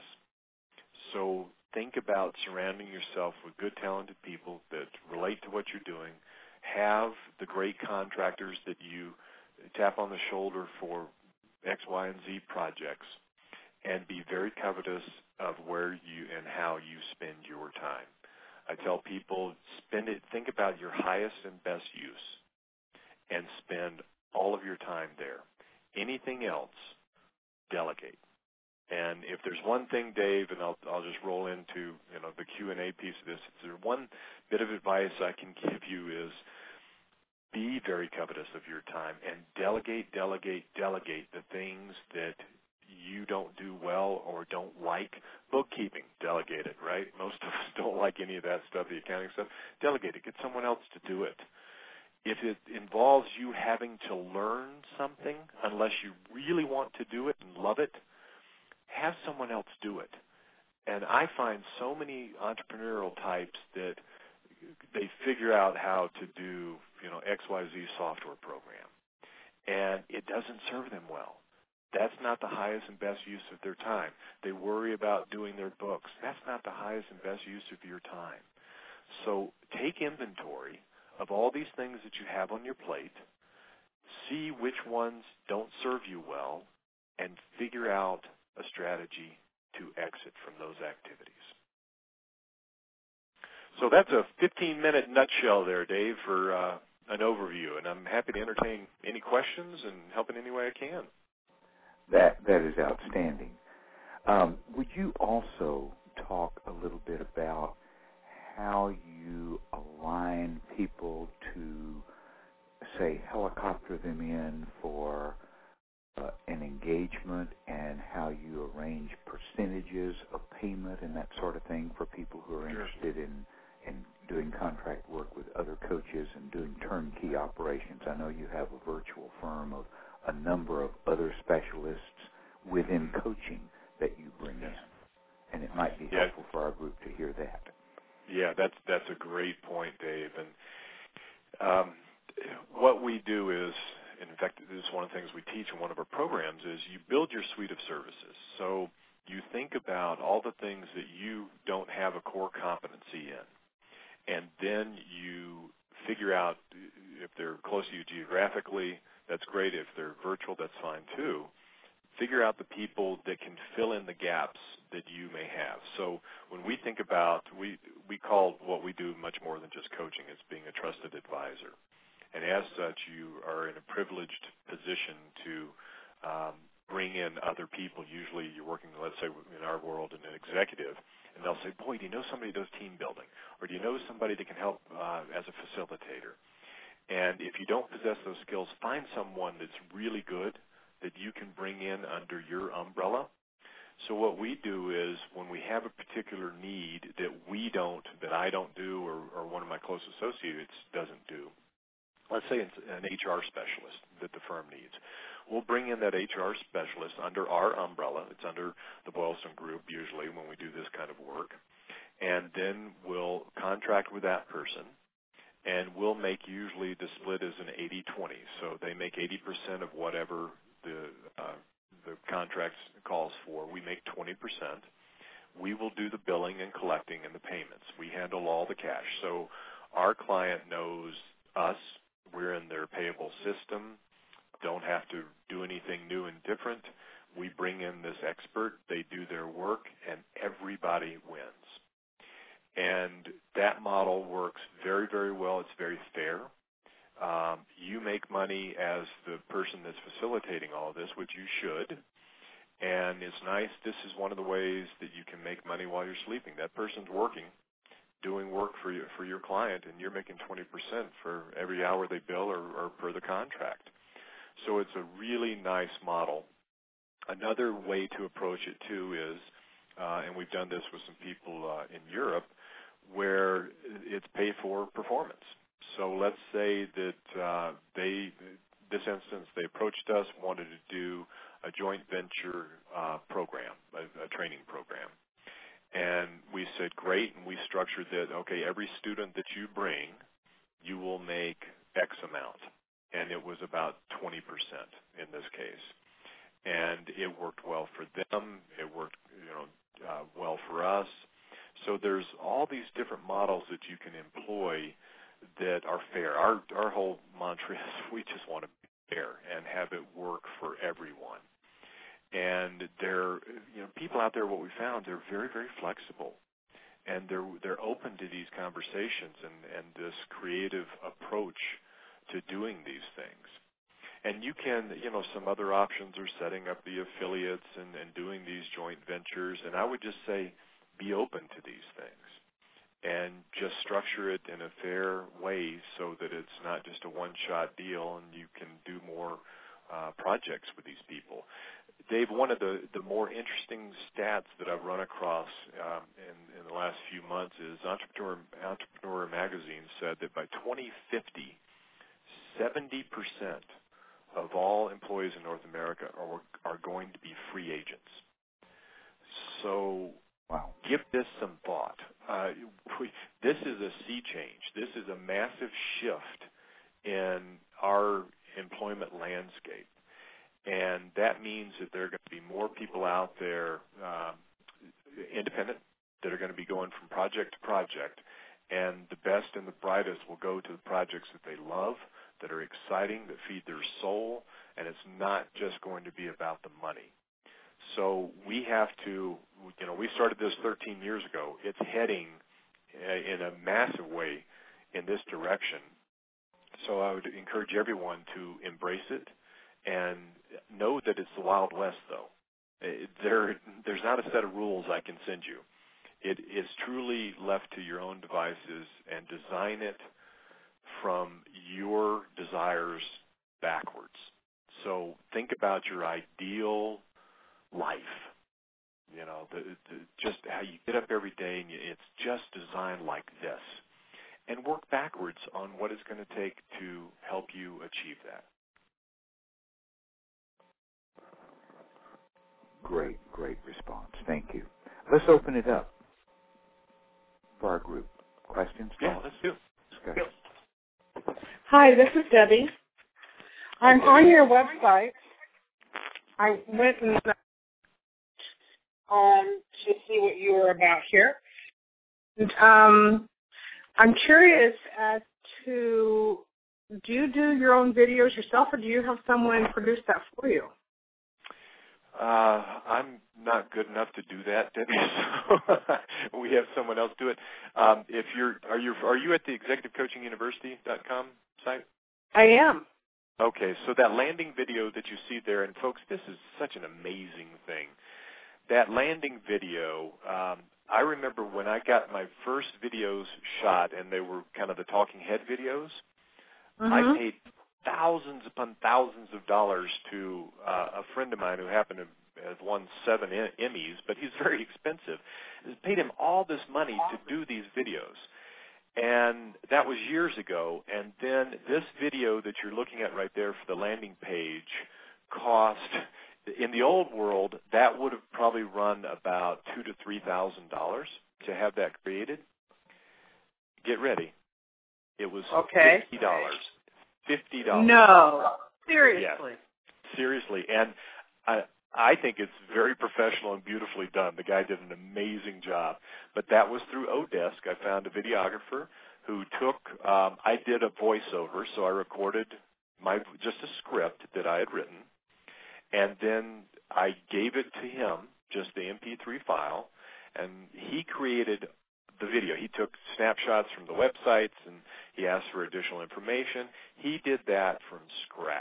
So think about surrounding yourself with good, talented people that relate to what you're doing, have the great contractors that you tap on the shoulder for X, Y, and Z projects, and be very covetous of where you and how you spend your time. I tell people, spend it, think about your highest and best use, and spend all of your time there. Anything else, delegate. And if there's one thing, Dave, and I'll, I'll just roll into you know the Q and A piece of this, if there's one bit of advice I can give you is be very covetous of your time and delegate, delegate, delegate the things that you don't do well or don't like. Bookkeeping, delegate it, right? Most of us don't like any of that stuff, the accounting stuff. Delegate it. Get someone else to do it. If it involves you having to learn something, unless you really want to do it and love it, have someone else do it. And I find so many entrepreneurial types that they figure out how to do, you know, X Y Z software program, and it doesn't serve them well. That's not the highest and best use of their time. They worry about doing their books. That's not the highest and best use of your time. So take inventory of all these things that you have on your plate, see which ones don't serve you well, and figure out a strategy to exit from those activities. So that's a fifteen-minute nutshell there, Dave, for uh, an overview, and I'm happy to entertain any questions and help in any way I can. That that is outstanding. Um, would you also talk a little bit about how you align people to, say, helicopter them in for uh, an engagement, and how you arrange percentages of payment and that sort of thing for people who are interested in, in doing contract work with other coaches and doing turnkey operations? I know you have a virtual firm of a number of other specialists within coaching that you bring yes. in, and it might be helpful yeah. for our group to hear that. Yeah, that's that's a great point, Dave. And um, what we do is, in fact, this is one of the things we teach in one of our programs, is you build your suite of services. So you think about all the things that you don't have a core competency in, and then you figure out if they're close to you geographically, that's great. If they're virtual, that's fine too. Figure out the people that can fill in the gaps that you may have. So when we think about, we, we call what we do much more than just coaching. It's being a trusted advisor. And as such, you are in a privileged position to um, bring in other people. Usually you're working, let's say in our world, in an executive, and they'll say, boy, do you know somebody who does team building? Or do you know somebody that can help uh, as a facilitator? And if you don't possess those skills, find someone that's really good that you can bring in under your umbrella. So what we do is when we have a particular need that we don't, that I don't do, or, or one of my close associates doesn't do, let's say it's an H R specialist that the firm needs. We'll bring in that H R specialist under our umbrella. It's under the Boylston Group usually when we do this kind of work. And then we'll contract with that person, and we'll make usually the split is an eighty twenty. So they make eighty percent of whatever the uh, the contract calls for. We make twenty percent. We will do the billing and collecting and the payments. We handle all the cash. So our client knows us. We're in their payable system. Don't have to do anything new and different. We bring in this expert. They do their work, and everybody wins. And that model works very, very well. It's very fair. Um, you make money as the person that's facilitating all of this, which you should. And it's nice. This is one of the ways that you can make money while you're sleeping. That person's working, doing work for you, for your client, and you're making twenty percent for every hour they bill or, or per the contract. So it's a really nice model. Another way to approach it, too, is, uh, and we've done this with some people uh, in Europe, where it's pay for performance. So let's say that uh, they, this instance, they approached us, wanted to do a joint venture uh, program, a, a training program. And we said, great, and we structured that, okay, every student that you bring, you will make X amount. And it was about twenty percent in this case. And it worked well for them. It worked, you know, uh, well for us. So there's all these different models that you can employ that are fair. Our our whole mantra is we just want to be fair and have it work for everyone. And there, you know, people out there, what we found, they're very, very flexible, and they're they're open to these conversations and, and this creative approach to doing these things. And you can, you know, some other options are setting up the affiliates and, and doing these joint ventures. And I would just say be open to these things and just structure it in a fair way so that it's not just a one-shot deal and you can do more uh, projects with these people. Dave, one of the, the more interesting stats that I've run across um, in, in the last few months is Entrepreneur, Entrepreneur Magazine said that by twenty fifty, seventy percent of all employees in North America are, are going to be free agents. So wow. Give this some thought. Uh, we, this is a sea change. This is a massive shift in our employment landscape. And that means that there are going to be more people out there, um, independent, that are going to be going from project to project. And the best and the brightest will go to the projects that they love, that are exciting, that feed their soul, and it's not just going to be about the money. So we have to, you know, we started this thirteen years ago. It's heading in a massive way in this direction. So I would encourage everyone to embrace it and know that it's the Wild West, though. It, there, there's not a set of rules I can send you. It is truly left to your own devices, and design it from your desires backwards. So think about your ideal life. You know, the, the, just how you get up every day, and you, it's just designed like this. And work backwards on what it's going to take to help you achieve that. Great, great response. Thank you. Let's open it up for our group. Questions? Yeah, let's do it. Discussion. Hi, this is Debbie. I'm on your website. I went and um, to see what you were about here. And, um, I'm curious as to, do you do your own videos yourself, or do you have someone produce that for you? Uh, I'm not good enough to do that, Debbie. So we have someone else do it. Um, if you're, are you, are you at the executive coaching university dot com site? I am. Okay, so that landing video that you see there, and folks, this is such an amazing thing. That landing video, um, I remember when I got my first videos shot, and they were kind of the talking head videos. Mm-hmm. I paid thousands upon thousands of dollars to uh, a friend of mine who happened to have won seven Emmys, but he's very expensive. It paid him all this money to do these videos. And that was years ago. And then this video that you're looking at right there for the landing page cost, in the old world, that would have probably run about two to three thousand dollars to have that created. Get ready. It was okay. fifty dollars. Fifty dollars. No, seriously. Yes. Seriously, and I I think it's very professional and beautifully done. The guy did an amazing job. But that was through Odesk. I found a videographer who took. Um, I did a voiceover, so I recorded my just a script that I had written, and then I gave it to him, just the M P three file, and he created the video. He took snapshots from the websites, and he asked for additional information. He did that from scratch.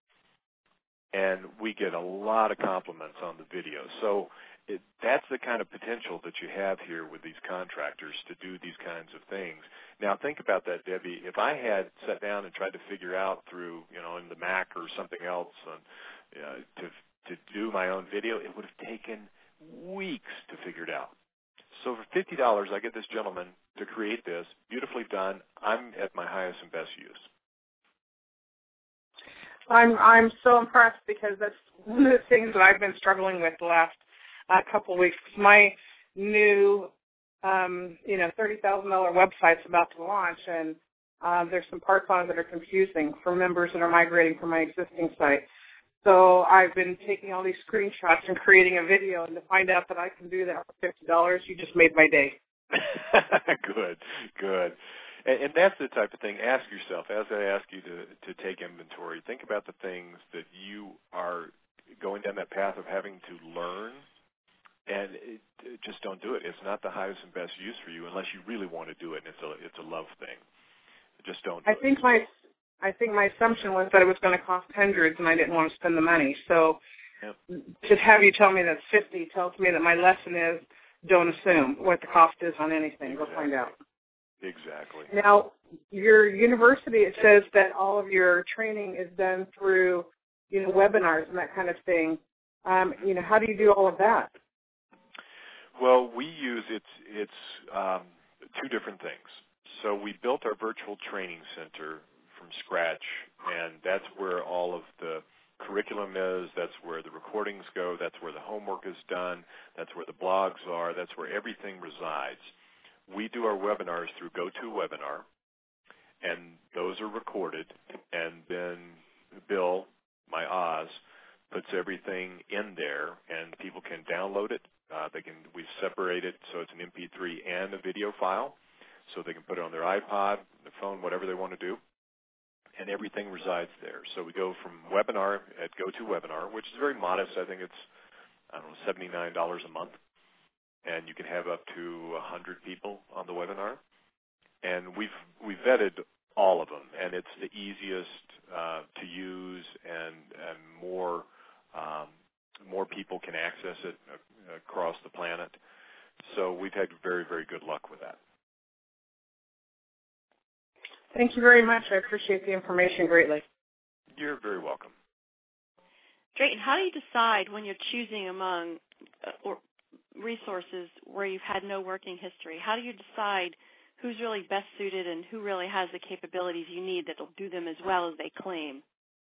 And we get a lot of compliments on the video. So it, that's the kind of potential that you have here with these contractors to do these kinds of things. Now think about that, Debbie. If I had sat down and tried to figure out through, you know, in the Mac or something else on, uh, to to do my own video, it would have taken weeks to figure it out. So for fifty dollars, I get this gentleman to create this, beautifully done. I'm at my highest and best use. I'm I'm so impressed, because that's one of the things that I've been struggling with the last uh, couple of weeks. My new, um, you know, thirty thousand dollars website's about to launch, and uh, there's some parts on it that are confusing for members that are migrating from my existing site. So I've been taking all these screenshots and creating a video, and to find out that I can do that for fifty dollars, you just made my day. Good, good. And, and that's the type of thing. Ask yourself, as I ask you to, to take inventory, think about the things that you are going down that path of having to learn, and it, it just don't do it. It's not the highest and best use for you unless you really want to do it, and it's a it's a love thing. Just don't do I think it. my I think my assumption was that it was going to cost hundreds, and I didn't want to spend the money. So Yep. to have you tell me that's fifty tells me that my lesson is don't assume what the cost is on anything. Exactly. Go find out. Exactly. Now, your university, it says that all of your training is done through, you know, webinars and that kind of thing. Um, you know, how do you do all of that? Well, we use it's it's um, two different things. So we built our virtual training center from scratch, and that's where all of the curriculum is. That's where the recordings go. That's where the homework is done. That's where the blogs are. That's where everything resides. We do our webinars through GoToWebinar, and those are recorded, and then Bill, my Oz, puts everything in there, and people can download it. Uh, they can we've separated so it's an M P three and a video file, so they can put it on their iPod, their phone, whatever they want to do, and everything resides there. So we go from webinar at GoToWebinar, which is very modest. I think it's I don't know seventy-nine dollars a month, and you can have up to one hundred people on the webinar. And we've we vetted all of them, and it's the easiest uh, to use, and and more um, more people can access it uh, across the planet. So we've had very very good luck with that. Thank you very much. I appreciate the information greatly. You're very welcome. Drayton, how do you decide when you're choosing among uh, or resources where you've had no working history? How do you decide who's really best suited and who really has the capabilities you need that will do them as well as they claim?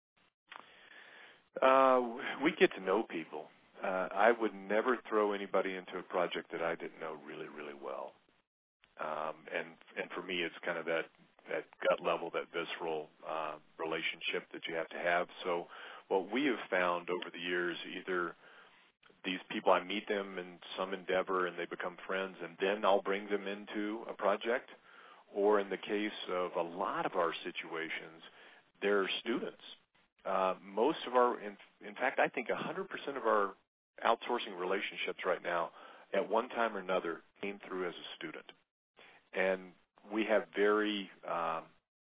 Uh, we get to know people. Uh, I would never throw anybody into a project that I didn't know really, really well. Um, and and for me, it's kind of that, that gut level, that visceral uh, relationship that you have to have. So what we have found over the years, either these people, I meet them in some endeavor and they become friends, and then I'll bring them into a project. Or in the case of a lot of our situations, they're students. Uh, most of our, in, in fact, I think one hundred percent of our outsourcing relationships right now, at one time or another, came through as a student. And we have very, um,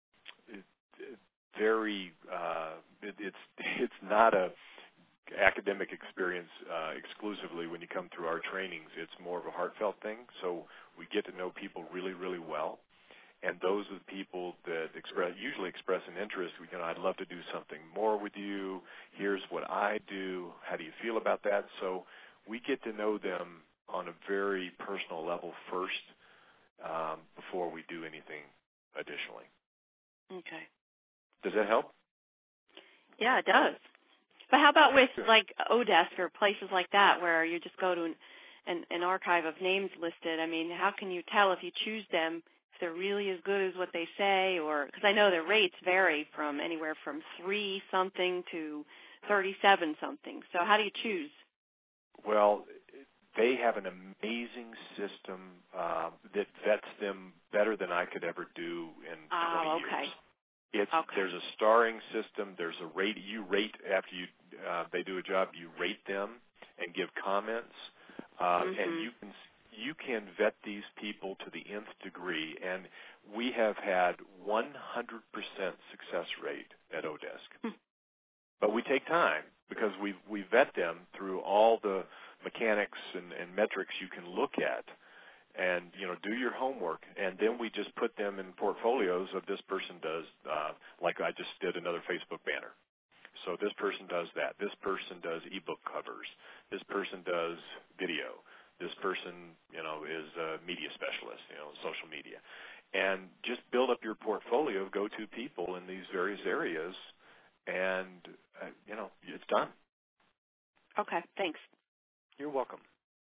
very, uh, it, it's it's not a academic experience uh, exclusively when you come through our trainings. It's more of a heartfelt thing. So we get to know people really, really well. And those are the people that express, usually express an interest. You know, I'd love to do something more with you. Here's what I do. How do you feel about that? So we get to know them on a very personal level first um, before we do anything additionally. Okay. Does that help? Yeah, it does. But how about with like Odesk or places like that where you just go to an, an, an archive of names listed? I mean, how can you tell if you choose them if they're really as good as what they say? Or because I know their rates vary from anywhere from three something to thirty-seven something. So how do you choose? Well, they have an amazing system uh, that vets them better than I could ever do in twenty oh, okay. years. It's okay. There's a starring system. There's a rate. You rate after you uh, they do a job. You rate them and give comments, uh, mm-hmm. and you can you can vet these people to the nth degree. And we have had one hundred percent success rate at Odesk. Hmm. But we take time because we we vet them through all the mechanics and, and metrics you can look at. And, you know, do your homework. And then we just put them in portfolios of this person does, uh, like I just did another Facebook banner. So this person does that. This person does ebook covers. This person does video. This person, you know, is a media specialist, you know, social media. And just build up your portfolio of go-to people in these various areas, and, uh, you know, it's done. Okay, thanks. You're welcome.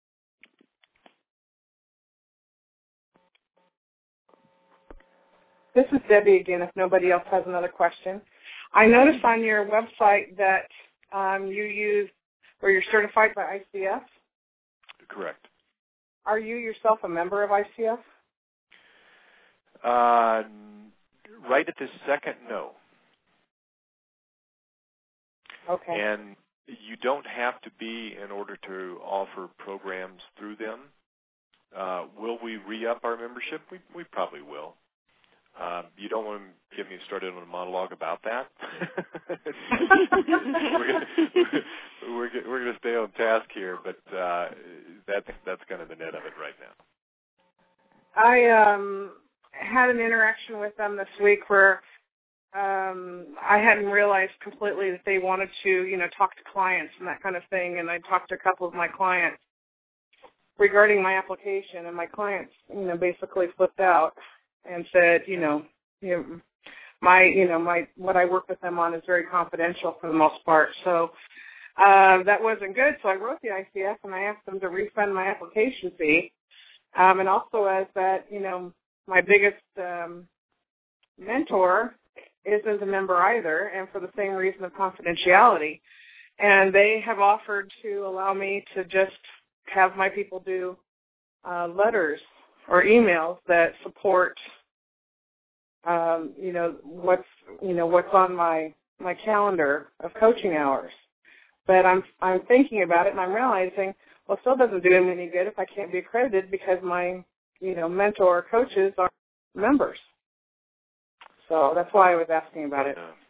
This is Debbie again, if nobody else has another question. I noticed on your website that um, you use, or you're certified by I C F. Correct. Are you yourself a member of I C F? Uh, right at this second, no. Okay. And you don't have to be in order to offer programs through them. Uh, will we re-up our membership? We, we probably will. Uh, you don't want to get me started on a monologue about that. we're going we're to stay on task here, but uh, that's that's kind of the net of it right now. I um, had an interaction with them this week where um, I hadn't realized completely that they wanted to, you know, talk to clients and that kind of thing. And I talked to a couple of my clients regarding my application, and my clients, you know, basically flipped out and said, you know, you know, my, you know, my what I work with them on is very confidential for the most part. So uh, that wasn't good. So I wrote the I C F and I asked them to refund my application fee. Um, and also as that, you know, my biggest um, mentor isn't a member either, and for the same reason of confidentiality. And they have offered to allow me to just have my people do uh, letters or emails that support, um, you know, what's you know what's on my my calendar of coaching hours. But I'm I'm thinking about it, and I'm realizing, well, it still doesn't do them any good if I can't be accredited because my you know mentor coaches are members. So that's why I was asking about it. Yeah.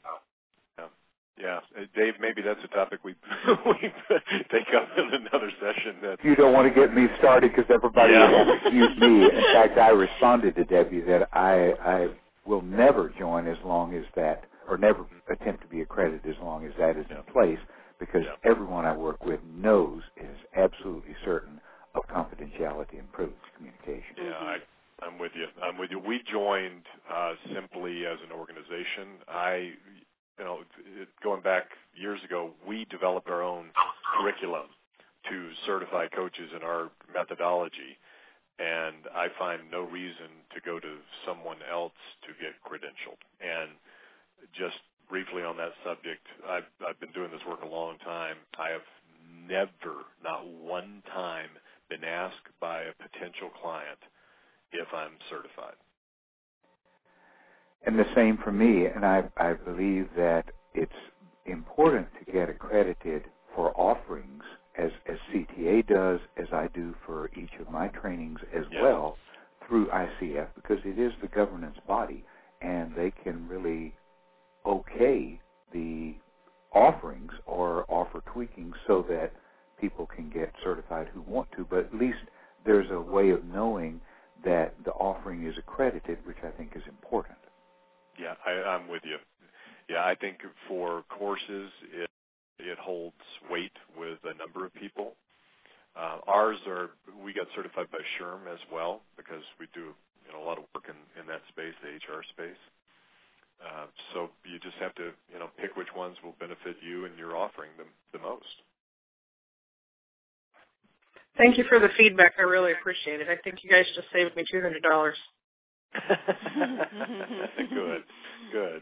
Yeah, uh, Dave, maybe that's a topic we we take up in another session. That you don't want to get me started because everybody yeah. will accuse me. In fact, I responded to Debbie that I I will never join as long as that, or never attempt to be accredited as long as that is yeah. in place, because yeah. everyone I work with knows is absolutely certain of confidentiality and privileged communication. Yeah, I, I'm with you. I'm with you. We joined uh, simply as an organization. I. You know, it, going back years ago, we developed our own curriculum to certify coaches in our methodology, and I find no reason to go to someone else to get credentialed. And just briefly on that subject, I've, I've been doing this work a long time. I have never, not one time, been asked by a potential client if I'm certified. And the same for me, and I, I believe that it's important to get accredited for offerings, as, as C T A does, as I do for each of my trainings as yes. well, through I C F, because it is the governance body, and they can really okay the offerings or offer tweaking so that people can get certified who want to, but at least there's a way of knowing that the offering is accredited, which I think is important. Yeah, I, I'm with you. Yeah, I think for courses, it it holds weight with a number of people. Uh, ours are, we got certified by S H R M as well because we do you know a lot of work in, in that space, the H R space. Uh, so you just have to you know pick which ones will benefit you and your offering the, the most. Thank you for the feedback. I really appreciate it. I think you guys just saved me two hundred dollars. Good, good.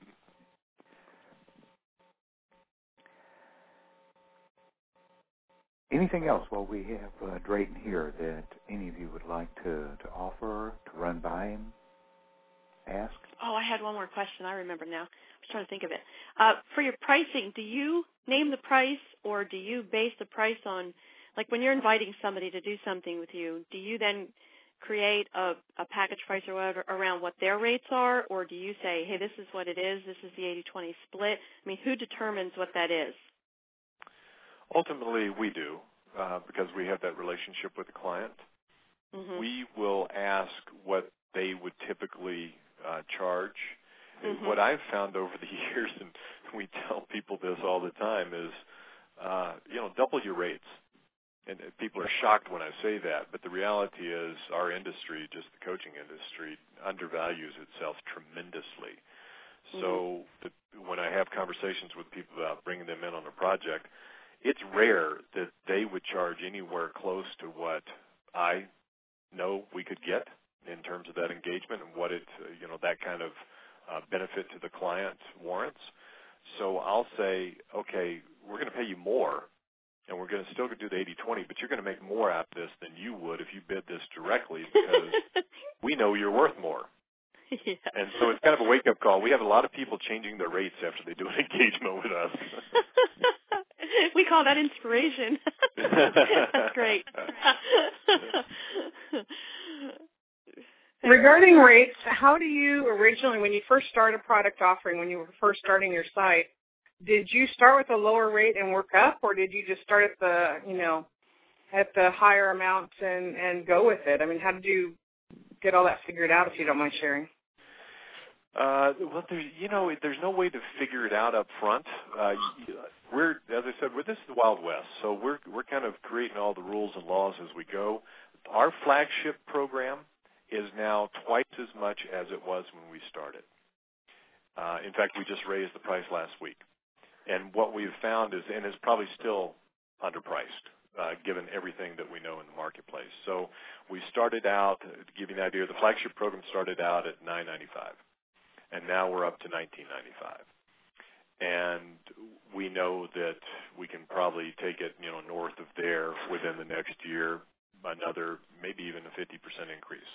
Anything else while we have uh, Drayton here that any of you would like to, to offer, to run by him, ask? Oh, I had one more question. I remember now. I was trying to think of it. Uh, for your pricing, do you name the price, or do you base the price on, like when you're inviting somebody to do something with you, do you then create a, a package price or whatever around what their rates are, or do you say, hey, this is what it is, this is the eighty twenty split? I mean, who determines what that is? Ultimately, we do, uh, because we have that relationship with the client. Mm-hmm. We will ask what they would typically uh, charge. Mm-hmm. What I've found over the years, and we tell people this all the time, is, uh, you know, double your rates. And people are shocked when I say that, but the reality is our industry, just the coaching industry, undervalues itself tremendously. Mm-hmm. So the, when I have conversations with people about bringing them in on a project, it's rare that they would charge anywhere close to what I know we could get in terms of that engagement and what it, you know, that kind of uh, benefit to the client warrants. So I'll say, okay, we're going to pay you more and we're going to still do the eighty twenty, but you're going to make more out of this than you would if you bid this directly because we know you're worth more. Yeah. And so it's kind of a wake-up call. We have a lot of people changing their rates after they do an engagement with us. We call that inspiration. That's great. Regarding rates, how do you originally, when you first start a product offering, when you were first starting your site, did you start with a lower rate and work up, or did you just start at the, you know, at the higher amount and, and go with it? I mean, how did you get all that figured out, if you don't mind sharing? Uh, well, there's, you know, there's no way to figure it out up front. Uh, we're, as I said, we're, this is the Wild West, so we're we're kind of creating all the rules and laws as we go. Our flagship program is now twice as much as it was when we started. Uh, in fact, we just raised the price last week. And what we've found is, and it's probably still underpriced, uh, given everything that we know in the marketplace. So we started out, to give you an idea, the flagship program started out at nine ninety-five, and now we're up to nineteen ninety-five. And we know that we can probably take it, you know, north of there within the next year, another, maybe even a fifty percent increase.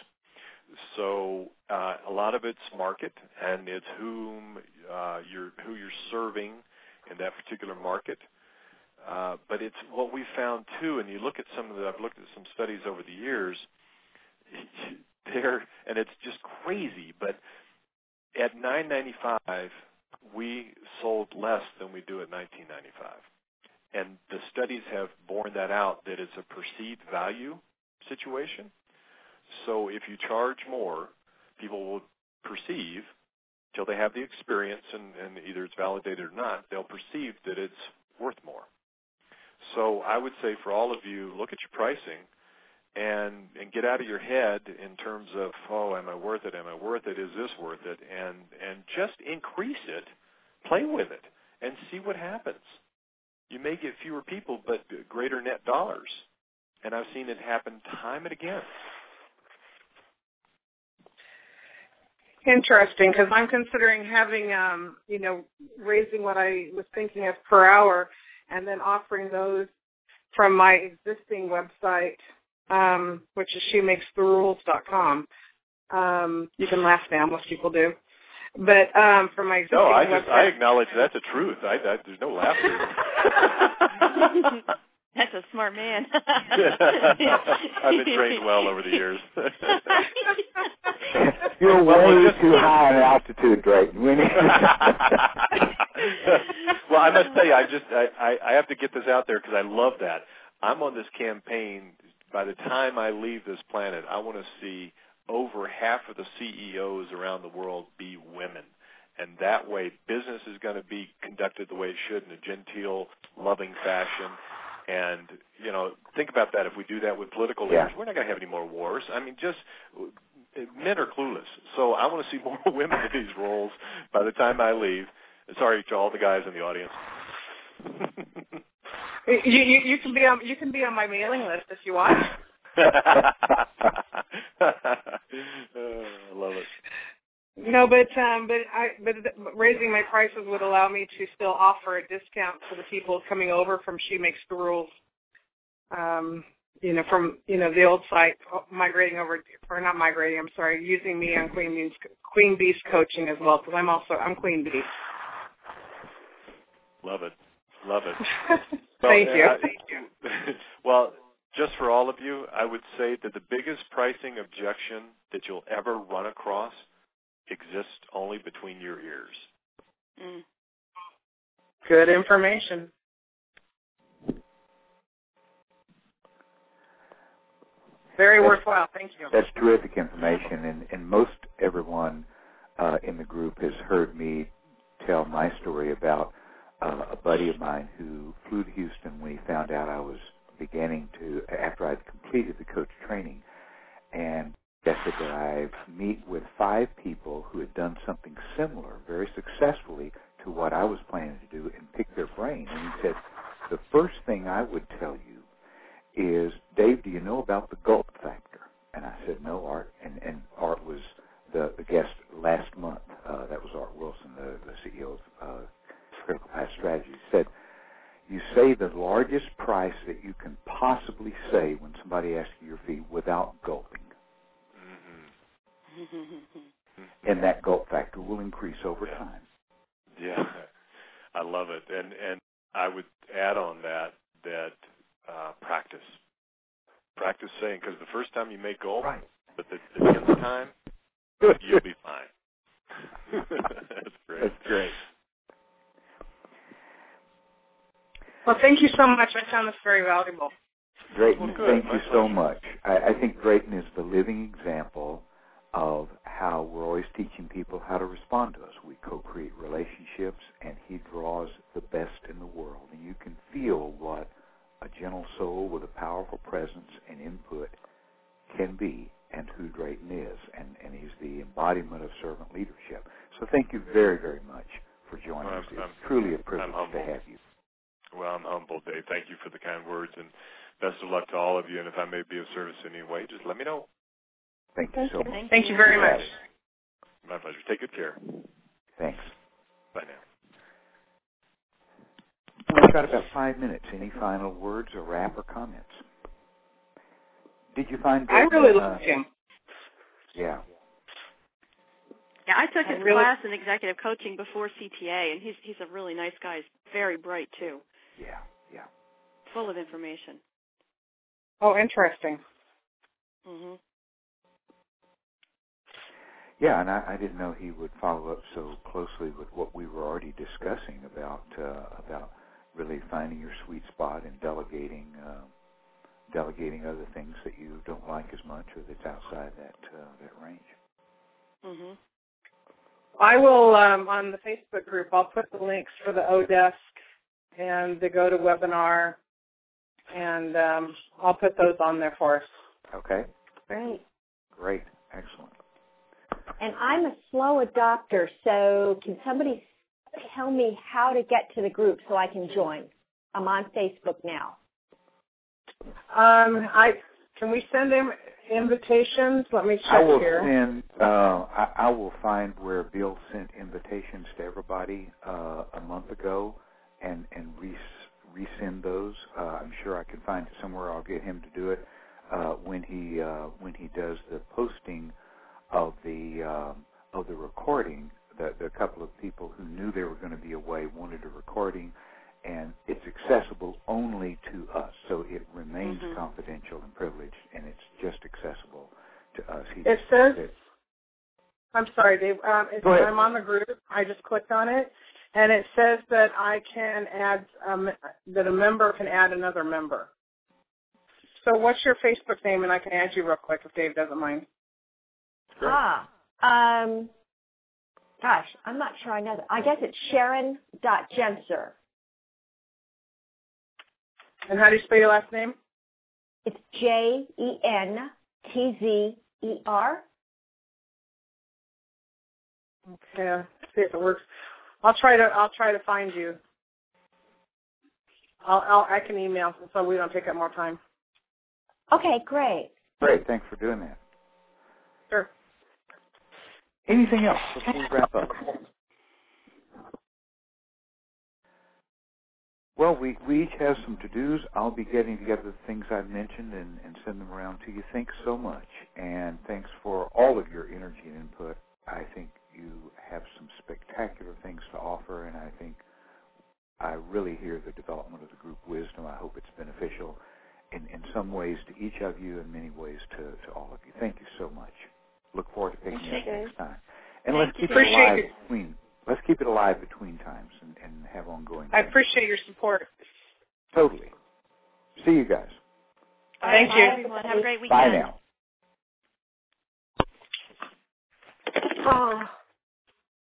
So uh, a lot of it's market, and it's whom uh, you're who you're serving in that particular market. Uh, but it's what we found too, and you look at some of the, I've looked at some studies over the years, there, and it's just crazy. But at nine ninety-five, we sold less than we do at nineteen ninety-five, and the studies have borne that out that it's a perceived value situation. So if you charge more, people will perceive, till they have the experience, and, and either it's validated or not, they'll perceive that it's worth more. So I would say for all of you, look at your pricing and, and get out of your head in terms of, oh, am I worth it? Am I worth it? Is this worth it? And, and just increase it, play with it, and see what happens. You may get fewer people, but greater net dollars. And I've seen it happen time and again. Interesting, because I'm considering having, um, you know, raising what I was thinking of per hour and then offering those from my existing website, um, which is she makes the rules dot com. Um, you can laugh now, most people do. But um, from my existing no, I website. just I acknowledge that's the truth. I, I, there's no laughter. That's a smart man. I've been trained well over the years. You're way too high in altitude, Drayton. Well, I must tell you, I just I, I have to get this out there because I love that. I'm on this campaign. By the time I leave this planet, I want to see over half of the C E Os around the world be women. And that way, business is going to be conducted the way it should in a genteel, loving fashion. And, you know, think about that. If we do that with political leaders, yeah. we're not going to have any more wars. I mean, just men are clueless. So I want to see more women in these roles by the time I leave. Sorry to all the guys in the audience. you, you, you can be on you can be on my mailing list if you want. uh, I love it. No, but um, but I but raising my prices would allow me to still offer a discount to the people coming over from She Makes the Rules. Um, you know, from you know the old site, migrating over or not migrating. I'm sorry, using me on Queen Bee's Queen Bee's coaching as well, because I'm also I'm Queen Bee. Love it, love it. Thank well, you. Uh, Thank you. Well, just for all of you, I would say that the biggest pricing objection that you'll ever run across exists only between your ears. Mm. Good information. Very that's, worthwhile. Thank you. That's terrific information, and, and most everyone uh, in the group has heard me tell my story about uh, a buddy of mine who flew to Houston when he found out I was beginning to, after I'd completed the coach training, and suggested that I meet with five people who had done something similar very successfully to what I was planning to do and pick their brain. And he said, the first thing I would tell you is, Dave, do you know about the gulp factor? And I said, no, Art. And, and Art was the, the guest last month. Uh, that was Art Wilson, the, the C E O of uh, Critical Path Strategy. He said, You say the largest price that you can possibly say when somebody asks you your fee without gulping. Mm-hmm. And that gulp factor will increase over yeah. time. Yeah, I love it. And and I would add on that that uh, practice. Practice saying, because the first time you may gulp, right. but the, the tenth time, you'll be fine. That's great. That's great. Well, thank you so much. I found this very valuable. Drayton, well, thank My you pleasure. so much. I, I think Drayton is the living example of how we're always teaching people how to respond to us. We co-create relationships, and he draws the best in the world. And you can feel what a gentle soul with a powerful presence and input can be and who Drayton is. And, and he's the embodiment of servant leadership. So thank you very, very much for joining well, us. It's I'm, truly a privilege to have you. Well, I'm humbled, Dave. Thank you for the kind words, and best of luck to all of you. And if I may be of service in any way, just let me know. Thank you so much. Thank, Thank you very much. My pleasure. Take good care. Thanks. Bye now. We've got about five minutes. Any final words or wrap or comments? Did you find I Drayton, really uh, loved him. Yeah. Yeah, I took his I really- class in executive coaching before C T A, and he's he's a really nice guy. He's very bright too. Yeah, yeah. Full of information. Oh, interesting. Mhm. Yeah, and I, I didn't know he would follow up so closely with what we were already discussing about uh, about really finding your sweet spot and delegating uh, delegating other things that you don't like as much or that's outside that uh, that range. Mhm. I will, um, on the Facebook group, I'll put the links for the O-Desk and the GoToWebinar, and um, I'll put those on there for us. Okay. Great. Great. Excellent. And I'm a slow adopter, so can somebody tell me how to get to the group so I can join? I'm on Facebook now. Um, I can we send him invitations? Let me check I will here. send. Uh, I, I will find where Bill sent invitations to everybody uh, a month ago, and and res, resend those. Uh, I'm sure I can find it somewhere. I'll get him to do it uh, when he uh, when he does the posting of the um, of the recording. The, the couple of people who knew they were going to be away wanted a recording, and it's accessible only to us, so it remains Mhm. confidential and privileged, and it's just accessible to us. He It says, said, I'm sorry, Dave. Um, it, Go ahead. I'm on the group. I just clicked on it, and it says that I can add um, that a member can add another member. So, what's your Facebook name, and I can add you real quick if Dave doesn't mind. Great. Ah, um, gosh, I'm not sure I know that. I guess it's Sharon dot Genser. And how do you spell your last name? It's J E N T Z E R. Okay, see if it works. I'll try to. I'll try to find you. I'll. I'll I can email so we don't take up more time. Okay, great. Great. Thanks for doing that. Sure. Anything else before we wrap up? Well, we, we each have some to-dos. I'll be getting together the things I've mentioned and, and send them around to you. Thanks so much, and thanks for all of your energy and input. I think you have some spectacular things to offer, and I think I really hear the development of the group wisdom. I hope it's beneficial in, in some ways to each of you, in many ways to, to all of you. Thank you so much. Look forward to picking you up next time. And Thank let's you. keep it alive Appreciate it. between let's keep it alive between times and, and have ongoing. I things. appreciate your support. Totally. See you guys. Thank Bye, you. everyone. Have a great Bye weekend. now. Oh.